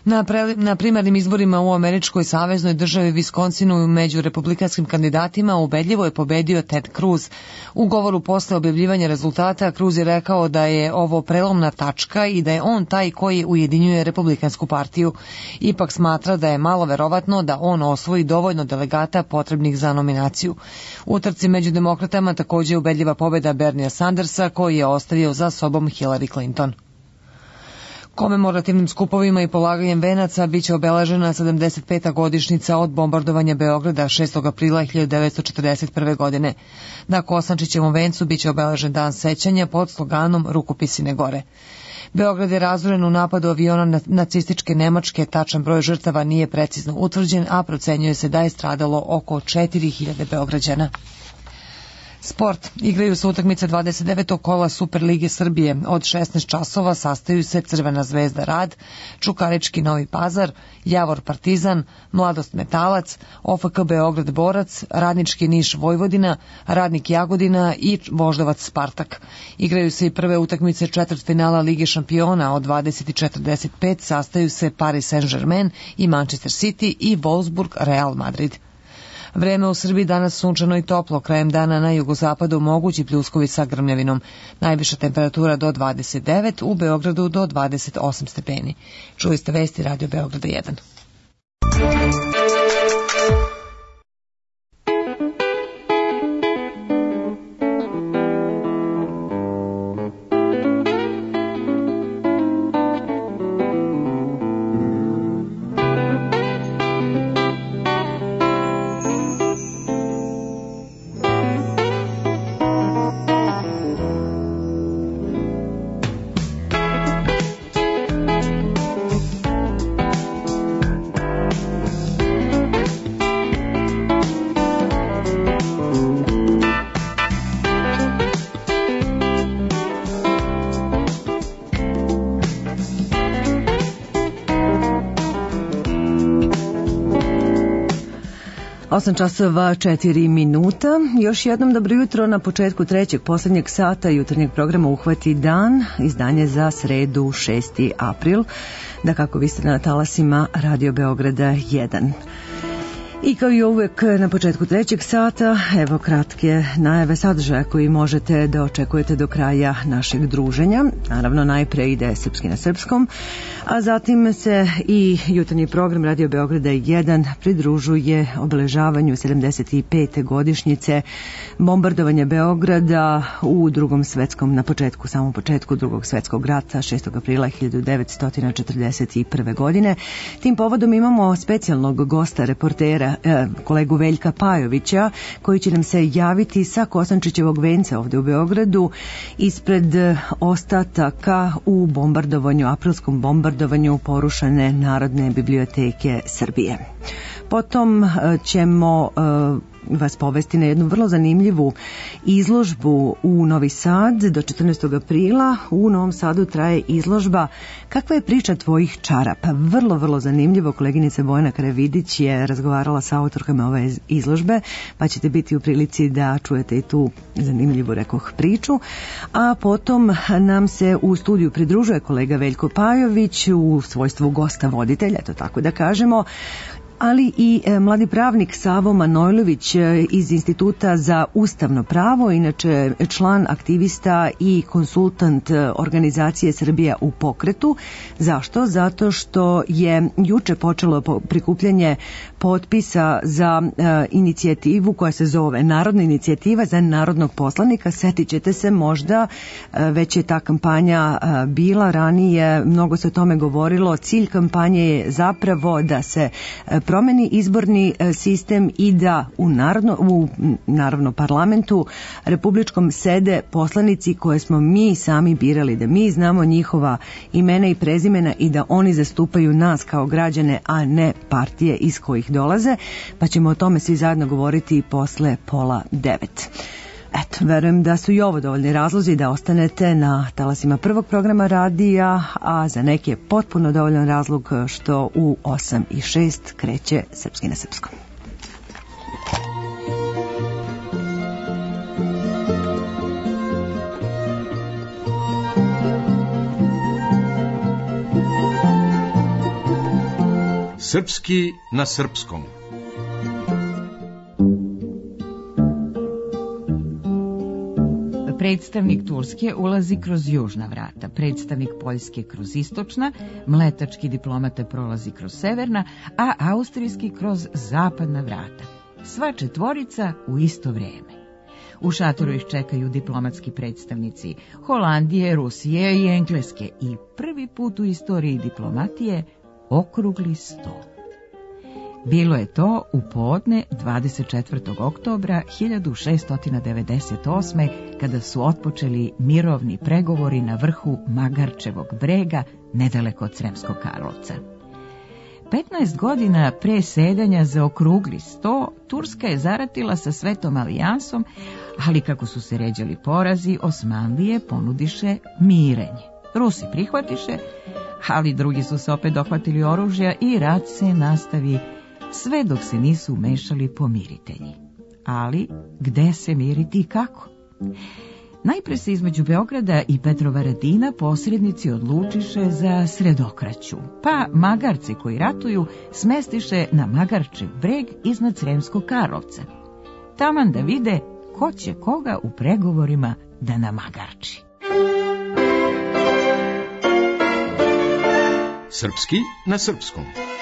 Na, pre, na primarnim izborima u američkoj saveznoj državi Viskonsinu među republikanskim kandidatima ubedljivo je pobedio Ted Cruz. U govoru posle objavljivanja rezultata Cruz je rekao da je ovo prelomna tačka i da je on taj koji ujedinjuje republikansku partiju. Ipak smatra da je malo verovatno da on osvoji dovoljno delegata potrebnih za nominaciju. U utrci među demokratama takođe je ubedljiva pobeda Bernija Sandersa koji je ostavio za sobom Hillary Clinton. Komemorativnim skupovima i polaganjem venaca biće obeležena sedamdeset peta godišnjica od bombardovanja Beograda šestog aprila hiljadu devetsto četrdeset prve. godine. Na Kosančićevom vencu biće obeležen dan sećanja pod sloganom Rukopisine gore. Beograd je razoren u napadu aviona nacističke Nemačke, tačan broj žrtava nije precizno utvrđen, a procenjuje se da je stradalo oko četiri hiljade Beograđana. Sport. Igraju se utakmice dvadeset devetog kola Superlige Srbije. Od šesnaest časova sastaju se Crvena zvezda Rad, Čukarički Novi Pazar, Javor Partizan, Mladost Metalac, O F K Beograd Borac, Radnički Niš Vojvodina, Radnik Jagodina i Voždovac Spartak. Igraju se i prve utakmice četvrtfinala Lige šampiona. Od dvadeset četrdeset pet sastaju se Paris Saint-Germain i Manchester City i Wolfsburg Real Madrid. Vreme u Srbiji danas sunčano i toplo, krajem dana na jugozapadu mogući pljuskovi sa grmljavinom. Najviša temperatura do dvadeset devet, u Beogradu do dvadeset osam stepeni. Čuli ste vesti Radio Beograda jedan. osam časova četiri minuta. Još jednom dobro jutro na početku trećeg poslednjeg sata jutarnjeg programa Uhvati dan, izdanje za sredu šesti april. Da kako vi ste na talasima Radio Beograda jedan. I kao i uvek na početku trećeg sata, evo kratke najave sadržaja koji možete da očekujete do kraja našeg druženja. Naravno najpre ide Srpski na srpskom, a zatim se i jutarnji program Radio Beograda jedan pridružuje obeležavanju sedamdeset pete godišnjice bombardovanja Beograda u drugom svetskom, na početku, samom početku drugog svetskog rata šestog aprila hiljadu devetsto četrdeset prve. godine. Tim povodom imamo specijalnog gosta, reportera, kolegu Veljka Pajovića, koji će nam se javiti sa Kosančićevog venca ovde u Beogradu ispred ostataka u bombardovanju, aprilskom bombardovanju porušene Narodne biblioteke Srbije. Potom ćemo vas povesti na jednu vrlo zanimljivu izložbu u Novi Sad do četrnaestog aprila. U Novom Sadu traje izložba Kakva je priča tvojih čarapa? Vrlo, vrlo zanimljivo. Koleginica Bojana Karavidić je razgovarala sa autorkama ove izložbe, pa ćete biti u prilici da čujete i tu zanimljivu, rekoh, priču. A potom nam se u studiju pridružuje kolega Veljko Pajović u svojstvu gosta voditelja, to tako da kažemo, ali i mladi pravnik Savo Manojlović iz Instituta za ustavno pravo, inače član, aktivista i konsultant organizacije Srbija u pokretu. Zašto? Zato što je juče počelo prikupljanje potpisa za inicijativu koja se zove Narodna inicijativa za narodnog poslanika. Setit ćete se možda, već je ta kampanja bila ranije, mnogo se o tome govorilo. Cilj kampanje je zapravo da se promeni izborni sistem i da u, narodno, u naravno parlamentu republičkom sede poslanici koje smo mi sami birali, da mi znamo njihova imena i prezimena i da oni zastupaju nas kao građane, a ne partije iz kojih dolaze, pa ćemo o tome svi zajedno govoriti posle pola devet. Eto, verujem da su i ovo dovoljni razlozi da ostanete na talasima prvog programa radija, a za neki je potpuno dovoljan razlog što u osam i šest kreće Srpski na srpskom. Srpski na srpskom. Predstavnik Turske ulazi kroz južna vrata, predstavnik Poljske kroz istočna, mletački diplomata prolazi kroz severna, a austrijski kroz zapadna vrata. Sva četvorica u isto vrijeme. U šatoru ih čekaju diplomatski predstavnici Holandije, Rusije i Engleske i prvi put u istoriji diplomatije okrugli sto. Bilo je to u podne dvadeset četvrtog oktobra hiljadu šeststo devedeset osme. kada su otpočeli mirovni pregovori na vrhu Magarčevog brega nedaleko od Sremskog Karlovca. petnaest godina pre sedanja za okrugli sto, Turska je zaratila sa Svetom alijansom, ali kako su se ređali porazi, Osmanlije ponudiše mirenje. Rusi prihvatiše, ali drugi su se opet dohvatili oružja i rat se nastavi sve dok se nisu umešali pomiritelji. Ali gde se miriti i kako? Najpre se između Beograda i Petrovaradina posrednici odlučiše za Sredokraću, pa magarce koji ratuju smestiše na Magarčev breg iznad Sremskog Karlovca. Taman da vide ko će koga u pregovorima da namagarči. Srpski na srpskom.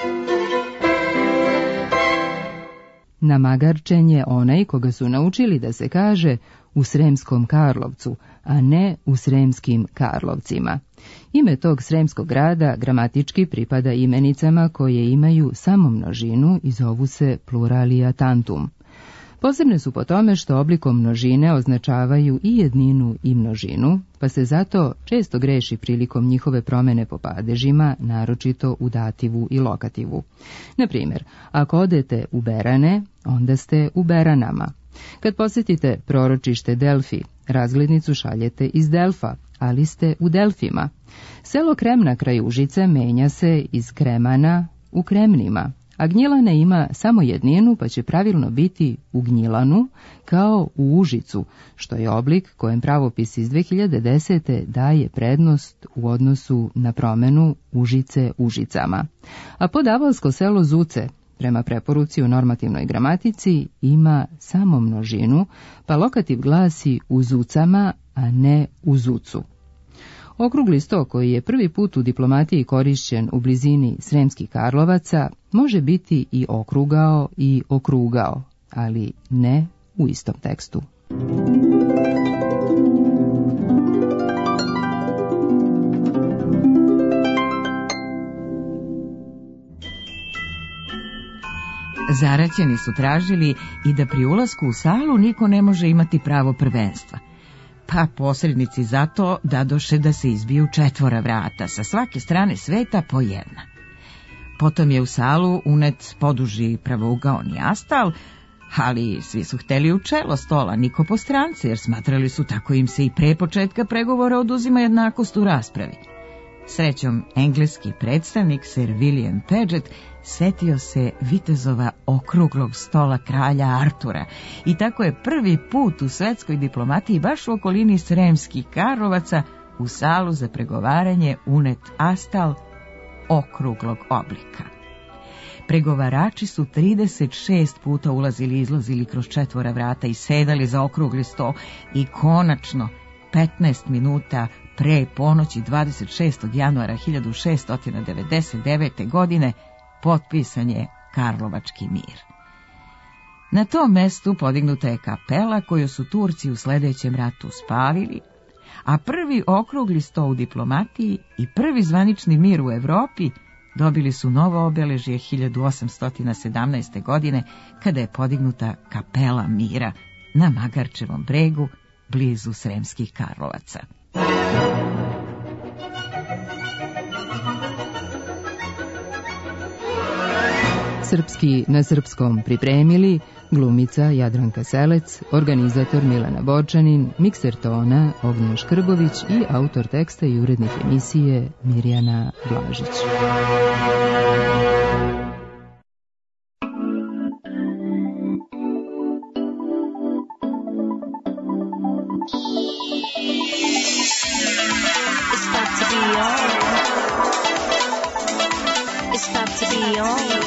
Namagarčen je onaj koga su naučili da se kaže u Sremskom Karlovcu, a ne u Sremskim Karlovcima. Ime tog sremskog grada gramatički pripada imenicama koje imaju samo množinu i zovu se pluralia tantum. Posebne su po tome što oblikom množine označavaju i jedninu i množinu, pa se zato često greši prilikom njihove promene po padežima, naročito u dativu i lokativu. Na primjer, ako odete u Berane, onda ste u Beranama. Kad posjetite proročište Delfi, razglednicu šaljete iz Delfa, ali ste u Delfima. Selo Kremna kraj Užice menja se iz Kremana u Kremnima, a Gnjilane ima samo jedninu, pa će pravilno biti u Gnjilanu kao u Užicu, što je oblik kojem pravopis iz dve hiljade desete daje prednost u odnosu na promenu Užice Užicama. A podavalsko selo Zuce, prema preporuci u normativnoj gramatici, ima samo množinu, pa lokativ glasi u Zucama, a ne u Zucu. Okrugli sto, koji je prvi put u diplomatiji korišćen u blizini Sremskih Karlovaca, može biti i okrugao i okrugao, ali ne u istom tekstu. Zaraćeni su tražili i da pri ulasku u salu niko ne može imati pravo prvenstva. Pa posrednici zato dadoše da se izbiju četvora vrata, sa svake strane sveta po jedna. Potom je u salu unet poduži pravougaoni astal, ali svi su hteli u čelo stola, niko po strance, jer smatrali su tako im se i pre početka pregovora oduzima jednakost u raspravi. Srećom, engleski predstavnik Sir William Paget setio se vitezova okruglog stola kralja Artura i tako je prvi put u svetskoj diplomatiji baš u okolini Sremskih Karlovaca u salu za pregovaranje unet astal okruglog oblika. Pregovarači su trideset šest puta ulazili i izlazili kroz četvora vrata i sedali za okrugli sto i konačno petnaest minuta pre ponoći dvadeset šestog januara hiljadu šeststo devedeset devete. godine potpisan je Karlovački mir. Na tom mestu podignuta je kapela koju su Turci u sljedećem ratu spalili, a prvi okrugli sto u diplomatiji i prvi zvanični mir u Evropi dobili su novo obeležje hiljadu osamsto sedamnaeste. godine kada je podignuta kapela mira na Magarčevom bregu blizu Sremskih Karlovaca. Srpski na srpskom pripremili glumica Jadranka Selec, organizator Milena Borčanin, mikser tona Ognjen Škrbović i autor teksta i urednik emisije Mirjana Blažić. It's about to be on.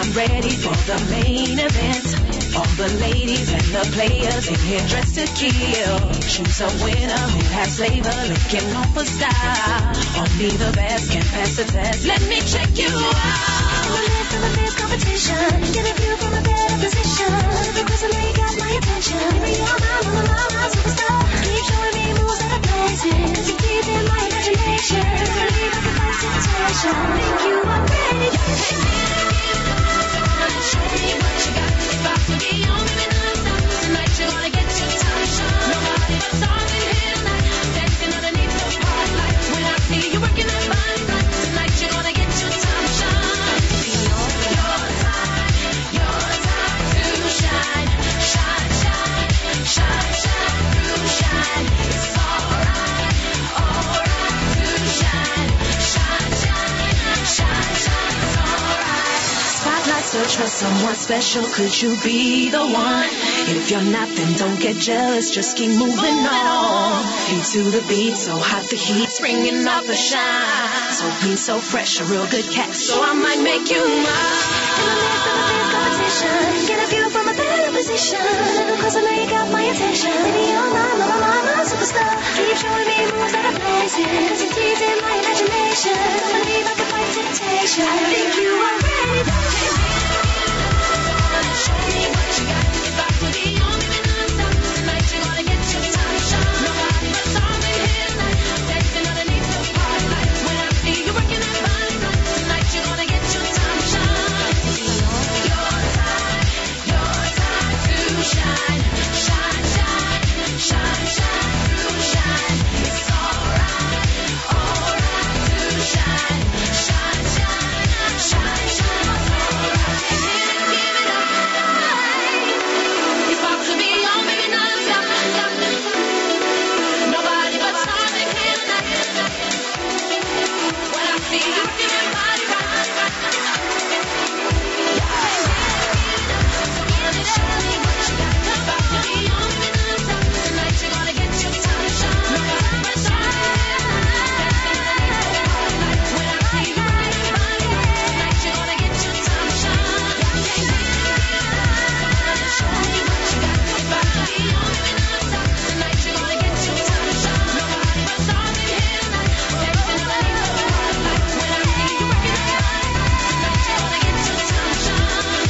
I'm ready for the main event. All the ladies and the players in here dressed to kill. Choose a winner who has flavor, looking on for style. Only the best can pass the test. Let me check you out. In the midst of a fierce competition, get a view from a better position. Because I know you got my attention. Baby, you're my, my, my, my superstar. Keep showing me moves that are blazing. Cause you're deep in my imagination. Don't believe I can fight temptation. Think you are ready? Hey, show me what you got. About to be on me non-stop. Tonight you're gonna get your time to shine. Nobody but all in here tonight. Dancing underneath the spotlight. When I see you working that body right. Tonight you're gonna get your time to shine. Your time, your time to shine. Shine, shine, shine, shine through shine. It's alright, alright to shine. Shine, shine, shine, shine, it's alright. Spotlight search for someone special. Could you be the one? If you're not, then don't get jealous. Just keep moving on. Feet to the beat, so hot the heat's bringing out the shine. So clean, so fresh, a real good catch. So I might make you mine. In the midst of a fierce competition, get a view from a better position. Because I know you got my attention. Baby, you're my, my, my, my, my superstar. Keep showing me moves that are blazing. Cause you're deep in my imagination. Don't believe I can fight temptation. I think you are ready. Show me what you got. About to be on me non-stop. Tonight you're gonna get your time to shine. Nobody but all in here tonight. Dancing underneath the spotlight. When I see you working that body right. Tonight you're gonna get your time to shine. Your time, your time to shine. Shine, shine, shine, shine through shine. It's alright, alright to shine. Shine, shine, shine, shine, it's alright. Give it up. It's about to be on, baby, non-stop. Nobody but stars in here tonight. When I see you working your body right. Show me what you got. About to be on, baby, non-stop. Tonight you're gonna get your time to shine. Nobody but stars in here tonight. When I see you working your body right. Tonight you're gonna get your time to shine. Show me what you got. About to be on, baby, non-stop. Tonight you're gonna get your time to shine. Nobody but stars in here tonight. Dancing underneath the spotlight. When I see you working that body right. Tonight you're gonna get your time to shine.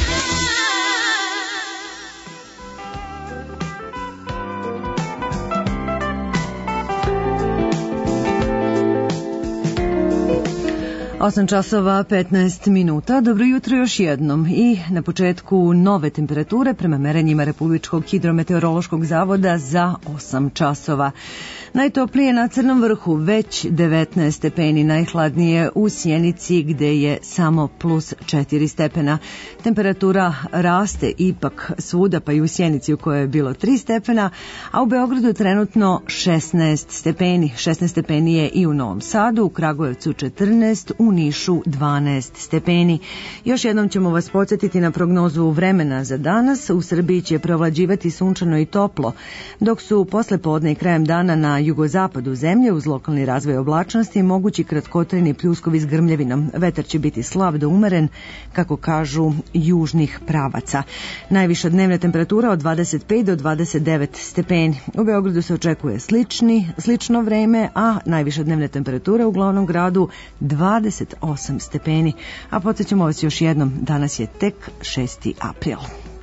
osam časova petnaest minuta. Dobro jutro još jednom. I na početku nove temperature prema merenjima Republičkog hidrometeorološkog zavoda za osam časova. Najtoplije na Crnom vrhu, već devetnaest stepeni, najhladnije u Sjenici gde je samo plus četiri stepena. Temperatura raste ipak svuda, pa i u Sjenici u kojoj je bilo tri stepena, a u Beogradu trenutno šesnaest stepeni. šesnaest stepeni je i u Novom Sadu, u Kragujevcu četrnaest, u Nišu dvanaest stepeni. Još jednom ćemo vas podsjetiti na prognozu vremena za danas. U Srbiji će preovlađivati sunčano i toplo, dok su posle podne i krajem dana na jugozapadu zemlje uz lokalni razvoj oblačnosti mogući kratkotrajni pljuskovi s grmljavinom. Vetar će biti slab do umeren, kako kažu, južnih pravaca. Najviša dnevna temperatura od dvadeset pet do dvadeset devet stepeni. U Beogradu se očekuje slični, slično vreme, a najviša dnevna temperatura u glavnom gradu dvadeset osam stepeni. A podsjećamo vas još jednom, danas je tek šesti april.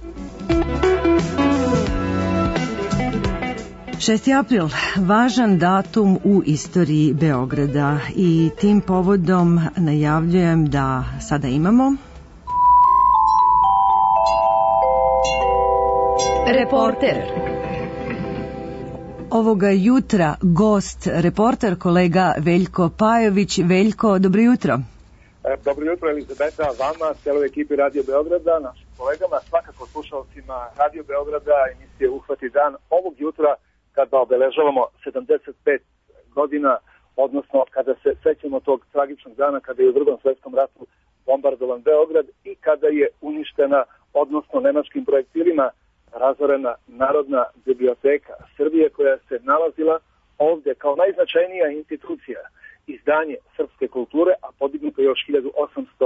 šesti april, važan datum u istoriji Beograda i tim povodom najavljujem da sada imamo Reporter. Ovoga jutra gost, reporter, kolega Veljko Pajović. Veljko, dobro jutro. Dobro jutro, Elizabeta, vama, celoj ekipi Radio Beograda, našim kolegama, svakako slušalcima Radio Beograda, emisije Uhvati dan ovog jutra, kada obeležavamo sedamdeset pet godina, odnosno kada se sećamo tog tragičnog dana kada je u Drugom svetskom ratu bombardovan Beograd i kada je uništena, odnosno nemačkim projektilima razorena Narodna biblioteka Srbije, koja se nalazila ovdje kao najznačajnija institucija, izdanje srpske kulture, a podignuto još hiljadu osamsto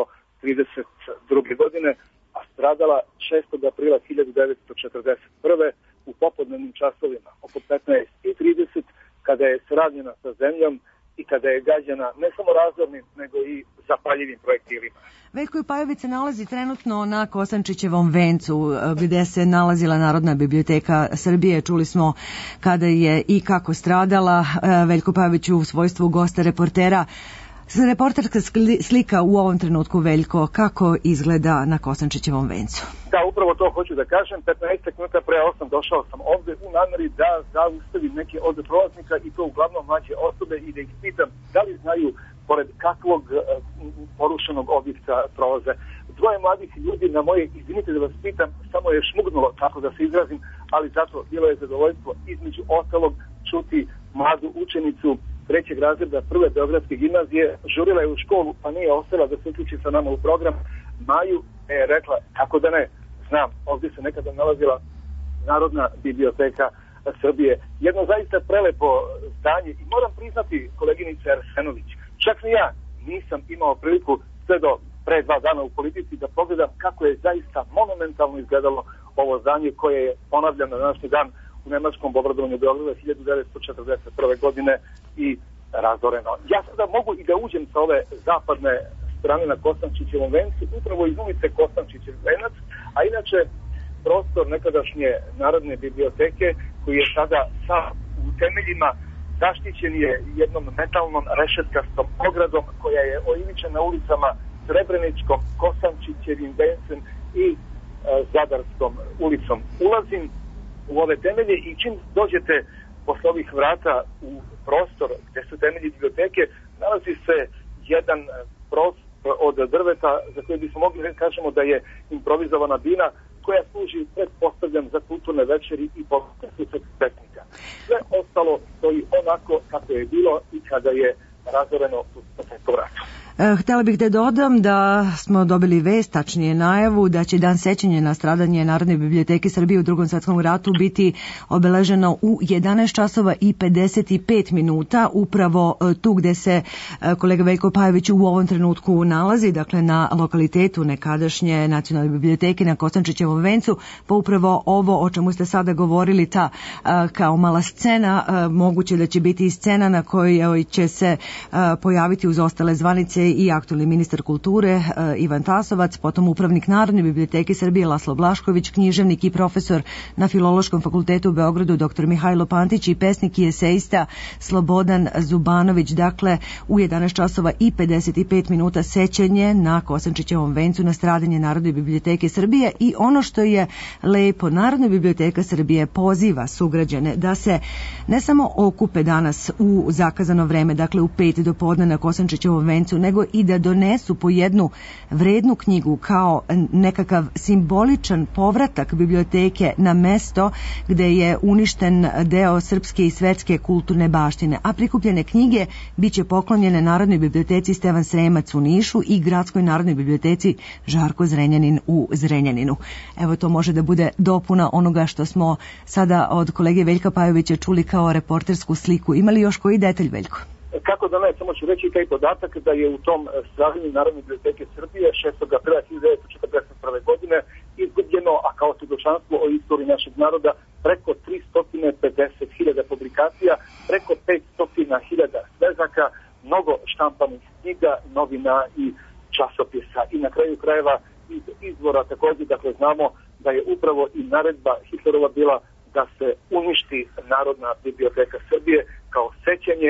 trideset druge. godine, a stradala šestog aprila hiljadu devetsto četrdeset prve. u popodnevnim časovima oko petnaest i trideset kada je sravnjena sa zemljom i kada je gađana ne samo razornim, nego i zapaljivim projektilima. Veljko Pajović se nalazi trenutno na Kosančićevom vencu, gde se nalazila Narodna biblioteka Srbije. Čuli smo kada je i kako stradala. Veljko Pajović u svojstvu gosta reportera. Reporterska slika u ovom trenutku, Veljko, kako izgleda na Kosančićevom vencu? Da, upravo to hoću da kažem. petnaest minuta pre osam došao sam ovde u nameri da zaustavim neke od prolaznika i to uglavnom mlađe osobe i da ih pitam da li znaju pored kakvog uh, porušenog objekta prolaze. Dvoje mladih ljudi na moje, izvinite da vas pitam, samo je šmugnulo, tako da se izrazim, ali zato bilo je zadovoljstvo između ostalog čuti mladu učenicu trećeg razreda prve beogradske gimnazije, žurila je u školu pa nije ostala da se uključi sa nama u program. Maju je rekla, kako da ne, znam, ovdje se nekada nalazila Narodna biblioteka Srbije. Jedno zaista prelepo zdanje i moram priznati, koleginice Arsenović, čak ni ja nisam imao priliku sve do pre dva dana u politici da pogledam kako je zaista monumentalno izgledalo ovo zdanje koje je ponavljano na današnji dan u nemačkom bombardovanju Beograda hiljadu devetsto četrdeset prve. godine i razoreno. Ja sada mogu i da uđem sa ove zapadne strane na Kosančićevom vencu, upravo iz ulice Kosančićev venac, a inače prostor nekadašnje Narodne biblioteke koji je sada sa u temeljima zaštićen je jednom metalnom rešetkastom ogradom koja je oivičena ulicama Srebreničkom, Kosančićevim vencem i e, Zadarskom ulicom. Ulazim u ove temelje i čim dođete posle ovih vrata u prostor gde su temelji biblioteke, nalazi se jedan prostor od drveta za koje bismo mogli da kažemo da je improvizovana bina koja služi, pretpostavljam, za kulturne večeri i posle pesnika. Sve ostalo stoji onako kako je bilo i kada je razoreno u Svetskom ratu. Htela bih da dodam da smo dobili vest, tačnije najavu, da će dan sećanja na stradanje Narodne biblioteke Srbije u Drugom svetskom ratu biti obeleženo u jedanaest časova i pedeset pet minuta, upravo tu gde se kolega Veljko Pajović u ovom trenutku nalazi, dakle na lokalitetu nekadašnje Nacionalne biblioteke na Kosančićevom vencu, pa upravo ovo o čemu ste sada govorili, ta kao mala scena, moguće da će biti i scena na kojoj će se pojaviti uz ostale zvanice i aktualni ministar kulture Ivan Tasovac, potom upravnik Narodne biblioteke Srbije Laslo Blašković, književnik i profesor na Filološkom fakultetu u Beogradu dr Mihajlo Pantić i pesnik i esejista Slobodan Zubanović. Dakle, u jedanaest časova i pedeset pet minuta sećanje na Kosančićevom vencu na stradanje Narodne biblioteke Srbije. I ono što je lepo, Narodna biblioteka Srbije poziva sugrađane da se ne samo okupe danas u zakazano vreme, dakle u pet do podne na Kosančićevom vencu, nego i da donesu po jednu vrednu knjigu kao nekakav simboličan povratak biblioteke na mesto gde je uništen deo srpske i svetske kulturne baštine, a prikupljene knjige biće poklonjene Narodnoj biblioteci Stevan Sremac u Nišu i Gradskoj Narodnoj biblioteci Žarko Zrenjanin u Zrenjaninu. Evo, to može da bude dopuna onoga što smo sada od kolege Veljka Pajovića čuli kao reportersku sliku. Ima li još koji detalj, Veljko? Kako da ne, samo ću reći taj podatak da je u tom stradanju Narodne biblioteke Srbije šestog aprila hiljadu devetsto četrdeset prve. godine izgubljeno, a kao svjedočanstvo o istoriji našeg naroda, preko tristo pedeset hiljada publikacija, preko petsto hiljada svezaka, mnogo štampanih knjiga, novina i časopisa. I na kraju krajeva iz izvora također, dakle, znamo da je upravo i naredba Hitlerova bila da se uništi Narodna biblioteka Srbije kao sećanje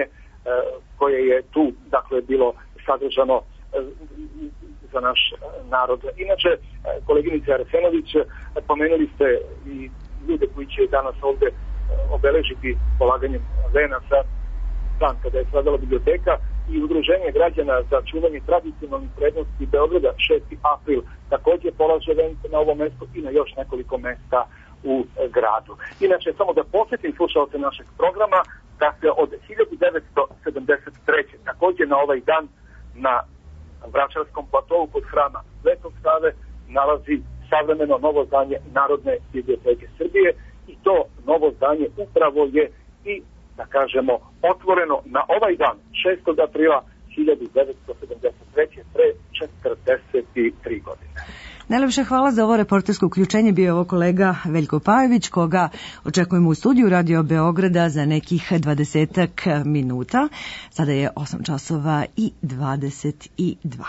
koje je tu, dakle, bilo sadržano za naš narod. Inače, koleginice Arsenović, pomenuli ste i ljude koji će danas ovde obeležiti polaganjem venaca dan kada je stradala biblioteka i Udruženje građana za čuvanje tradicionalnih vrednosti Beograda šesti april također polaže vence na ovom mestu i na još nekoliko mesta u gradu. Inače, samo da posjetim slušalce našeg programa, dakle, od hiljadu devetsto sedamdeset treće. također na ovaj dan na Vračarskom platovu kod hrama Svetog Save nalazi savremeno novo zdanje Narodne biblioteke Srbije i to novo zdanje upravo je i, da kažemo, otvoreno na ovaj dan šestog aprila hiljadu devetsto sedamdeset treće. pre četrdeset Najlepše hvala za ovo reportersko uključenje. Bio je ovo kolega Veljko Pajević, koga očekujemo u studiju Radio Beograda za nekih dvadesetak minuta. Sada je osam časova i dvadeset dva.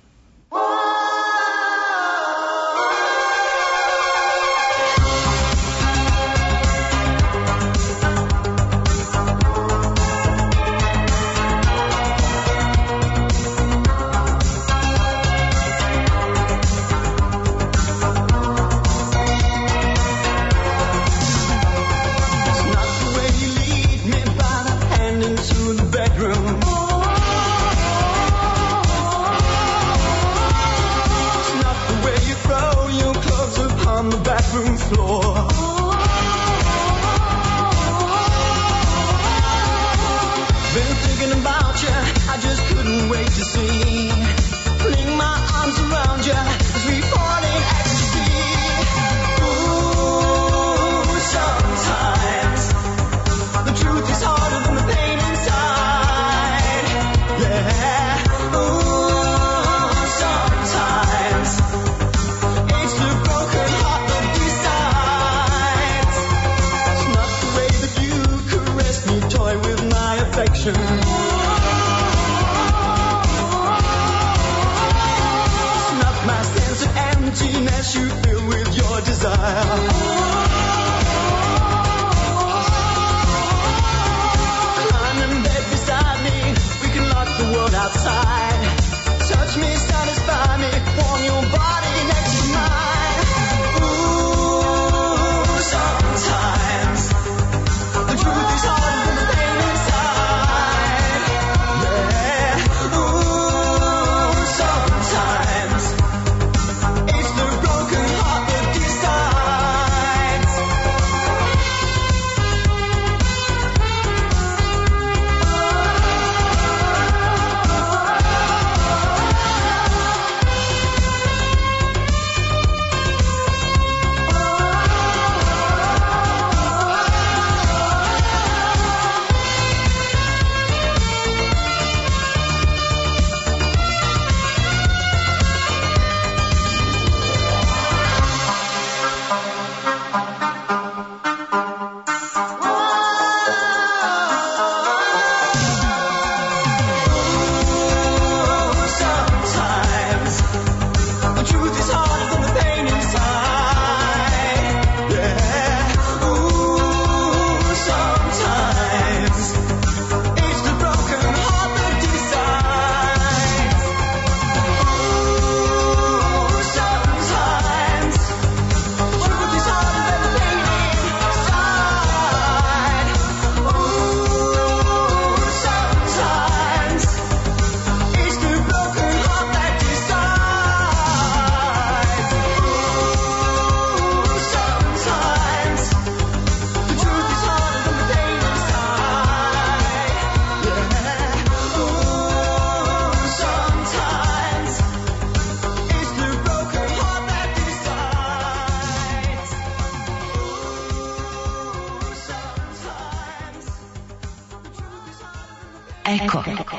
Eko.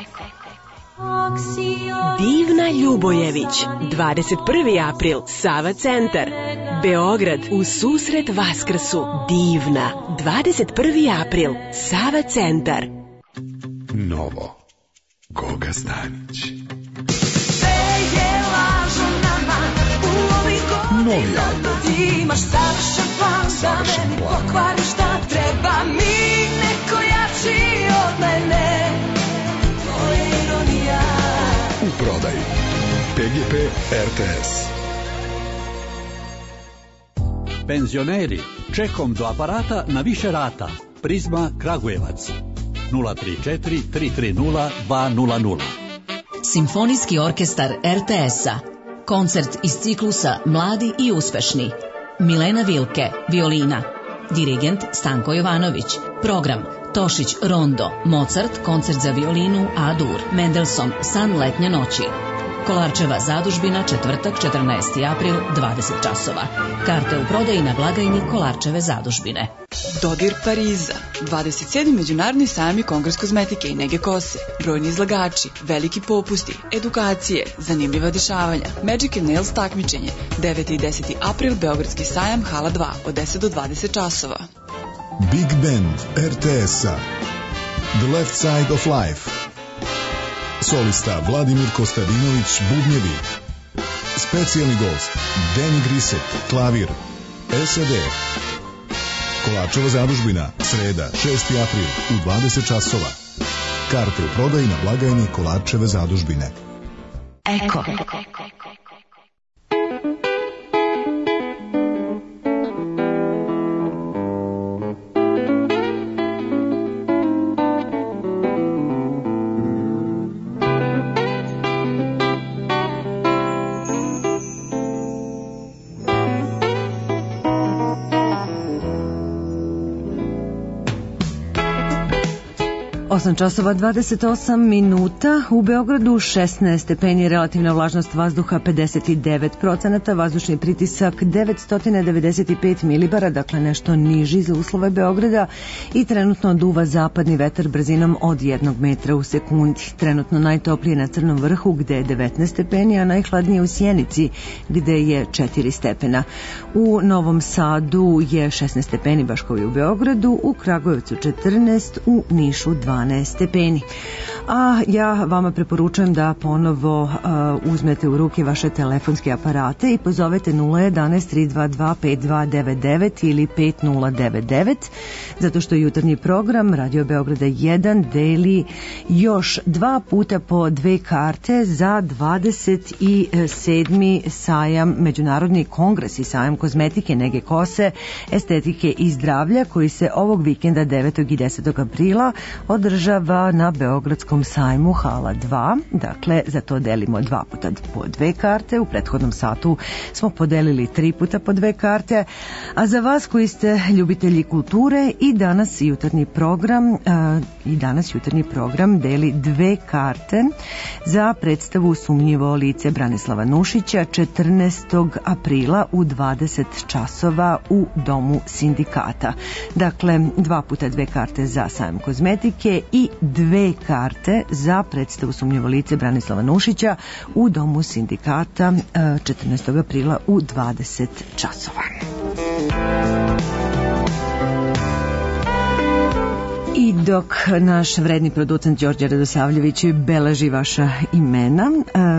Divna Ljubojević, dvadeset prvi april, Sava centar, Beograd, u susret Vaskrsu. Divna, dvadeset prvi april, Sava centar. Novo, Goga Stanić. Novi album. Ti imaš savršen plan, Savršen da meni plan. pokvariš šta treba mi, neko jači od mene. To je ironija. U prodaji P G P R T S. Penzioneri, čekom do aparata na više rata. Prizma Kragujevac. nula tri četiri tri tri nula dva nula nula. Simfonijski orkestar R T S-a. Koncert iz ciklusa Mladi i uspešni. Milena Vilke, violina. Dirigent Stanko Jovanović. Program Tošić Rondo, Mozart, koncert za violinu A-dur, Mendelssohn, San letnje noći. Kolarčeva zadužbina, četvrtak, četrnaesti april, dvadeset časova. Karte u prodaji na blagajni Kolarčeve zadužbine. Dodir Pariza, dvadeset sedmi Međunarodni sajam i kongres kozmetike i nege kose, brojni izlagači, veliki popusti, edukacije, zanimljiva dešavanja, Magic and Nails takmičenje, deveti i deseti april, Beogradski sajam, hala dva, od deset do dvadeset časova. Big Band R T S-a The Left Side of Life. Solista Vladimir Kostadinović, bubnjevi. Specijalni gost Danny Grisset, klavir. S E D. Kolarčeva zadužbina, sreda, šesti april, u dvadeset časova. Karte u prodaji na blagajni Kolarčeve zadužbine. Eko. osam časova dvadeset osam minuta, u Beogradu šesnaest stepeni, relativna vlažnost vazduha pedeset devet procenata, vazdušni pritisak devetsto devedeset pet milibara, dakle nešto niži za uslove Beograda, i trenutno duva zapadni vetar brzinom od jednog metra u sekundi. Trenutno najtoplije na Crnom vrhu gde je devetnaest stepeni, a najhladnije u Sjenici gde je četiri stepena. U Novom Sadu je šesnaest stepeni, baš kao i u Beogradu, u Kragujevcu četrnaest, u Nišu dvanaest stepeni. A ja vama preporučujem da ponovo uh, uzmete u ruke vaše telefonske aparate i pozovete nula jedanaest tri dva dva pet dva devet devet ili pet nula devet devet, zato što jutarnji program Radio Beograda jedan deli još dva puta po dve karte za dvadeset sedmi sajam, Međunarodni kongres i sajam kozmetike, nege kose, estetike i zdravlja, koji se ovog vikenda devetog i desetog aprila održava na Beogradskom sajmu hala dva. Dakle, za to delimo dva puta po dve karte. U prethodnom satu smo podelili tri puta po dve karte. A za vas koji ste ljubitelji kulture, i danas jutarnji program uh, i danas jutarnji program deli dve karte za predstavu Sumnjivo lice Branislava Nušića četrnaestog aprila u dvadeset časova u Domu sindikata. Dakle, dva puta dve karte za sajam kozmetike i dve karte za predstavu Sumnjivo lice Branislava Nušića u Domu sindikata četrnaestog aprila u dvadeset časova. I dok naš vredni producent Đorđe Radosavljević beleži vaša imena,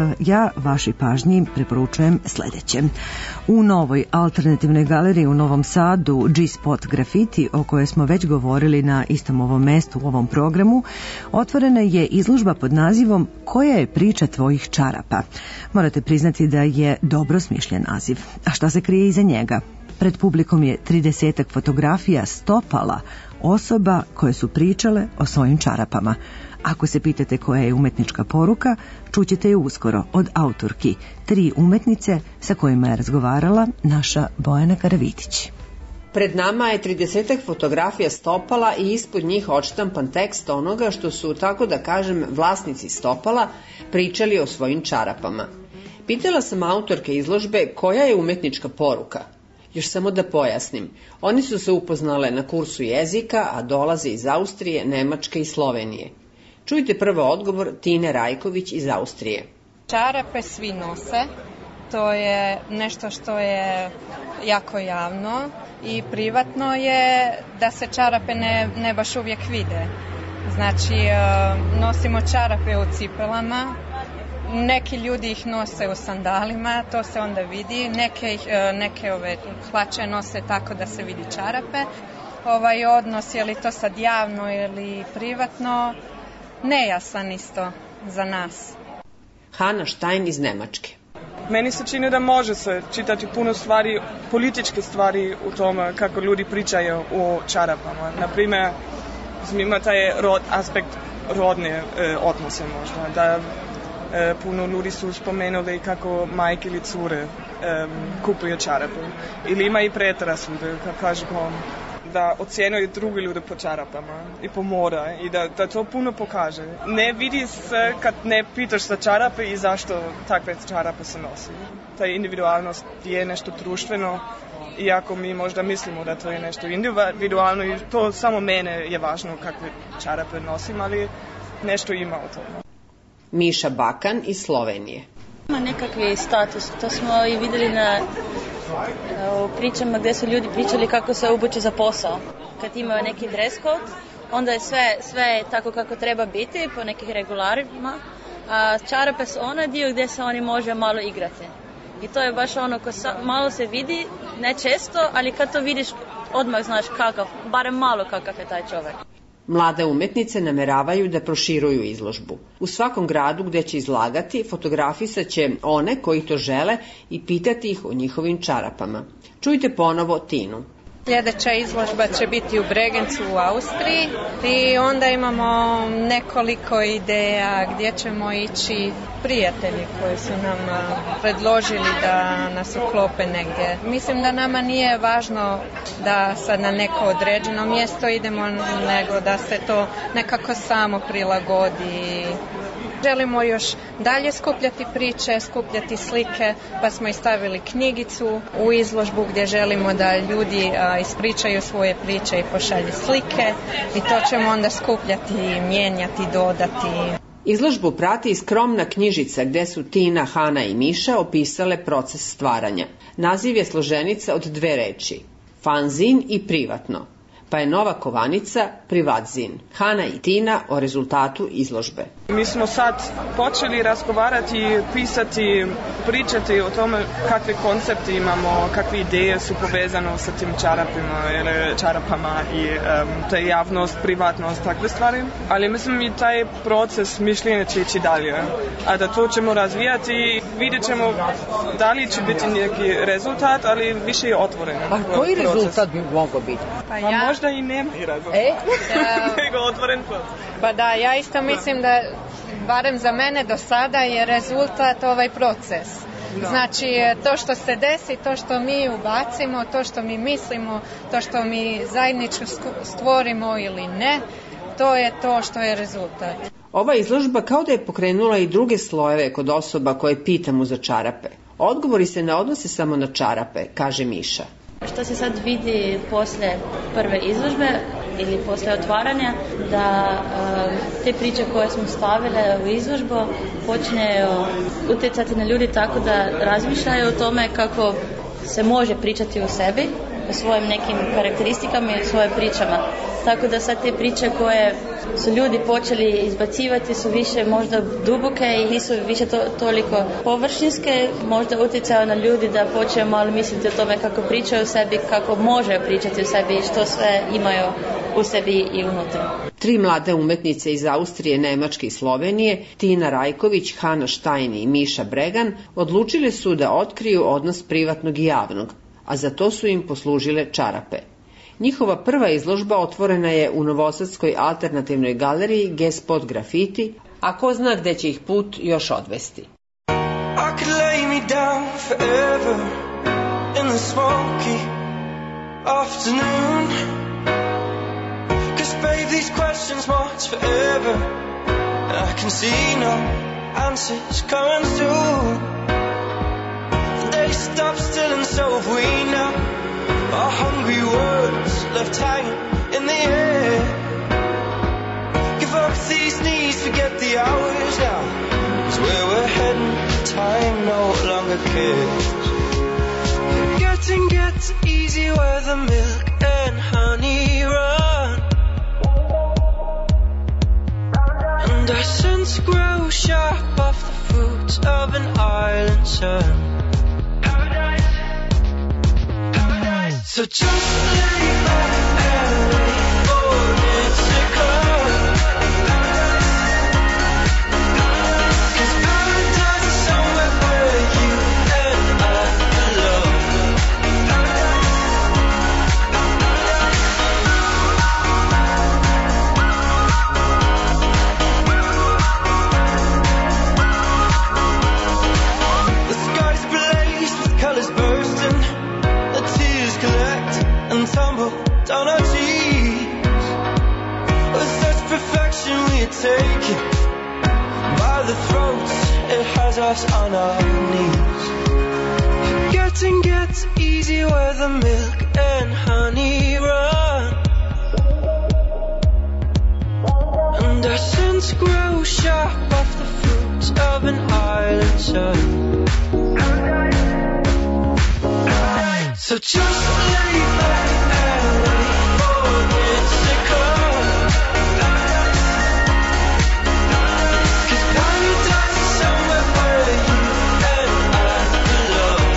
ja vašoj pažnji preporučujem sledeće. U novoj alternativnoj galeriji u Novom Sadu, G-Spot Graffiti, o kojoj smo već govorili na istom ovom mestu u ovom programu, otvorena je izložba pod nazivom Koja je priča tvojih čarapa? Morate priznati da je dobro smišljen naziv. A šta se krije iza njega? Pred publikom je tridesetak fotografija stopala osoba koje su pričale o svojim čarapama. Ako se pitate koja je umetnička poruka, čućete je uskoro od autorki, tri umetnice sa kojima je razgovarala naša Bojana Karavitić. Pred nama je tridesetak fotografija stopala i ispod njih odštampan tekst onoga što su, tako da kažem, vlasnici stopala pričali o svojim čarapama. Pitala sam autorke izložbe koja je umetnička poruka. Još samo da pojasnim, oni su se upoznale na kursu jezika, a dolaze iz Austrije, Nemačke i Slovenije. Čujte prvo odgovor Tine Rajković iz Austrije. Čarape svi nose, to je nešto što je jako javno i privatno je da se čarape ne, ne baš uvijek vide. Znači, nosimo čarape u cipelama, neki ljudi ih nose u sandalima, to se onda vidi, neke, ih, neke ove hlače nose tako da se vidi čarape. Ovaj odnos, je li to sad javno ili privatno, nejasan isto za nas. Hanna Štajn iz Nemačke. Meni se čini da može se čitati puno stvari, političke stvari u tome kako ljudi pričaju o čarapama. Naprimjer, ima taj rod, aspekt rodne e, odnose možda, da e, puno ljudi su spomenuli kako majke ili cure e, kupuju čarape. Ili ima i predrasude, kako kažemo, da ocjenjuje druge ljude po čarapama i po moda i da, da to puno pokaže. Ne vidi se kad ne pitaš za čarape i zašto takve čarape se nosi. Ta individualnost je nešto društveno, iako mi možda mislimo da to je nešto individualno i to samo mene je važno kakve čarape nosim, ali nešto ima u tome. Miša Bakan iz Slovenije. Ima nekakvi status, to smo i vidjeli na u pričama gdje su ljudi pričali kako se obuče za posao. Kad imaju neki dress code, onda je sve, sve tako kako treba biti po nekih regularima, a čarape su onaj dio gdje se oni može malo igrati. I to je baš ono ko sa, malo se vidi, ne često, ali kad to vidiš odmah znaš kakav, barem malo kakav je taj čovjek. Mlade umetnice nameravaju da proširuju izložbu. U svakom gradu gdje će izlagati, fotografisat će one koji to žele i pitati ih o njihovim čarapama. Čujte ponovo Tinu. Sljedeća izložba će biti u Bregencu u Austriji i onda imamo nekoliko ideja gdje ćemo ići. Prijatelji koji su nam predložili da nas uklope negdje. Mislim da nama nije važno da sad na neko određeno mjesto idemo, nego da se to nekako samo prilagodi. Želimo još dalje skupljati priče, skupljati slike, pa smo i stavili knjigicu u izložbu gdje želimo da ljudi a, ispričaju svoje priče i pošalju slike i to ćemo onda skupljati, mijenjati, dodati. Izložbu prati skromna knjižica gdje su Tina, Hana i Miša opisale proces stvaranja. Naziv je složenica od dve reči, fanzin i privatno, pa je nova kovanica privatzin. Hana i Tina o rezultatu izložbe. Mi smo sad počeli razgovarati, pisati, pričati o tome kakve koncepte imamo, kakve ideje su povezane sa tim čarapima ili čarapama i um, ta javnost, privatnost, takve stvari. Ali mislim i taj proces mišljenja će ići dalje. A da to ćemo razvijati i vidjet ćemo da li će biti neki rezultat, ali više je otvoren. Pa koji proces. Rezultat bi mogao biti? Pa ja... A možda i nema i rezultat. E? Nego otvoren proces. Pa da, ja isto mislim da barem za mene do sada je rezultat ovaj proces. No. Znači to što se desi, to što mi ubacimo, to što mi mislimo, to što mi zajednički stvorimo ili ne, to je to što je rezultat. Ova izložba kao da je pokrenula i druge slojeve kod osoba koje pitamo za čarape. Odgovori se ne odnose samo na čarape, kaže Miša. Što se sad vidi poslije prve izložbe ili poslije otvaranja, da uh, te priče koje smo stavile u izložbu počne utjecati na ljudi tako da razmišljaju o tome kako se može pričati o sebi, o svojim nekim karakteristikama i o svojim pričama. Tako da sad te priče koje su ljudi počeli izbacivati su više možda duboke i nisu više to, toliko površinske, možda utjecaju na ljudi da počne malo misliti o tome kako pričaju o sebi, kako može pričati o sebi i što sve imaju u sebi i unutra. Tri mlade umetnice iz Austrije, Nemačke i Slovenije, Tina Rajković, Hana Štajni i Miša Bregan, odlučile su da otkriju odnos privatnog i javnog, a za to su im poslužile čarape. Njihova prva izložba otvorena je u Novosadskoj alternativnoj galeriji G-Spot Graffiti, a ko zna gde će ih put još odvesti. I could lay me down forever in the smoky afternoon, 'cause babe these questions march forever, I can see no answers coming through. They stop still and so have we now. Our hungry words left hanging in the air. Give up these needs, forget the hours now, 'cause where we're heading, time no longer cares. Getting gets easy where the milk and honey run, and our scents grow sharp off the fruits of an island sun. So just lay back and wait for it to come, 'cause paradise is somewhere where you and I belong. The sky's blazed with colors bursting, the tears collect and tumble roll down our cheeks. With such perfection we take it by the throats, it has us on our knees. Getting gets easy where the milk and honey run, and our scents grow sharp off the fruits of an island sun. So just lay back and wait for it to come. Cause paradise is somewhere where you and I belong.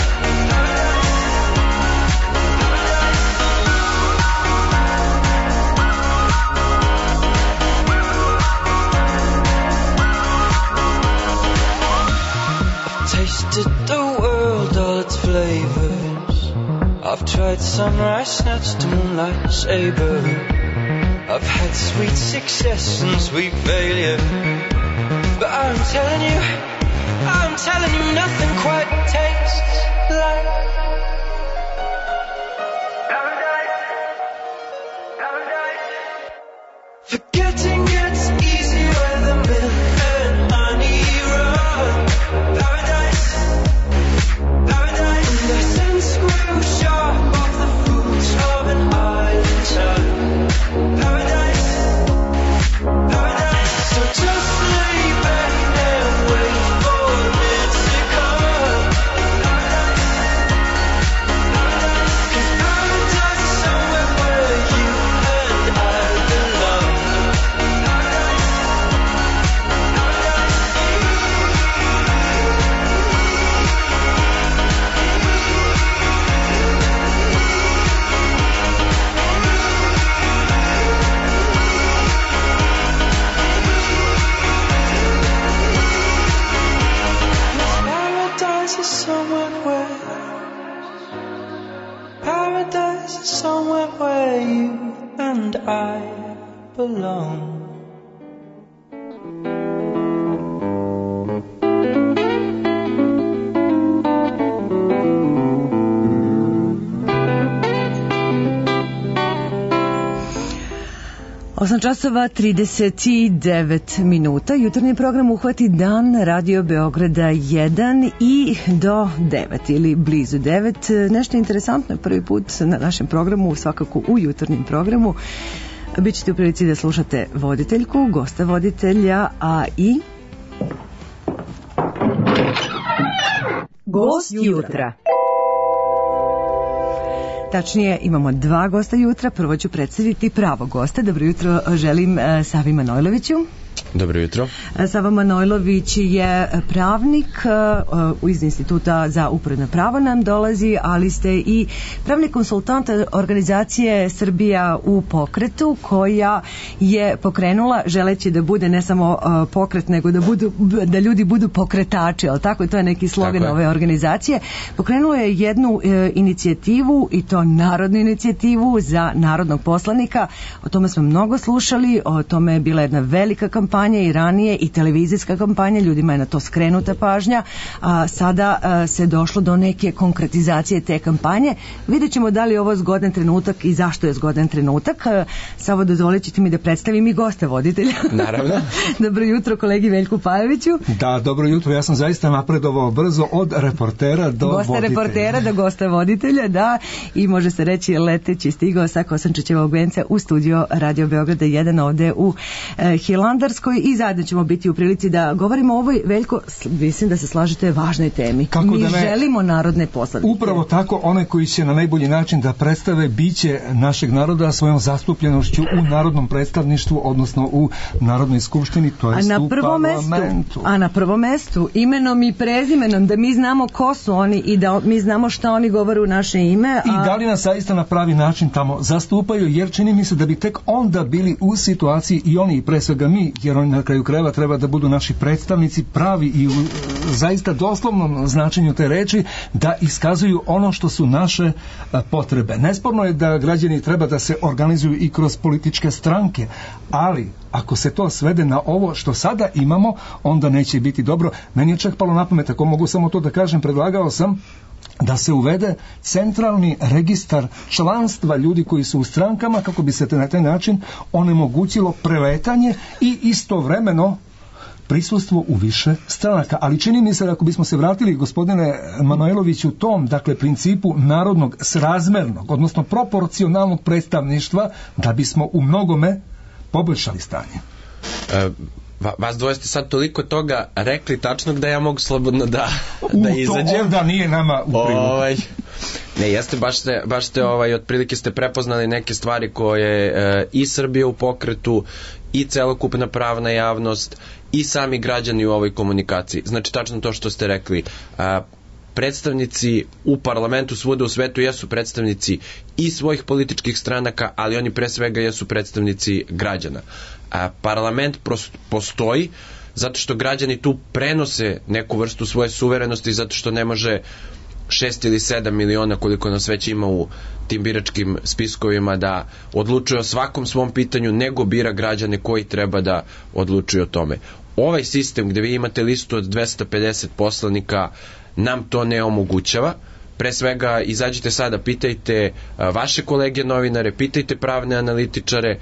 I've tasted the world, all its flavors. I've tried sunrise, snatched to moonlight saber. I've had sweet success and sweet failure. But I'm telling you, I'm telling you, nothing quite tastes like paradise. Paradise. Forgetting gets easy where the milk and honey run. Paradise. Paradise. And the sense grow sharp off the fruits of an island sun. Paradise, paradise. So just lay back and wait for it to come. Cause paradise is somewhere where you and I belong. Paradise is somewhere where Paradise is somewhere where you and I belong. osam časova trideset devet minuta. Jutarnji program Uhvati dan, Radio Beograda jedan i do devet ili blizu devet. Nešto interesantno je prvi put na našem programu, svakako u jutarnjem programu. Bićete u prilici da slušate voditeljku, gosta voditelja, a i gost jutra. Tačnije, imamo dva gosta jutra. Prvo ću predstaviti pravog gosta. Dobro jutro želim Savi Manojloviću. Dobro jutro. Sava Manojlović je pravnik iz Instituta za uporedno pravo nam dolazi, ali ste i pravni konsultant organizacije Srbija u pokretu, koja je pokrenula, želeći da bude ne samo pokret, nego da, budu, da ljudi budu pokretači, ali tako, to je neki slogan ove organizacije. Pokrenula je jednu e, inicijativu, i to narodnu inicijativu za narodnog poslanika. O tome smo mnogo slušali, o tome je bila jedna velika kampanja i ranije, i televizijska kampanja, ljudima je na to skrenuta pažnja, a sada a, se došlo do neke konkretizacije te kampanje. Vidjet ćemo da li je ovo zgodan trenutak i zašto je zgodan trenutak. A, samo dozvolit ćete mi da predstavim i gosta voditelja. Naravno. Dobro jutro kolegi Veljku Pajoviću. Da, dobro jutro, ja sam zaista napredovao brzo od reportera do gosta voditelja. reportera do gosta voditelja, da, i može se reći leteći stigao sa Kosančićevog venca u studio Radio Beograda jedan ovde u e, Hilandarskoj, i zajedno ćemo biti u prilici da govorimo o ovoj, Veljko, mislim da se slažete, važnoj temi. Kako Mi da ne, želimo narodne poslanike. Upravo tako, one koji će na najbolji način da predstave biće našeg naroda svojom zastupljenošću u narodnom predstavništvu, odnosno u Narodnoj skupštini, to jest u parlamentu. A na prvom mestu, imenom i prezimenom, da mi znamo ko su oni i da mi znamo šta oni govore u naše ime. A... I da li nas zaista na pravi način tamo zastupaju, jer čini mi se da bi tek onda bili u situaciji, i oni i pre svega mi, jer oni na kraju krajeva treba da budu naši predstavnici pravi i u zaista doslovnom značenju te reči, da iskazuju ono što su naše a, potrebe. Nesporno je da građani treba da se organizuju i kroz političke stranke, ali ako se to svede na ovo što sada imamo, onda neće biti dobro. Meni je čak palo na pamet, ako mogu samo to da kažem, predlagao sam da se uvede centralni registar članstva ljudi koji su u strankama, kako bi se na taj način onemogućilo preletanje i istovremeno prisustvo u više stranaka. Ali čini mi se da ako bismo se vratili, gospodine Manojloviću, u tom, dakle, principu narodnog srazmernog, odnosno proporcionalnog predstavništva, da bismo u mnogome poboljšali stanje. E, va, vas dvoje ste sad toliko toga rekli tačnog da ja mogu slobodno da, da izađem. U to onda nije nama u priluku. Ovaj, ne, jeste, baš ste, baš ste ovaj, otprilike ste prepoznali neke stvari koje e, i Srbija u pokretu, i celokupna pravna javnost, i sami građani u ovoj komunikaciji. Znači, tačno to što ste rekli. A, predstavnici u parlamentu svuda u svetu jesu predstavnici i svojih političkih stranaka, ali oni pre svega jesu predstavnici građana. A parlament postoji zato što građani tu prenose neku vrstu svoje suverenosti, zato što ne može šest ili sedam miliona, koliko nas već ima u tim biračkim spiskovima, da odlučuje o svakom svom pitanju, nego bira građane koji treba da odlučuju o tome. Ovaj sistem gde vi imate listu od dvesta pedeset poslanika nam to ne omogućava. Pre svega, izađite sada, pitajte vaše kolege novinare, pitajte pravne analitičare,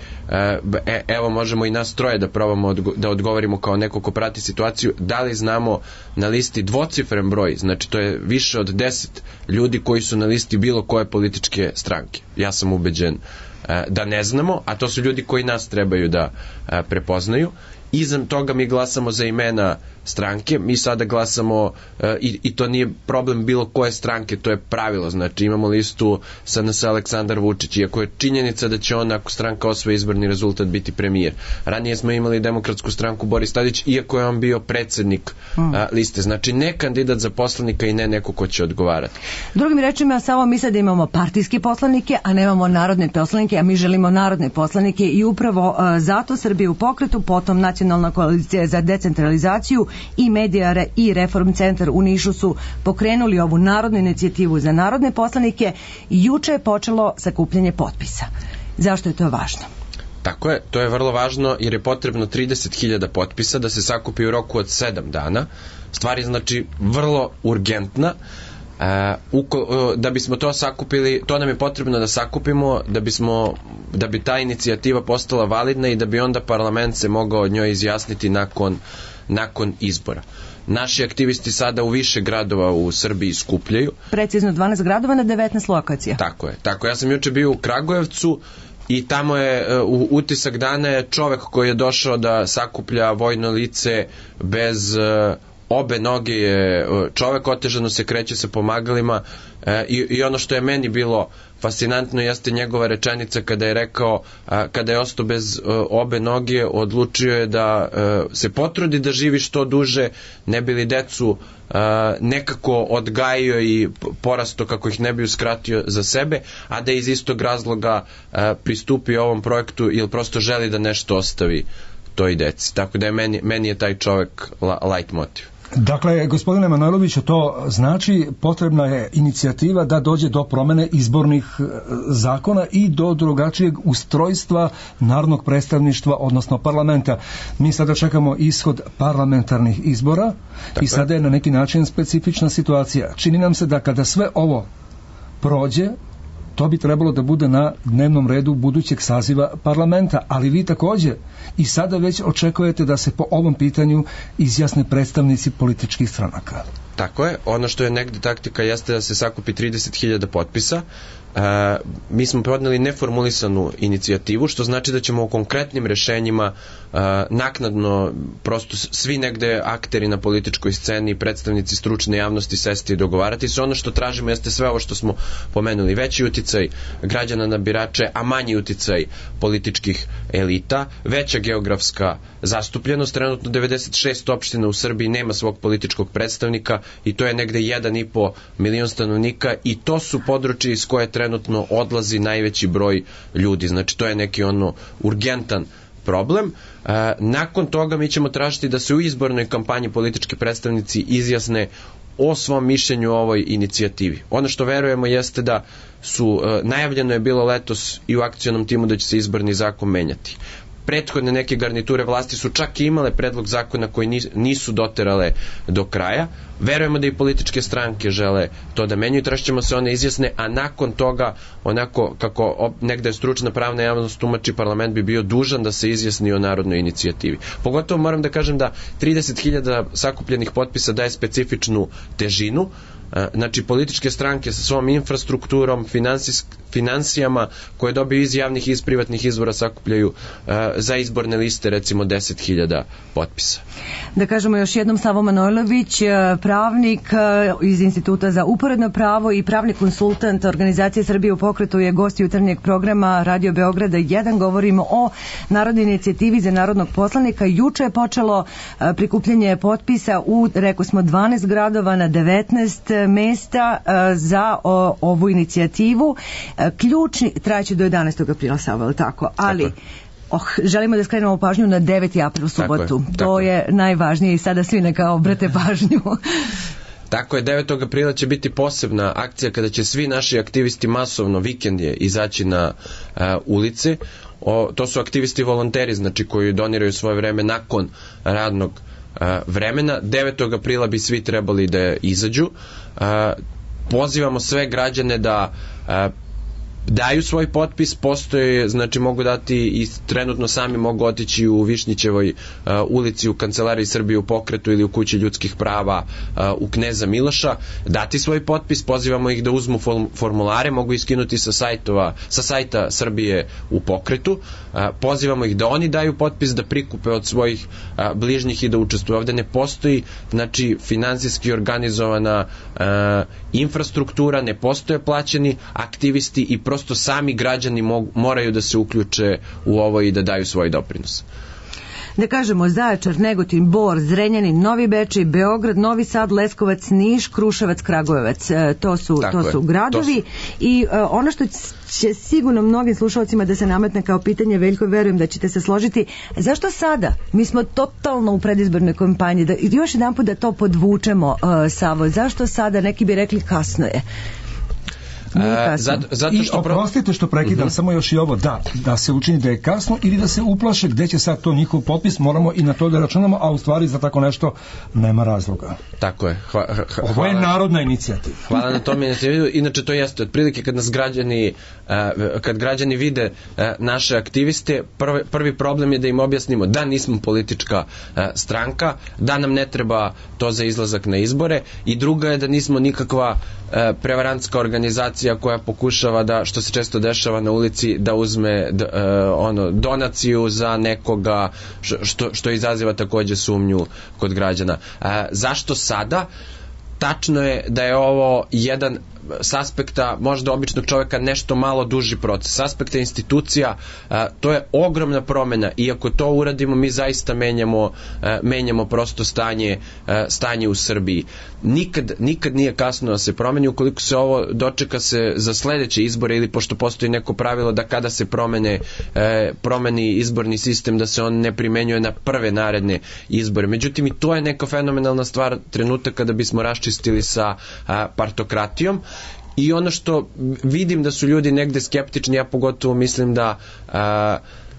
e, evo možemo i nas troje da probamo odgo da odgovorimo kao neko ko prati situaciju, da li znamo na listi dvocifren broj, znači to je više od deset ljudi koji su na listi bilo koje političke stranke. Ja sam ubeđen da ne znamo, a to su ljudi koji nas trebaju da prepoznaju. Iza toga mi glasamo za imena stranke, mi sada glasamo e, i, i to nije problem bilo koje stranke, to je pravilo, znači imamo listu S N S Aleksandar Vučić, iako je činjenica da će on, ako stranka osvoji izborni rezultat, biti premijer. Ranije smo imali Demokratsku stranku Boris Tadić, iako je on bio predsednik hmm. a, liste, znači ne kandidat za poslanika i ne neko ko će odgovarati. Drugim rečima, samo mi sad imamo partijske poslanike, a nemamo narodne poslanike, a mi želimo narodne poslanike i upravo a, zato Srbija u pokretu, potom Nacionalna koalicija za decentralizaciju i Medija i Reform centar u Nišu su pokrenuli ovu narodnu inicijativu za narodne poslanike i juče je počelo sakupljanje potpisa. Zašto je to važno? Tako je, to je vrlo važno jer je potrebno trideset hiljada potpisa da se sakupi u roku od sedam dana. Stvar je znači vrlo urgentna. Uh, uko, uh, da bismo to sakupili, to nam je potrebno da sakupimo da bismo, da bi ta inicijativa postala validna i da bi onda parlament se mogao od njoj izjasniti nakon, nakon izbora. Naši aktivisti sada u više gradova u Srbiji skupljaju. Precizno dvanaest gradova na devetnaest lokacija. Tako je, tako. Ja sam juče bio u Kragujevcu i tamo je u utisak dana je čovek koji je došao da sakuplja vojno lice bez uh, obe noge, je čovek otežano se kreće sa pomagalima e, i, i ono što je meni bilo fascinantno jeste njegova rečenica kada je rekao, a, kada je ostao bez a, obe noge, odlučio je da a, se potrudi da živi što duže, ne bi li decu a, nekako odgajio i porasto kako ih ne bi uskratio za sebe, a da iz istog razloga a, pristupi ovom projektu jer prosto želi da nešto ostavi toj deci. Tako da je meni, meni je taj čovek la, light motiv. Dakle, gospodine Manojloviću, to znači potrebna je inicijativa da dođe do promene izbornih zakona i do drugačijeg ustrojstva narodnog predstavništva, odnosno parlamenta. Mi sada čekamo ishod parlamentarnih izbora. Tako i sada je na neki način specifična situacija. Čini nam se da kada sve ovo prođe, to bi trebalo da bude na dnevnom redu budućeg saziva parlamenta, ali vi takođe i sada već očekujete da se po ovom pitanju izjasne predstavnici političkih stranaka. Tako je, ono što je negde taktika jeste da se sakupi trideset hiljada potpisa. E, mi smo podneli neformulisanu inicijativu, što znači da ćemo o konkretnim rešenjima e, naknadno prosto svi negde akteri na političkoj sceni, predstavnici stručne javnosti sesti i dogovarati se. Ono što tražimo jeste sve ovo što smo pomenuli, veći uticaj građana na birače, a manji uticaj političkih elita, veća geografska zastupljenost. Trenutno devedeset šest opština u Srbiji nema svog političkog predstavnika i to je negde jedan i po milion stanovnika i to su područje iz koje trenutno odlazi najveći broj ljudi. Znači to je neki ono urgentan problem. E, nakon toga mi ćemo tražiti da se u izbornoj kampanji politički predstavnici izjasne o svom mišljenju o ovoj inicijativi. Ono što verujemo jeste da su, e, najavljeno je bilo letos i u akcionom timu da će se izborni zakon menjati. prethodne neke garniture vlasti su čak i imale predlog zakona koji nisu doterale do kraja. Verujemo da i političke stranke žele to da menjaju, tražit se one izjasne, a nakon toga, onako kako negde stručna pravna javnost tumači, parlament bi bio dužan da se izjasni o narodnoj inicijativi. Pogotovo moram da kažem da trideset hiljada sakupljenih potpisa daje specifičnu težinu. Znači, političke stranke sa svom infrastrukturom, finansijama koje dobiju iz javnih i iz privatnih izvora sakupljaju uh, za izborne liste recimo deset hiljada potpisa. Da kažemo još jednom, Savo Manojlović, pravnik iz Instituta za uporedno pravo i pravni konsultant Organizacije Srbije u pokretu, je gost jutarnjeg programa Radio Beograda jedan. Govorimo o narodnoj inicijativi za narodnog poslanika. Juče je počelo prikupljanje potpisa u, rekao smo, dvanaest gradova na devetnaest mesta za o, ovu inicijativu. Ključni, trajeće do jedanaestog aprila, Savo, ali tako? Ali... Tako. Oh, želimo da skrenemo pažnju na deveti april, subotu. Tako je, to tako je najvažnije i sada svi neka obrate pažnju. Tako je, devetog aprila će biti posebna akcija kada će svi naši aktivisti masovno vikendje izaći na uh, ulice. O, to su aktivisti volonteri, znači koji doniraju svoje vreme nakon radnog uh, vremena. devetog aprila bi svi trebali da izađu. Uh, pozivamo sve građane da uh, daju svoj potpis, postoje, znači mogu dati i trenutno sami mogu otići u Višnjićevoj uh, ulici u Kancelariji Srbije u pokretu ili u Kući ljudskih prava uh, u Kneza Miloša, dati svoj potpis, pozivamo ih da uzmu formulare, mogu iskinuti sa sajtova, sa sajta Srbije u pokretu, uh, pozivamo ih da oni daju potpis, da prikupe od svojih uh, bližnjih i da učestvuju. Ovde ne postoji, znači, finansijski organizovana uh, infrastruktura, ne postoje plaćeni aktivisti i prosto sami građani mogu, moraju da se uključe u ovo i da daju svoj doprinos. Da kažemo, Zaječar, Negotin, Bor, Zrenjanin, Novi Bečej, Beograd, Novi Sad, Leskovac, Niš, Kruševac, Kragujevac. E, to su, to su gradovi. To su... I e, ono što će sigurno mnogim slušalcima da se nametne kao pitanje, Veljko, verujem da ćete se složiti, zašto sada? Mi smo totalno u predizbornoj kampanji. Da, još jedan put da to podvučemo, e, Savo, zašto sada? Neki bi rekli kasno je. A, zato, zato što I oprostite što prekidam, uh-huh. samo još i ovo, da, da se učini da je kasno ili da se uplaše gde će sad to njihov potpis, moramo i na to da računamo, a u stvari za tako nešto nema razloga. Tako je. Hva, hva, hvala. Ovo je narodna inicijativa. Hvala na tome inicijativu. Inače to jeste, otprilike kad nas građani, kad građani vide naše aktiviste, prvi, prvi problem je da im objasnimo da nismo politička stranka, da nam ne treba to za izlazak na izbore, i druga je da nismo nikakva prevarantska organizacija koja pokušava da, što se često dešava na ulici, da uzme d, uh, ono, donaciju za nekoga, što, što izaziva takođe sumnju kod građana. Uh, zašto sada? Tačno je da je ovo jedan s aspekta možda običnog čoveka nešto malo duži proces. S aspekta institucija a, to je ogromna promena, i ako to uradimo mi zaista menjamo, a, menjamo prosto stanje, a, stanje u Srbiji. Nikad, nikad nije kasno da se promeni, ukoliko se ovo dočeka se za sledeće izbore, ili pošto postoji neko pravilo da kada se promene, e, promeni izborni sistem, da se on ne primenjuje na prve naredne izbore. Međutim, i to je neka fenomenalna stvar, trenutak kada bismo raščistili sa a, partokratijom. I ono što vidim da su ljudi negde skeptični, ja pogotovo mislim da a,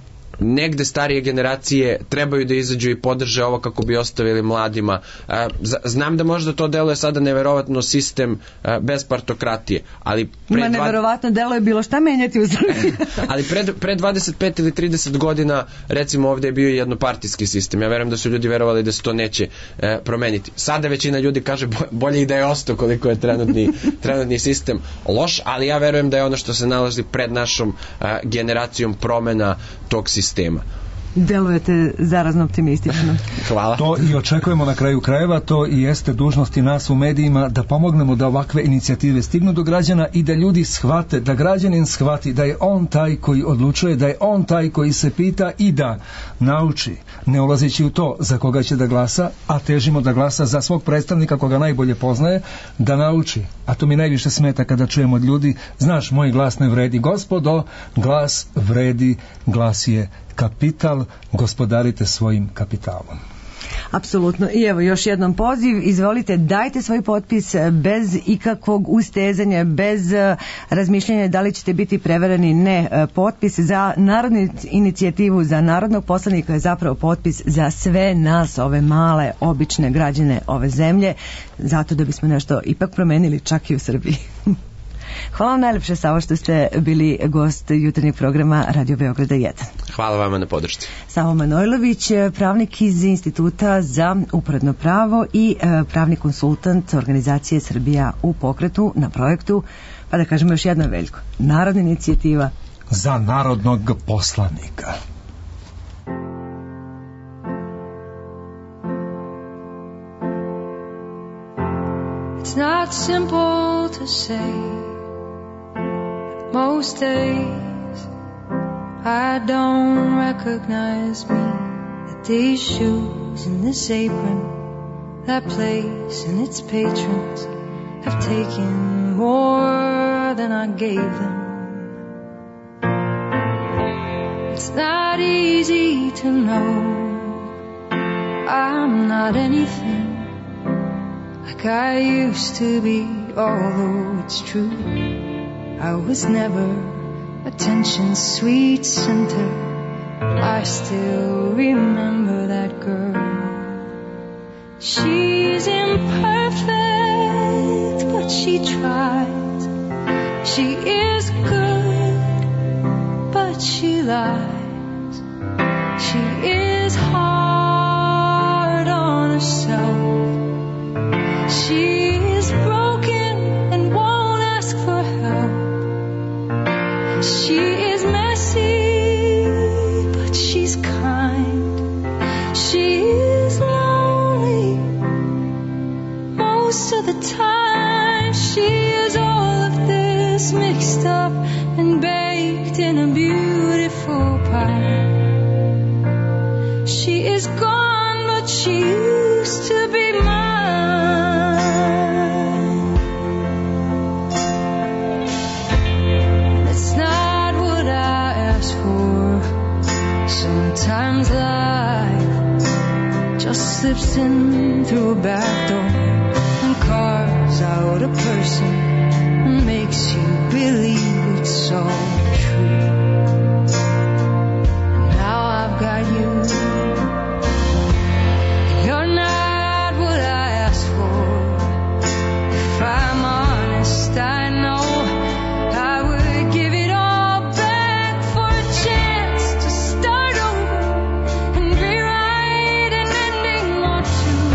negde starije generacije trebaju da izađu i podrže ovo kako bi ostavili mladima. A, znam da možda to deluje sada neverovatno sistem a, bez partokratije, ali pre Ma neverovatno dva... deluje bilo šta menjati u Srbiji. Ali pre, pre dvadeset pet ili trideset godina recimo ovde je bio i jednopartijski sistem. Ja verujem da su ljudi verovali da se to neće e, promeniti. Sada većina ljudi kaže bolje i da je ostao koliko je trenutni, trenutni sistem loš, ali ja verujem da je ono što se nalazi pred našom a, generacijom promena tog sistema. sistema. Delujete zarazno optimistično. Hvala. To i očekujemo na kraju krajeva, to i jeste dužnosti nas u medijima da pomognemo da ovakve inicijative stignu do građana i da ljudi shvate, da građanin shvati da je on taj koji odlučuje, da je on taj koji se pita i da nauči, ne ulazeći u to za koga će da glasa, a težimo da glasa za svog predstavnika koga najbolje poznaje, da nauči. A to mi najviše smeta kada čujemo od ljudi, znaš, moj glas ne vredi. Gospodo, glas vredi, glas je kapital, gospodarite svojim kapitalom. Apsolutno. I evo još jednom poziv, izvolite, dajte svoj potpis bez ikakvog ustezanja, bez uh, razmišljanja da li ćete biti prevareni. Ne, uh, potpis za narodnu inicijativu, za narodnog poslanika je zapravo potpis za sve nas, ove male, obične građane ove zemlje, zato da bismo nešto ipak promenili čak i u Srbiji. Hvala vam najlepše, Savo, što ste bili gost jutarnjeg programa Radio Beograda jedan. Hvala vama na podršci. Savo Manojlović, pravnik iz Instituta za uporedno pravo i pravni konsultant organizacije Srbija u pokretu na projektu, pa da kažemo još jedno, Veljko, narodna inicijativa za narodnog poslanika. It's not simple to say. Most days I don't recognize me, that these shoes and this apron, that place and its patrons have taken more than I gave them. It's not easy to know I'm not anything like I used to be, although it's true I was never attention's sweet center. I still remember that girl. She's imperfect, but she tries. She is good, but she lies. She is hard on herself. She is broken and won't ask for help. She is messy, but she's kind. She is lonely most of the time. She is all of this mixed up and baked in a beautiful pie. She is gone, but she used to be mine. Sometimes life just slips in through a back door and carves out a person and makes you believe it's so true. And now I've got you. You're not what I asked for. If I'm honest, I know I would give it all back for a chance to start over and rewrite an ending or two.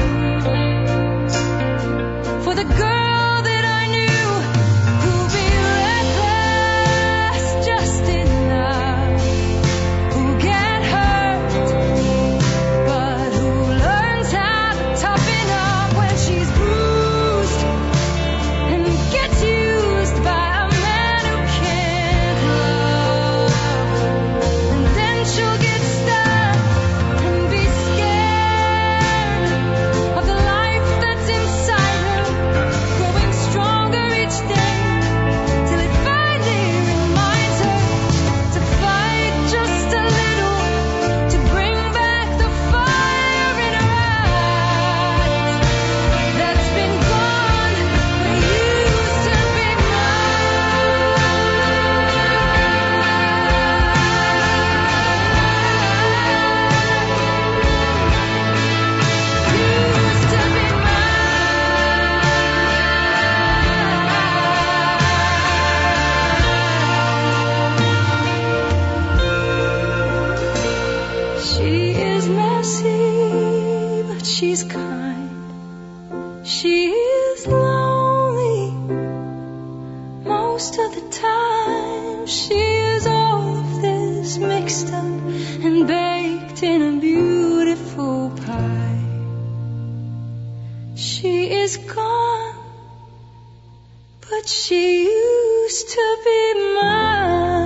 For the girl that I knew who'd be reckless just enough, who get hurt but who learns how to toughen up when she's bruised and gets used by a man who can't love. And then she'll get stuck and be scared of the life that's inside her, growing stronger each day till it finally reminds her to fight just a little, to bring back the fire in her eyes that's been gone but used to be She is messy, but she's kind. She is lonely most of the time. She is all of this mixed up and baked in a beautiful pie. She is gone, but she used to be mine.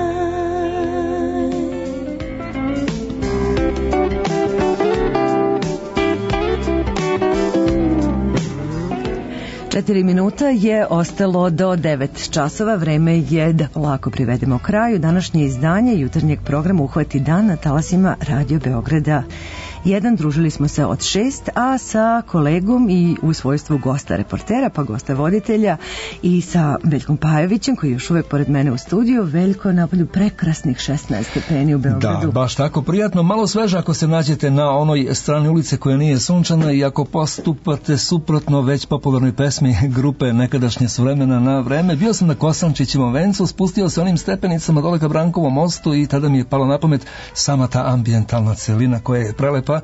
Četiri minuta je ostalo do devet časova. Vreme je da lako privedemo kraju. Današnje izdanje jutarnjeg programa Uhvati dan na talasima Radio Beograda jedan družili smo se od šest, a sa kolegom i u svojstvu gosta reportera, pa gosta voditelja i sa Veljkom Pajovićem, koji je još uvek pored mene u studiju. Veljko, napolju prekrasnih šesnaest stepeni u Beogradu. Da, baš tako prijatno, malo sveže ako se nađete na onoj strani ulice koja nije sunčana i ako postupate suprotno već popularnoj pesmi grupe nekadašnje S vremena na vreme. Bio sam na Kosančićevom vencu, spustio se onim stepenicama dole ka Brankovom mostu i tada mi je palo na pamet sama ta ambijentalna celina koja je prelepa,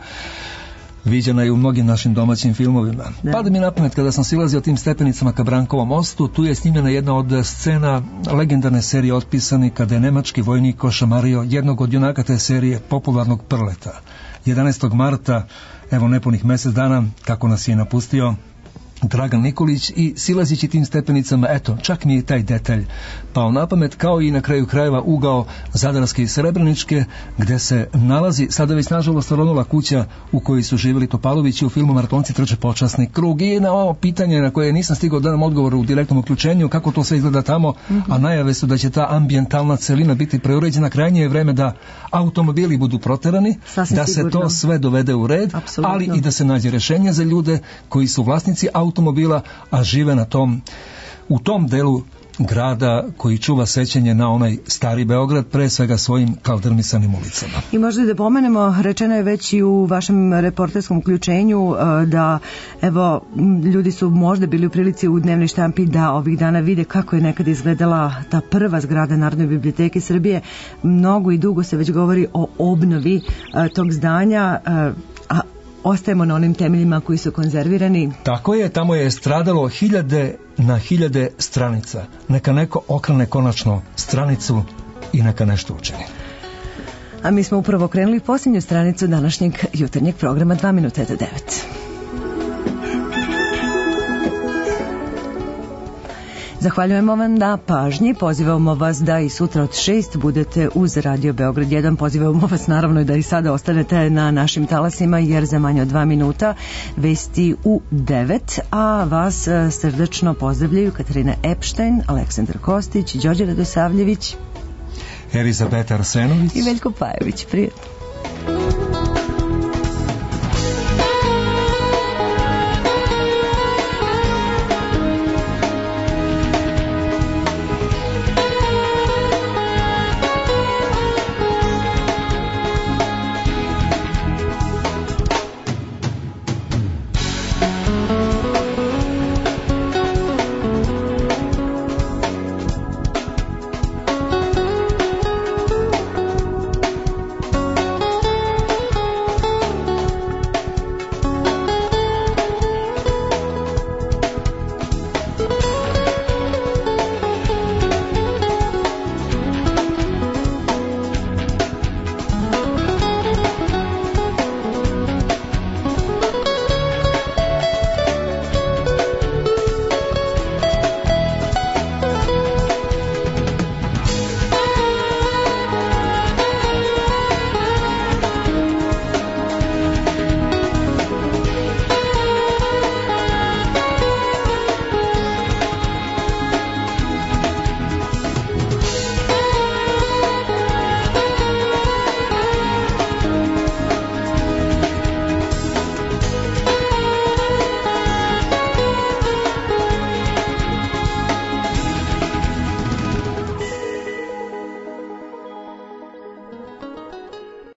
viđena je u mnogim našim domaćim filmovima. Da. Pada mi na pamet kada sam silazio tim stepenicama ka Brankovom mostu, tu je snimljena jedna od scena legendarne serije Otpisani, kada je nemački vojnik košamario jednog od junaka te serije, popularnog Prleta. jedanaestog marta, evo nepunih mjesec dana kako nas je napustio Dragan Nikolić, i silazići tim stepenicama, eto, čak mi je taj detalj pao na pamet, kao i na kraju krajeva ugao Zadarske i Srebreničke, gde se nalazi sada već nažalost ronula kuća u kojoj su živjeli Topalovići u filmu Maratonci trče počasni krug. I na ovo pitanje na koje nisam stigao da dam odgovor u direktnom uključenju, kako to sve izgleda tamo, mm-hmm. a najave su da će ta ambijentalna celina biti preuređena, krajnje je vreme da automobili budu proterani, Sasvim da sigurno. Se to sve dovede u red, Apsolutno. Ali i da se nađe rješenje za ljude koji su vlasnici automobila, a žive na tom, u tom delu grada koji čuva sećanje na onaj stari Beograd, pre svega svojim kaldrmisanim ulicama. I možda da pomenemo, rečeno je već i u vašem reporterskom uključenju da, evo, ljudi su možda bili u prilici u dnevnoj štampi da ovih dana vide kako je nekad izgledala ta prva zgrada Narodne biblioteke Srbije. Mnogo i dugo se već govori o obnovi tog zdanja, a ostajemo na onim temeljima koji su konzervirani. Tako je, tamo je stradalo hiljade na hiljade stranica. Neka neko okrene konačno stranicu i neka nešto učini. A mi smo upravo krenuli posljednju stranicu današnjeg jutarnjeg programa dva minuta do devet. Zahvaljujemo vam na pažnji, pozivamo vas da i sutra od šest budete uz Radio Beograd jedan, pozivamo vas naravno da i sada ostanete na našim talasima, jer za manje od dva minuta vesti u devet, a vas srdačno pozdravljaju Katarina Epštajn, Aleksandar Kostić, Đorđe Radosavljević, Elizabeta Arsenović i Veljko Pajović. Prijetno.